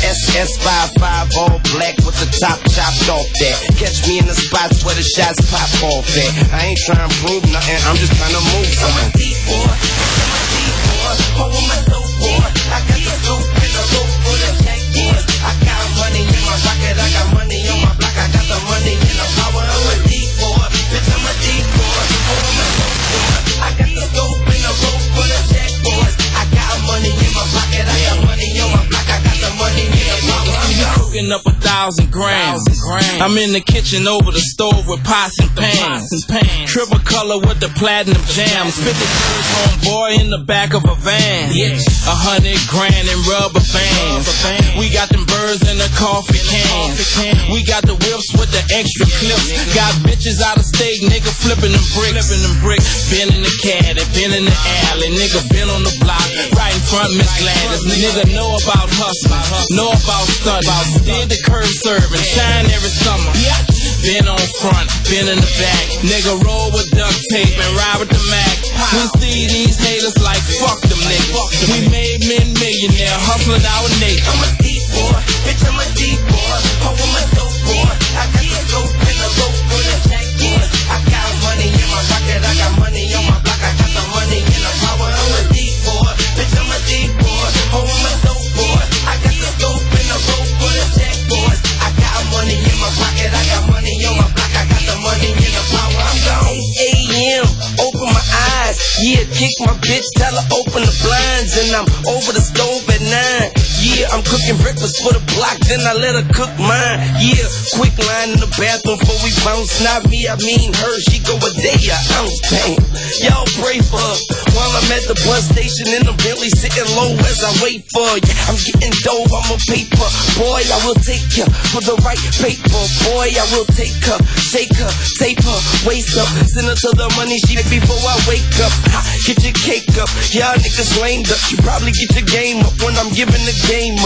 SS55 all black with the top chopped off that. Catch me in the spots where the shots pop off at. I ain't trying to prove nothing, I'm just trying to move something. I'm a deep boy, I'm a deep boy. Oh, I'm a dope boy. I got the scoop in the rope for the jack boys. I got money in my pocket, I got money on my block. I got the money in the power. I'm a deep boy, bitch, I'm a deep boy. Oh, I'm a dope boy. I got the scoop in the rope for the jack boys. I got money in my pocket, I got money on my block. I got the money in the power. I'm cooking up 1,000 grams. I'm in the kitchen over the stove with pots and pans. Triple color with the platinum jams. 50 years homeboy in the back of a van. 100 grand in rubber bands. We got them birds in the coffee cans. We got the whips with the extra clips. Got bitches out of state, nigga flipping them bricks. Been in the caddy, been in the alley. Nigga been on the block, right in front Miss Gladys. Nigga know about hustling, know about stunting. Did the curb serving, shine every summer. Been on front, been in the back. Nigga roll with duct tape and ride with the Mac. We see these haters like fuck them niggas. We made men millionaire, hustling our niggas. I'm a deep boy, bitch, I'm a deep boy. Oh, I'm a dope boy. I got the scope in the rope for the jack boys. I got money in my pocket, I got money on my block. I got the money in the power. I'm a deep boy, bitch, I'm a deep boy. Oh, I'm a dope boy. I got the scope in the rope for the jack boys. I got money in my pocket, I got money on my block. I got the money in the power. I'm gone. 8 a.m. Open my eyes. Yeah, kick my bitch, tell her open the blinds. And I'm over the stove at 9. Yeah, I'm cooking breakfast for the block, then I let her cook mine. Yeah, quick line in the bathroom before we bounce. Not me, I mean her, she go a day, a ounce, damn. Y'all pray for her while I'm at the bus station in the Bentley, sitting low as I wait for her. Yeah, I'm getting dough, I'm a paper. Boy, I will take ya for the right paper. Boy, I will take her, shake her, tape her, waist up, send her to the money she make before I wake up. Get your cake up, y'all niggas lamed up. You probably get your game up when I'm giving the game up.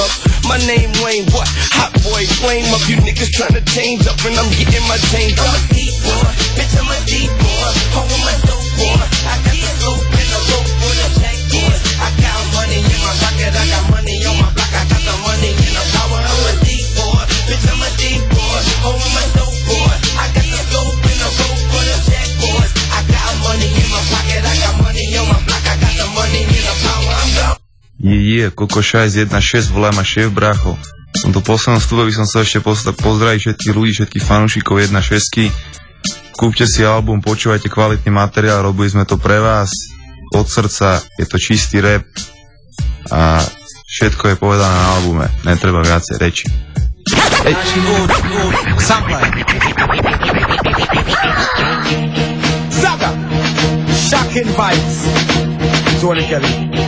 up. My name Wayne, what? Hot boy, flame up. You niggas tryna change up, and I'm getting my change up. I'm a deep boy, bitch, I'm a deep boy. Home with my dope boy. I got the scope and the rope for the jack boys. I got money in my pocket, I got money on my block. I got the money in the power. I'm a deep boy, bitch, I'm a deep boy. Home with my dope boy. I got the scope and the rope for the jack boys. I got money in my pocket, I got money on my block. I got the money in the power. I'm down. Koko 616, volá ma šéf brácho. V tomto poslednom vstupe by som sa ešte pozdraviť všetkých ľudí, všetkých fanúšikov 1.6. Kúpte si album, počúvajte kvalitný materiál, robili sme to pre vás od srdca, je to čistý rap a všetko je povedané na albume, netreba viacej reči. Zaga, shocking vibes. Tony Kelly.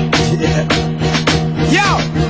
Yo,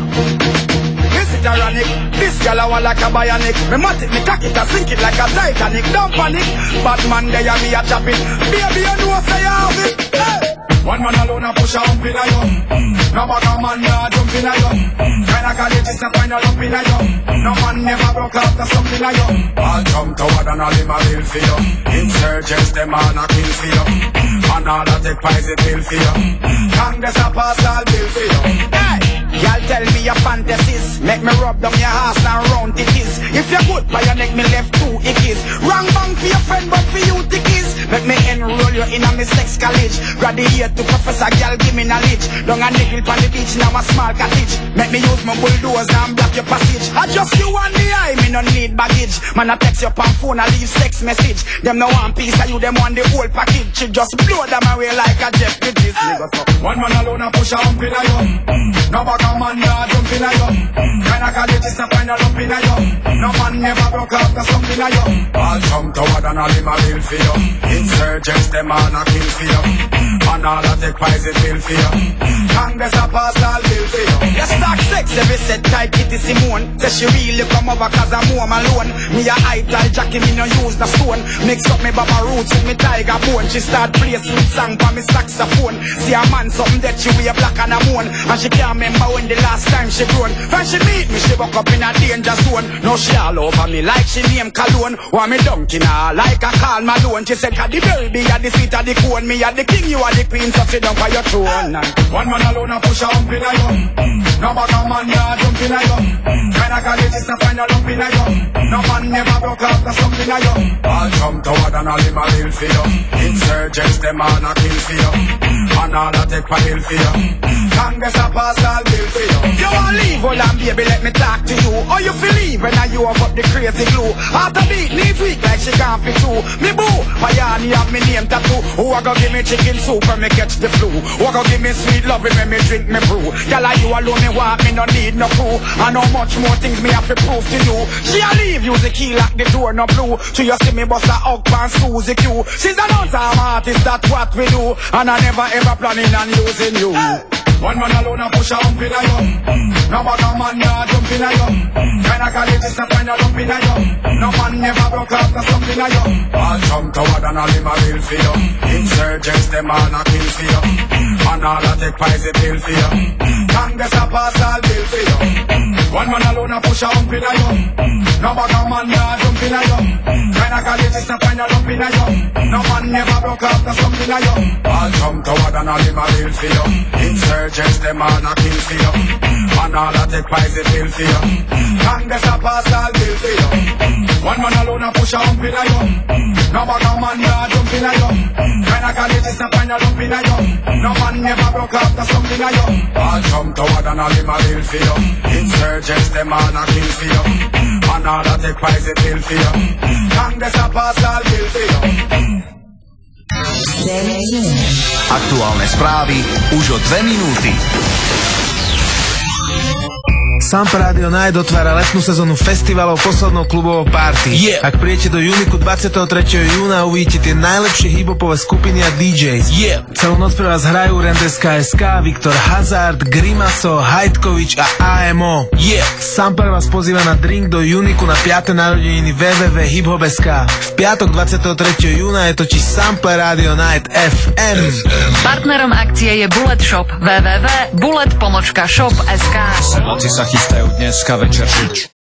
this is ironic. This girl I want like a bionic. Me mat it, me cock it, I sink it like a Titanic. Don't panic, bad man there me a chop it. Baby you know say you have it. Hey. One man alone a push a hump in a yum. No bag a man nah jump in a yum. Kinda college is a final up in a yum. No man never broke out the something a yum. I'll jump toward and all him a bill for you. Insurgents them all a kill for you. And all a take poison pill for you. Congress a pass all bill for you. Hey! Y'all tell me your fantasies. Make me rub down your ass and round it is. If you're good by your neck, me left two ickies. Wrong bang for your friend, but for you tickies. Make me enroll you in a me sex college. Graduate to professor, girl, give me knowledge. Down a niggle on the beach, now a small cottage. Make me use my bulldozer and block your passage. I just you and the eye, me no need baggage. Man, I text you on phone, I leave sex message. Them no one piece of you, them want the whole package. She just blow them away like a jet bridges. One man alone a push a hump in a yum. No bag a man nah jump in a yum. Kinda college is a final lump in a yum. No man never broke out the something a yum. I'll jump toward and all him a bill for you. Insurgents them all a kill for you. And all a take poison pill for you. Congress a pass all bill for you. You start sex every set tight Kitty Simone. Say she really come over cause I'm home alone. Me a high-tile Jackie, me no use the stone. Mix up me Baba roots with me tiger bone. She start play sweet song for me saxophone. See a man something that she wear black and a moon. And she can't remember when the last time she grown. When she meet me, she woke up in a danger zone. Now she all over me like she name Cologne. Want me dunking her like a Karl Malone. She said, cause the baby at the sweet of the cone. Me at the king, you are the queen, so sit down for your throne. One man alone a push a hump in a yum. No bag a man nah jump in a yum. Kinda college is a final lump in a yum. No man never broke out the something a yum. I'll jump toward and all him a bill for you. Insurgents them all a kill for you. And all a take for bill for you. Congress a pass all bill for you. You want leave, hold on baby, let me talk to you. Or you feel leave when you have up the crazy glue. After beat, leave weak like she can't fit through. Me boo, Payani have me name tattoo. Who a go give me chicken soup when me catch the flu? Who a go give me sweet loving when me drink me brew? Girl, you alone me want, me no need no crew. And how much more things me have to prove to you. She a leave, use the key lock the door no blue. So you see me bust a hug and Suzy Q. She's an on-time artist, that's what we do. And I never ever planning on using you. One man alone a push a hump in a yum. No bag a man nah jump in a yum. Kinda college is a final lump in a yum. No man never broke out the something a yum. I'll jump toward and all him a bill for you. Insurgents them all a kill for you. And all a take poison pill for you. Congress a pass all bill for you. One man alone a push a hump in a yum. No bag a man nah jump in a yum. Kinda college is a final lump in a yum. No man never broke out the something a yum. I'll jump toward and all him a bill for you. Insurgents them all a kill for you. And all a take poison pill for you. Congress a pass all bill for you. One man alone a push a hump in a yum. No bag a man nah jump in a yum. Kinda college is a final lump in a yum. No man never broke out the something a yum. I'll jump toward and all him a bill for you. Insurgents them all a kill for you. And all a take poison pill for you. Congress a pass all bill for you. Aktuálne správy už o 2 minúty. Sampa Radio Night otvára letnú sezónu festivalov poslednou klubovou party. Ak prijete do Uniku 23. júna, uvidíte tie najlepšie hiphopové skupiny a DJs. Celú noc pre vás hrajú Rendeska.sk, Viktor Hazard, Grimaso, Hajtkovič a AMO. Sampa vás pozýva na drink do Uniku na 5. narodeniny www.hiphop.sk. V piatok 23. júna je totiž Sampa Radio Night FM. Partnerom akcie je Bullet Shop www.bullet-shop.sk. chystajú dneska večer žiť.